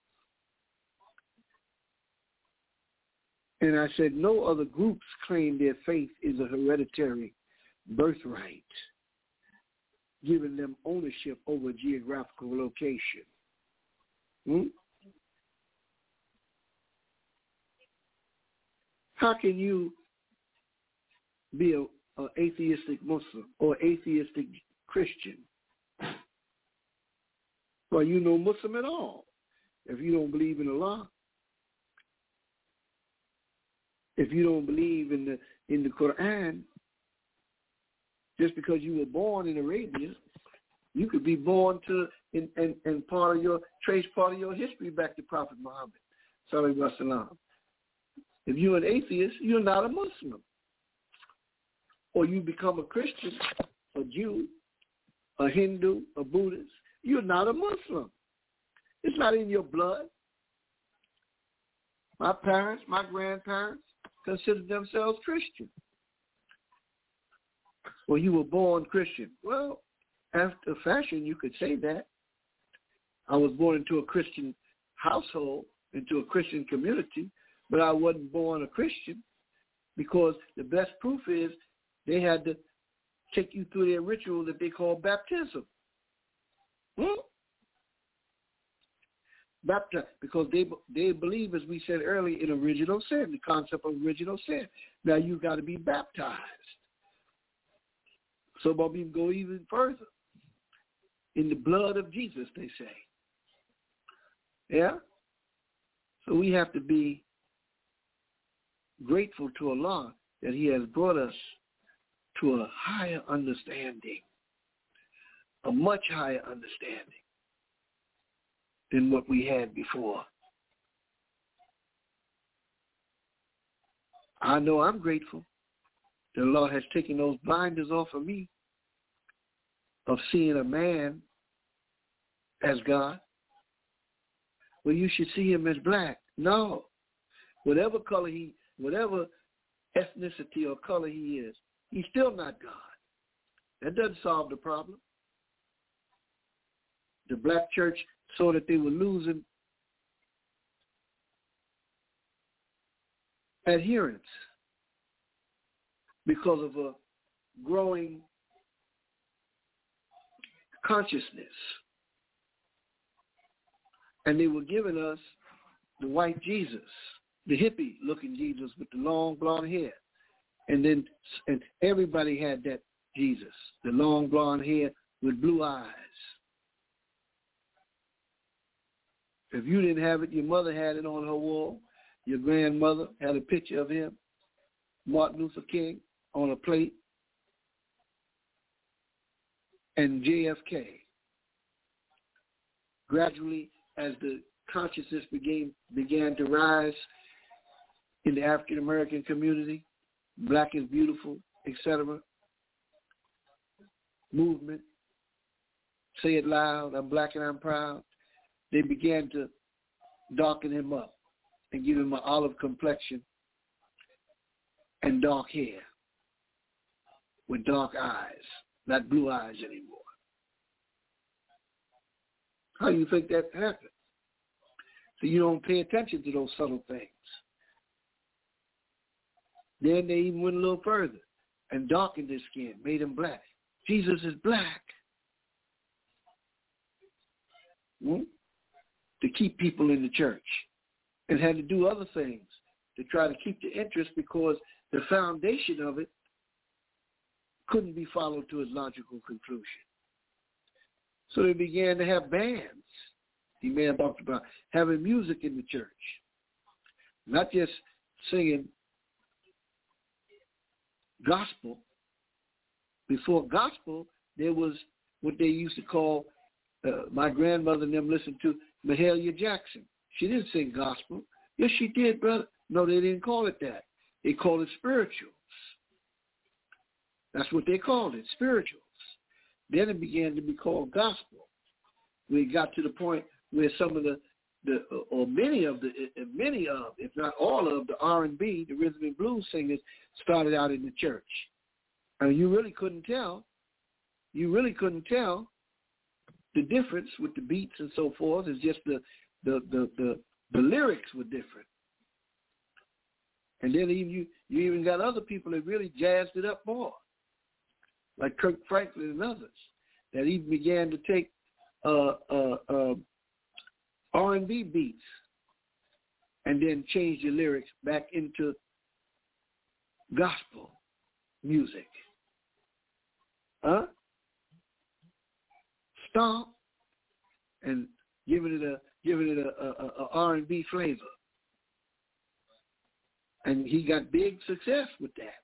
And I said, no other groups claim their faith is a hereditary birthright, giving them ownership over a geographical location. Hmm? How can you be an atheistic Muslim or atheistic Christian? Well, you no Muslim at all if you don't believe in Allah. If you don't believe in the in the Quran, just because you were born in Arabia, you could be born to and and, and part of your trace part of your history back to Prophet Muhammad sallallahu alaihi wasallam. If you're an atheist, you're not a Muslim. Or you become a Christian, a Jew, a Hindu, a Buddhist, you're not a Muslim. It's not in your blood. My parents, my grandparents considered themselves Christian. Well, you were born Christian. Well, after fashion, you could say that. I was born into a Christian household, into a Christian community, but I wasn't born a Christian because the best proof is they had to take you through their ritual that they call baptism. Hmm? Baptized, because they they believe, as we said earlier, in original sin, the concept of original sin. Now you've got to be baptized. So but we go even further. In the blood of Jesus, they say. Yeah? So we have to be grateful to Allah that he has brought us to a higher understanding, a much higher understanding than what we had before. I know I'm grateful that Allah has taken those blinders off of me of seeing a man as God. Well, you should see him as black. No. Whatever color he, whatever ethnicity or color he is, he's still not God. That doesn't solve the problem. The black church saw that they were losing adherents because of a growing consciousness. And they were giving us the white Jesus, the hippie-looking Jesus with the long blonde hair. And then and everybody had that Jesus, the long blonde hair with blue eyes. If you didn't have it, your mother had it on her wall. Your grandmother had a picture of him, Martin Luther King, on a plate, and J F K. Gradually, as the consciousness began, began to rise in the African-American community, Black is Beautiful, et cetera, movement, say it loud, I'm black and I'm proud, they began to darken him up and give him an olive complexion and dark hair. with dark eyes, not blue eyes anymore. How do you think that happened? So you don't pay attention to those subtle things. Then they even went a little further and darkened his skin, made him black. Jesus is black. Hmm? To keep people in the church. And had to do other things to try to keep the interest because the foundation of it couldn't be followed to its logical conclusion. So they began to have bands. The man talked about having music in the church. Not just singing gospel. Before gospel, there was what they used to call, uh, my grandmother and them listened to, Mahalia Jackson. She didn't sing gospel. Yes, she did, brother. No, they didn't call it that. They called it spirituals. That's what they called it, spirituals. Then it began to be called gospel. We got to the point where some of the, the or many of the, many of, if not all of the R and B, the rhythm and blues singers started out in the church. And you really couldn't tell. You really couldn't tell the difference with the beats and so forth. It's just the the the the, the lyrics were different. And then even you you even got other people that really jazzed it up more, like Kirk Franklin and others, that even began to take uh, uh, uh, R and B beats and then change the lyrics back into gospel music. Huh? Stomp and giving it a giving it a, a, a R and B flavor. And he got big success with that.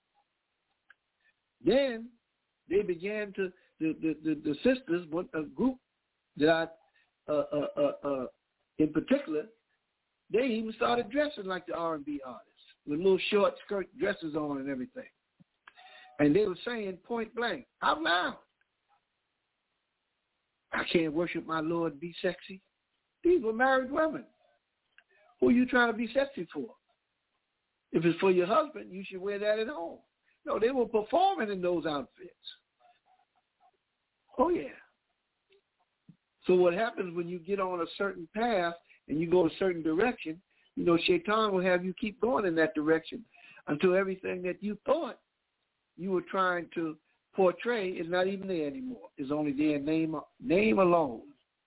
Then they began to, the, the, the, the sisters, one, a group that I, uh, uh, uh, uh, in particular, they even started dressing like the R and B artists, with little short skirt dresses on and everything. And they were saying point blank, out loud, I can't worship my Lord and be sexy. These were married women. Who are you trying to be sexy for? If it's for your husband, you should wear that at home. No, they were performing in those outfits. Oh, yeah. So what happens when you get on a certain path and you go a certain direction, you know, Shaitan will have you keep going in that direction until everything that you thought you were trying to portray is not even there anymore. It's only there in name, name alone.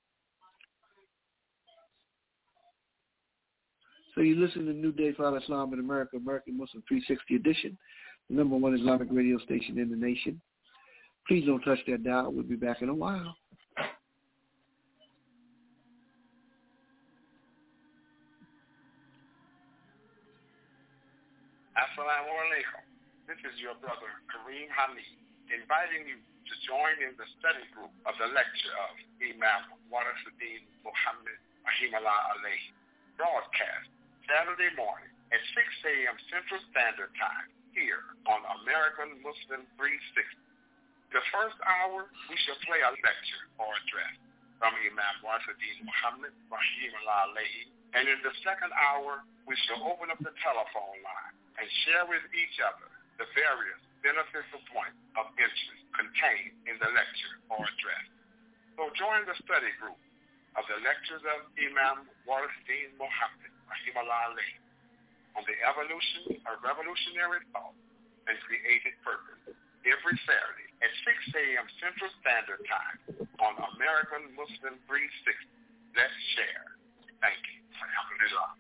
So you listen to New Day for Islam in America, American Muslim three sixty edition, the number one Islamic radio station in the nation. Please don't touch that dial. We'll be back in a while. Assalamu alaikum. This is your brother, Kareem Hamid, inviting you to join in the study group of the lecture of Imam Warasuddin Muhammad Rahimullah Alayhi, broadcast Saturday morning at six a.m. Central Standard Time here on American Muslim three sixty. The first hour, we shall play a lecture or address from Imam Warasuddin Muhammad Rahimullah Alayhi, and in the second hour, we shall open up the telephone line and share with each other the various beneficial points of interest contained in the lecture or address. So join the study group of the lectures of Imam Warasuddin Muhammad Rahimullah Alayhi on the evolution of revolutionary thought and creative purpose every Saturday at six a.m. Central Standard Time on American Muslim three sixty. Let's share. Thank you. Alhamdulillah.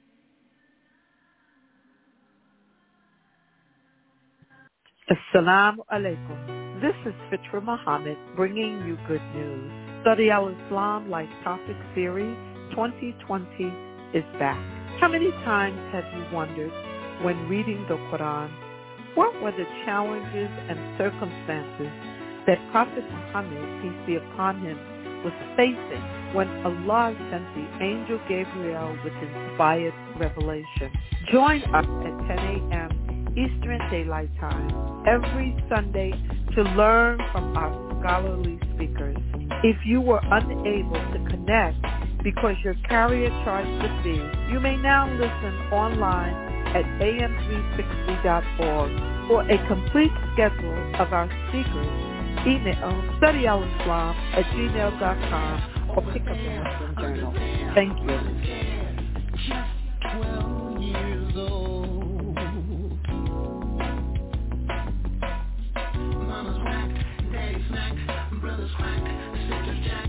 Assalamu alaikum. This is Fitra Muhammad bringing you good news. Study Al-Islam Life Topic Series twenty twenty is back. How many times have you wondered when reading the Quran, what were the challenges and circumstances that Prophet Muhammad, peace be upon him, was facing when Allah sent the angel Gabriel with inspired revelation? Join us at ten a.m. Eastern Daylight Time every Sunday to learn from our scholarly speakers. If you were unable to connect because your carrier charged the fee, you may now listen online at A M three sixty dot org For a complete schedule of our speakers, email studyalislam at gmail dot com or pick up the Muslim Journal. Thank you. twelve years old. Mama's whack, daddy's smack, brother's crack, sister's jack.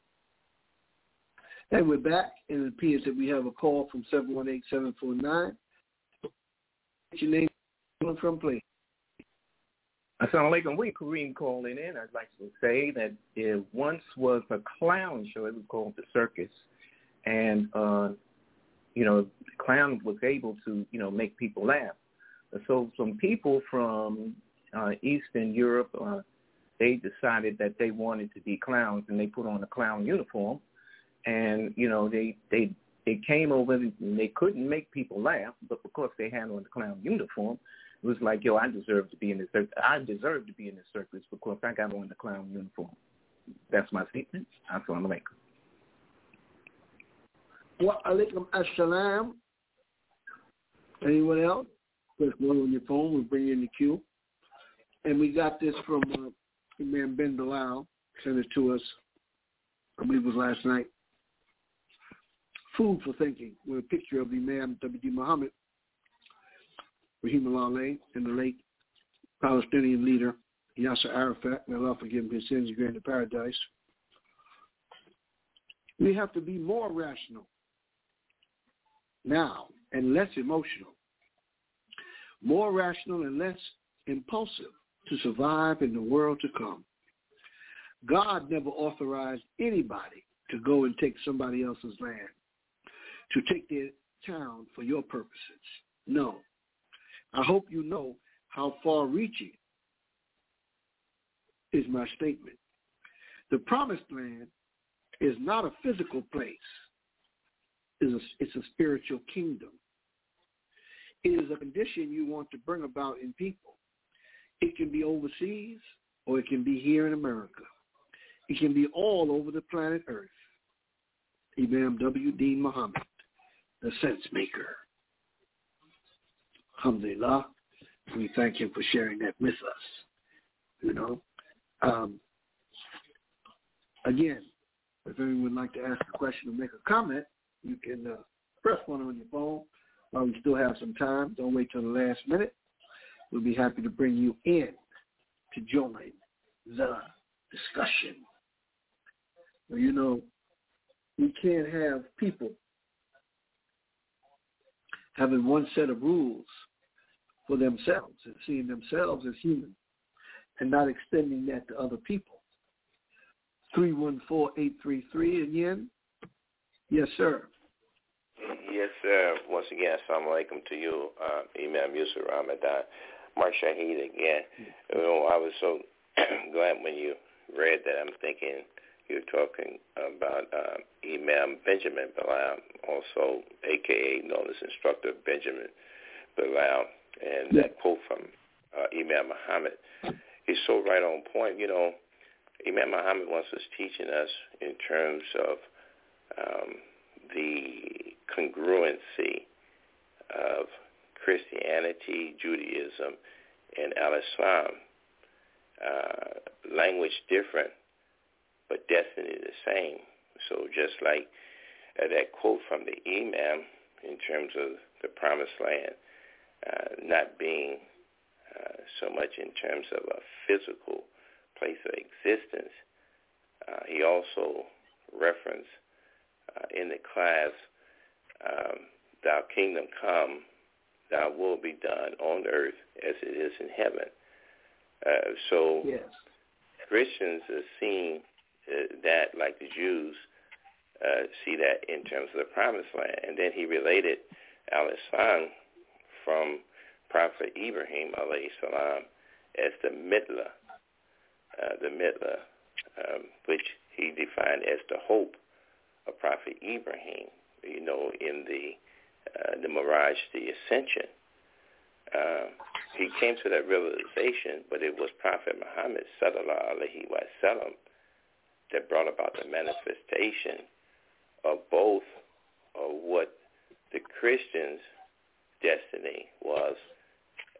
And we're back, and it appears that we have a call from seven one eight, seven four nine. What's your name from, please? Assalamu alaikum. We Kareem calling in. I'd like to say that it once was a clown show. It was called the Circus. And, uh, you know, the clown was able to, you know, make people laugh. So some people from uh, Eastern Europe, uh, they decided that they wanted to be clowns, and they put on a clown uniform. And, you know, they, they, they came over and they couldn't make people laugh, but because they had on the clown uniform, it was like, yo, I deserve to be in the circus. I deserve to be in the circus because I got on the clown uniform. That's my statement. Assalamu alaikum. Wa alaikum assalam. Anyone else? Press one on your phone. We'll bring you in the queue. And we got this from uh, Imam Ben Bilal. Sent it to us, I believe it was last night. Food for thinking, with a picture of Imam W D Muhammad, Rahimahullah, and the late Palestinian leader Yasser Arafat. May Allah forgive him his sins and grant him paradise. We have to be more rational now and less emotional. More rational and less impulsive to survive in the world to come. God never authorized anybody to go and take somebody else's land, to take their town for your purposes. No. I hope you know how far-reaching is my statement. The promised land is not a physical place. It's a, it's a spiritual kingdom. It is a condition you want to bring about in people. It can be overseas or it can be here in America. It can be all over the planet Earth. Imam W D Muhammad, the sense maker. Alhamdulillah, we thank him for sharing that with us. You know, um, again, if anyone would like to ask a question or make a comment, you can uh, press one on your phone while we still have some time. Don't wait till the last minute. We'll be happy to bring you in to join the discussion. Well, you know, we can't have people having one set of rules for themselves and seeing themselves as human and not extending that to other people. three one four, eight three three again. Yes, sir. Yes, sir. Once again, assalamu alaikum to you, uh, Imam Yusuf Ramadan. Mark Shahid again. You know, I was so glad when you read that. I'm thinking you're talking about uh, Imam Benjamin Bilal, also a k a known as Instructor Benjamin Bilal, and that quote from uh, Imam Muhammad is so right on point. You know, Imam Muhammad once was teaching us in terms of um, the congruency of Christianity, Judaism, and Al-Islam. Uh, language different, but destiny the same. So just like uh, that quote from the Imam in terms of the promised land uh, not being uh, so much in terms of a physical place of existence, uh, he also referenced uh, in the class, um, "Thy kingdom come, thy will be done on earth as it is in heaven." Uh, so yes. Christians are seeing uh, that like the Jews uh, see that in terms of the promised land. And then he related Al-Islam from Prophet Ibrahim alayhi salam as the Midla, uh, the Midla, um, which he defined as the hope of Prophet Ibrahim, you know, in the uh, the Miraj, the Ascension. Uh, he came to that realization, but it was Prophet Muhammad sallallahu alaihi wasallam that brought about the manifestation of both of what the Christians' destiny was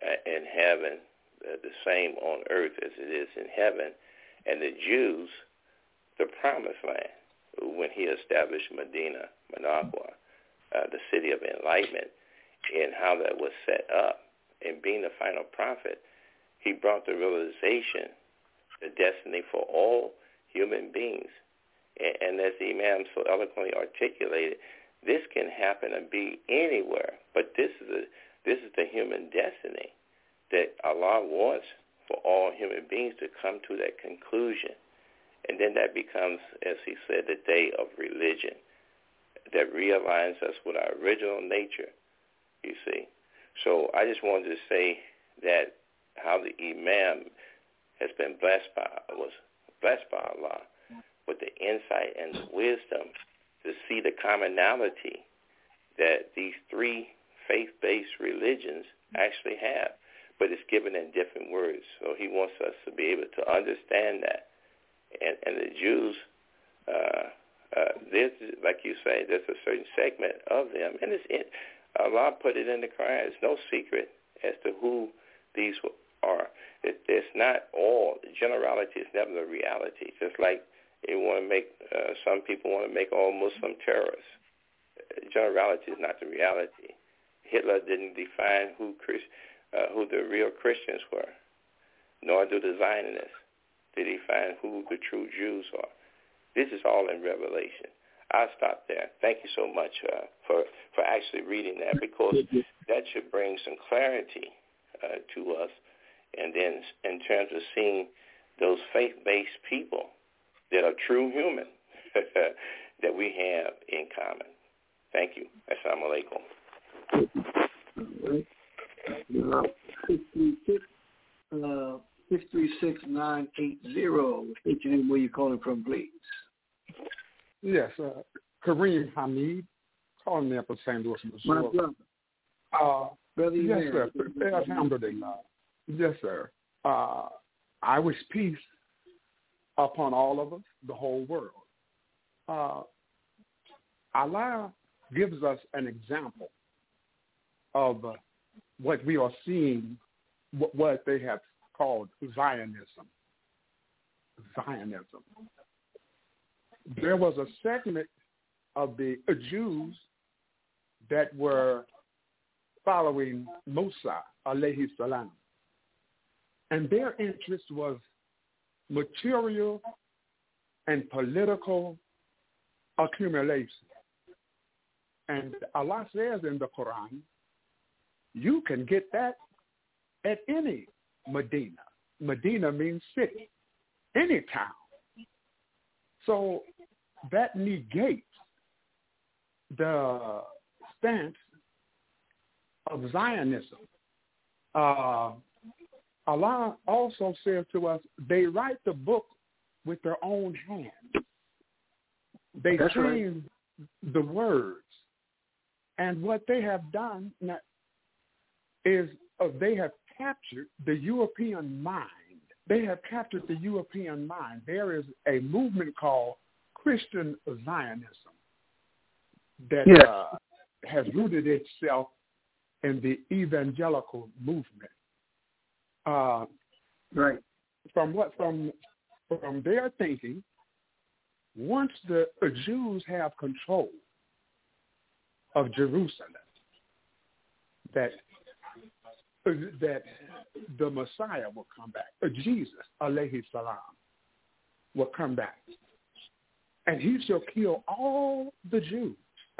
in heaven, uh, the same on earth as it is in heaven, and the Jews, the promised land, when he established Medina, Managua, uh, the city of enlightenment, and how that was set up. And being the final prophet, he brought the realization, the destiny for all human beings. And, and as the Imam so eloquently articulated, this can happen and be anywhere, but this is a, this is the human destiny that Allah wants for all human beings to come to that conclusion. And then that becomes, as he said, the day of religion that realigns us with our original nature, you see. So I just wanted to say that how the Imam has been blessed by, was blessed by Allah with the insight and the wisdom to see the commonality that these three faith-based religions actually have, but it's given in different words. So he wants us to be able to understand that. And, and the Jews, uh, uh, there's, like you say, there's a certain segment of them, and it's in, Allah put it in the Quran. It's no secret as to who these are. It, it's not all. Generality is never the reality. Just like they want to make, uh, some people want to make all Muslim terrorists. Generality is not the reality. Hitler didn't define who Christ, uh, who the real Christians were, nor do the Zionists did he find who the true Jews are. This is all in Revelation. I'll stop there. Thank you so much uh, for, for actually reading that, because that should bring some clarity uh, to us. And then in terms of seeing those faith-based people that are true human that we have in common. Thank you. Assalamu alaikum. Uh, six three six nine eight zero. State your name, where you're calling from, please. Yes, uh, Kareem Hamid, calling me up from Saint Louis, Missouri. My brother. Uh, brother yes, sir. Alhamdulillah. Yes, sir. Uh, I wish peace upon all of us, the whole world. Uh, Allah gives us an example of uh, what we are seeing, what, what they have called Zionism. Zionism. There was a segment of the Jews that were following Musa, alayhi salam, and their interest was material and political accumulation. And Allah says in the Quran, you can get that at any Medina. Medina means city, any town. So that negates the stance of Zionism. Uh, Allah also says to us, they write the book with their own hands. They That's change right. the words. And what they have done is uh, they have captured the European mind. They have captured the European mind. There is a movement called Christian Zionism that yes. uh, has rooted itself in the evangelical movement. Uh, right. From what from from their thinking, once the Jews have control of Jerusalem, that that the Messiah will come back, or Jesus, alayhi salam, will come back, and he shall kill all the Jews.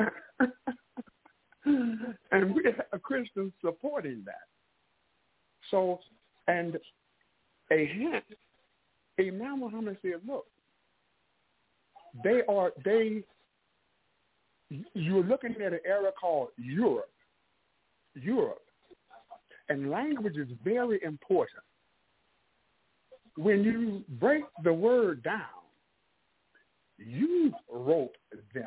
And we are Christians supporting that. So, and a hint, Imam Muhammad said, look, they are, they, you're looking at an area called Europe. Europe. And language is very important. When you break the word down, you wrote them.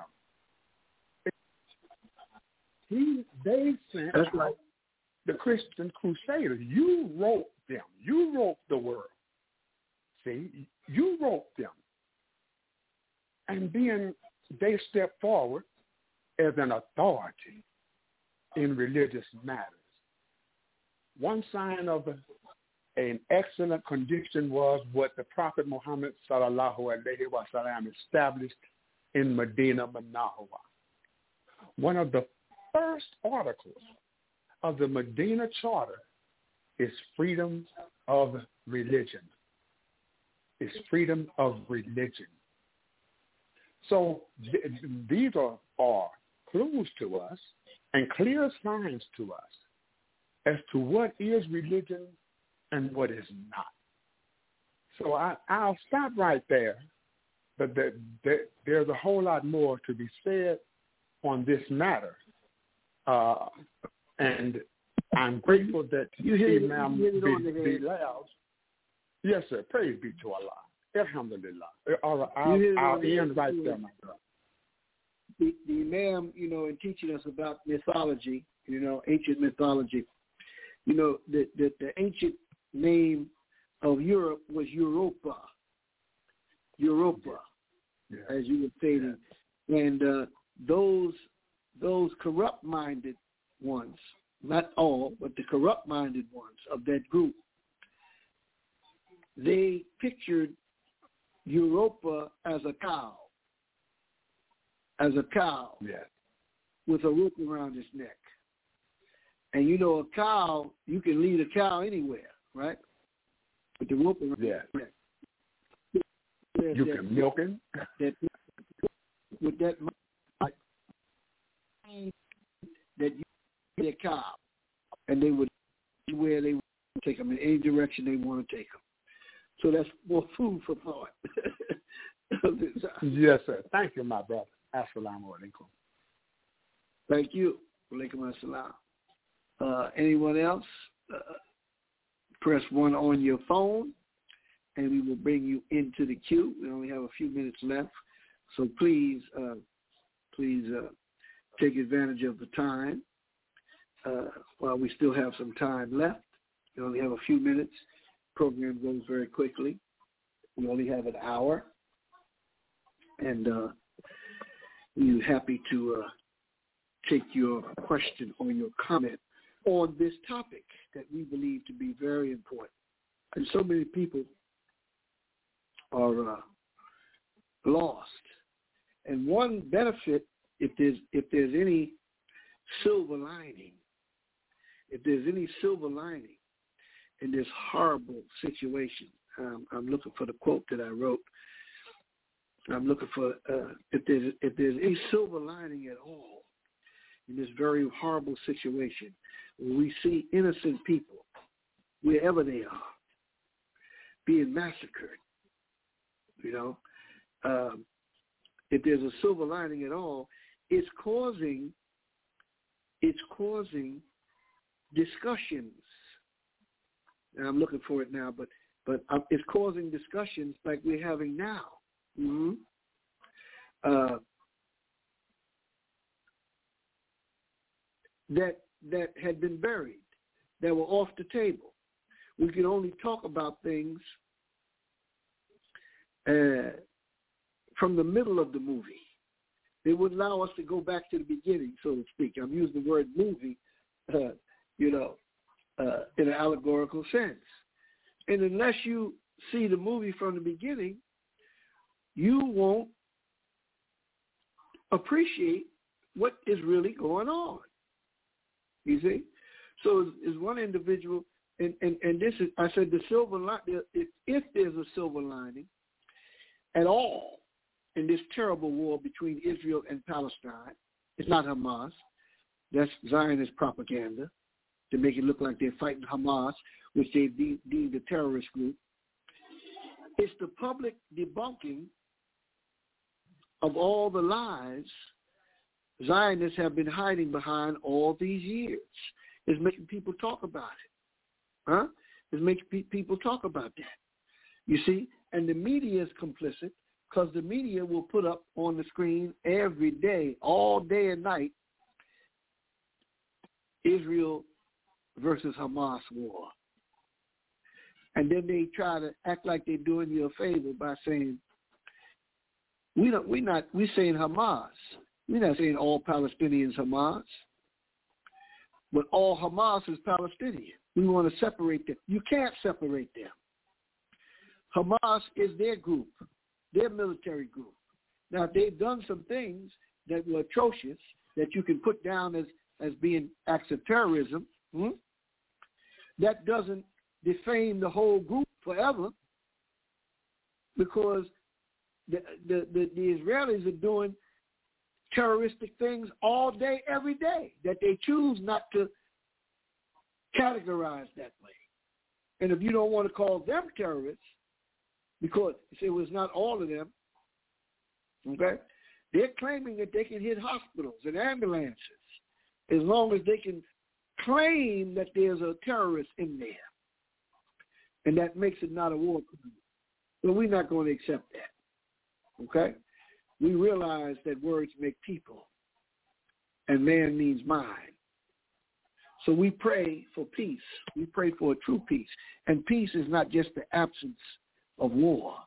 He, they sent That's right. the Christian Crusaders. You wrote them. You wrote the word. See, you wrote them. And then they stepped forward as an authority in religious matters. one sign of an excellent condition was what the Prophet Muhammad sallallahu alaihi wasallam established in Medina Munawwara. One of the first articles of the Medina Charter is freedom of religion. It's freedom of religion. So th- these are, are clues to us and clear signs to us as to what is religion and what is not. So I, I'll stop right there, but the, the, there's a whole lot more to be said on this matter. Uh, and I'm grateful that you hit Imam Bilal. Yes, sir. Praise be to Allah. Alhamdulillah. All right, I'll, I'll end right there, my brother. The, the Imam, you know, in teaching us about mythology, you know, ancient mythology, you know, the, the, the ancient name of Europe was Europa. Europa, yeah. As you were stating. Yeah. And uh, those those corrupt-minded ones, not all, but the corrupt-minded ones of that group, they pictured Europa as a cow, as a cow yeah. with a rope around its neck. And you know, a cow, you can lead a cow anywhere, right? With the rope around yeah. its neck. You that, can milk him. That, with that, that you get a cow, and they would where they would take them in any direction they want to take them. So that's more food for thought. Yes, sir. Thank you, my brother. Assalamu alaikum. Thank you. Walaikum assalam. Uh, anyone else? Uh, press one on your phone, and we will bring you into the queue. We only have a few minutes left, so please, uh, please uh, take advantage of the time uh, while we still have some time left. We only have a few minutes. Program goes very quickly. We only have an hour, and uh, we're happy to uh, take your question or your comment on this topic that we believe to be very important. And so many people are uh, lost. And one benefit, if there's if there's any silver lining, if there's any silver lining in this horrible situation, um, I'm looking for the quote that I wrote. I'm looking for uh, if there's if there's any silver lining at all in this very horrible situation, we see innocent people, wherever they are, being massacred. You know, um, if there's a silver lining at all, it's causing it's causing discussions. And I'm looking for it now, but but uh, it's causing discussions like we're having now. Mm-hmm. Uh, that that had been buried, that were off the table. We could only talk about things uh, from the middle of the movie. They would allow us to go back to the beginning, so to speak. I'm using the word movie, uh, you know, uh, in an allegorical sense. And unless you see the movie from the beginning, you won't appreciate what is really going on. You see? So is one individual, and, and, and this is, I said the silver lining, if, if there's a silver lining at all in this terrible war between Israel and Palestine, it's not Hamas. That's Zionist propaganda to make it look like they're fighting Hamas, which they de- deemed a terrorist group. It's the public debunking of all the lies Zionists have been hiding behind all these years. It's making people talk about it. Huh? It's making pe- people talk about that. You see? And the media is complicit because the media will put up on the screen every day, all day and night, Israel versus Hamas war. And then they try to act like they're doing you a favor by saying, we don't, we're not, we're saying Hamas. We're not saying all Palestinians Hamas, but all Hamas is Palestinian. We want to separate them. You can't separate them. Hamas is their group, their military group. Now, they've done some things that were atrocious that you can put down as, as being acts of terrorism. Hmm? That doesn't defame the whole group forever, because the, the, the, the Israelis are doing terroristic things all day, every day, that they choose not to categorize that way. And if you don't want to call them terrorists, because it was not all of them, okay, they're claiming that they can hit hospitals and ambulances as long as they can claim that there's a terrorist in there. And that makes it not a war crime. But we're not going to accept that, okay? We realize that words make people, and man means mind. So we pray for peace. We pray for a true peace. And peace is not just the absence of war,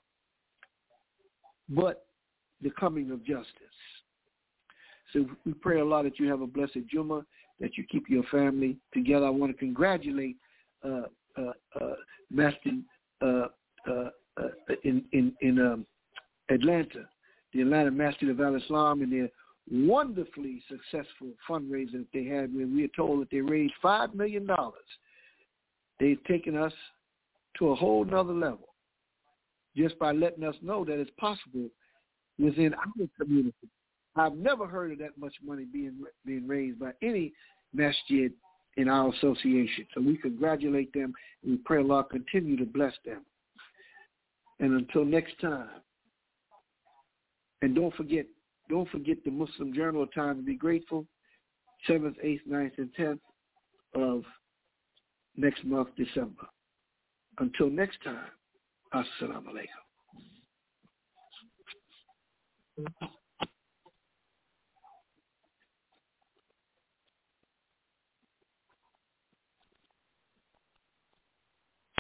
but the coming of justice. So we pray a lot that you have a blessed Jummah, that you keep your family together. I want to congratulate uh, uh, uh, Master uh, uh, uh, in, in, in um, Atlanta, the Atlanta Masjid of Al-Islam, and their wonderfully successful fundraiser that they had, where we are told that they raised five million dollars. They've taken us to a whole nother level just by letting us know that it's possible within our community. I've never heard of that much money being being raised by any masjid in our association. So we congratulate them, and we pray Allah continue to bless them. And until next time, and don't forget, don't forget the Muslim Journal of Time to Be Grateful, seventh, eighth, ninth, and tenth of next month, December. Until next time, Assalamu alaikum.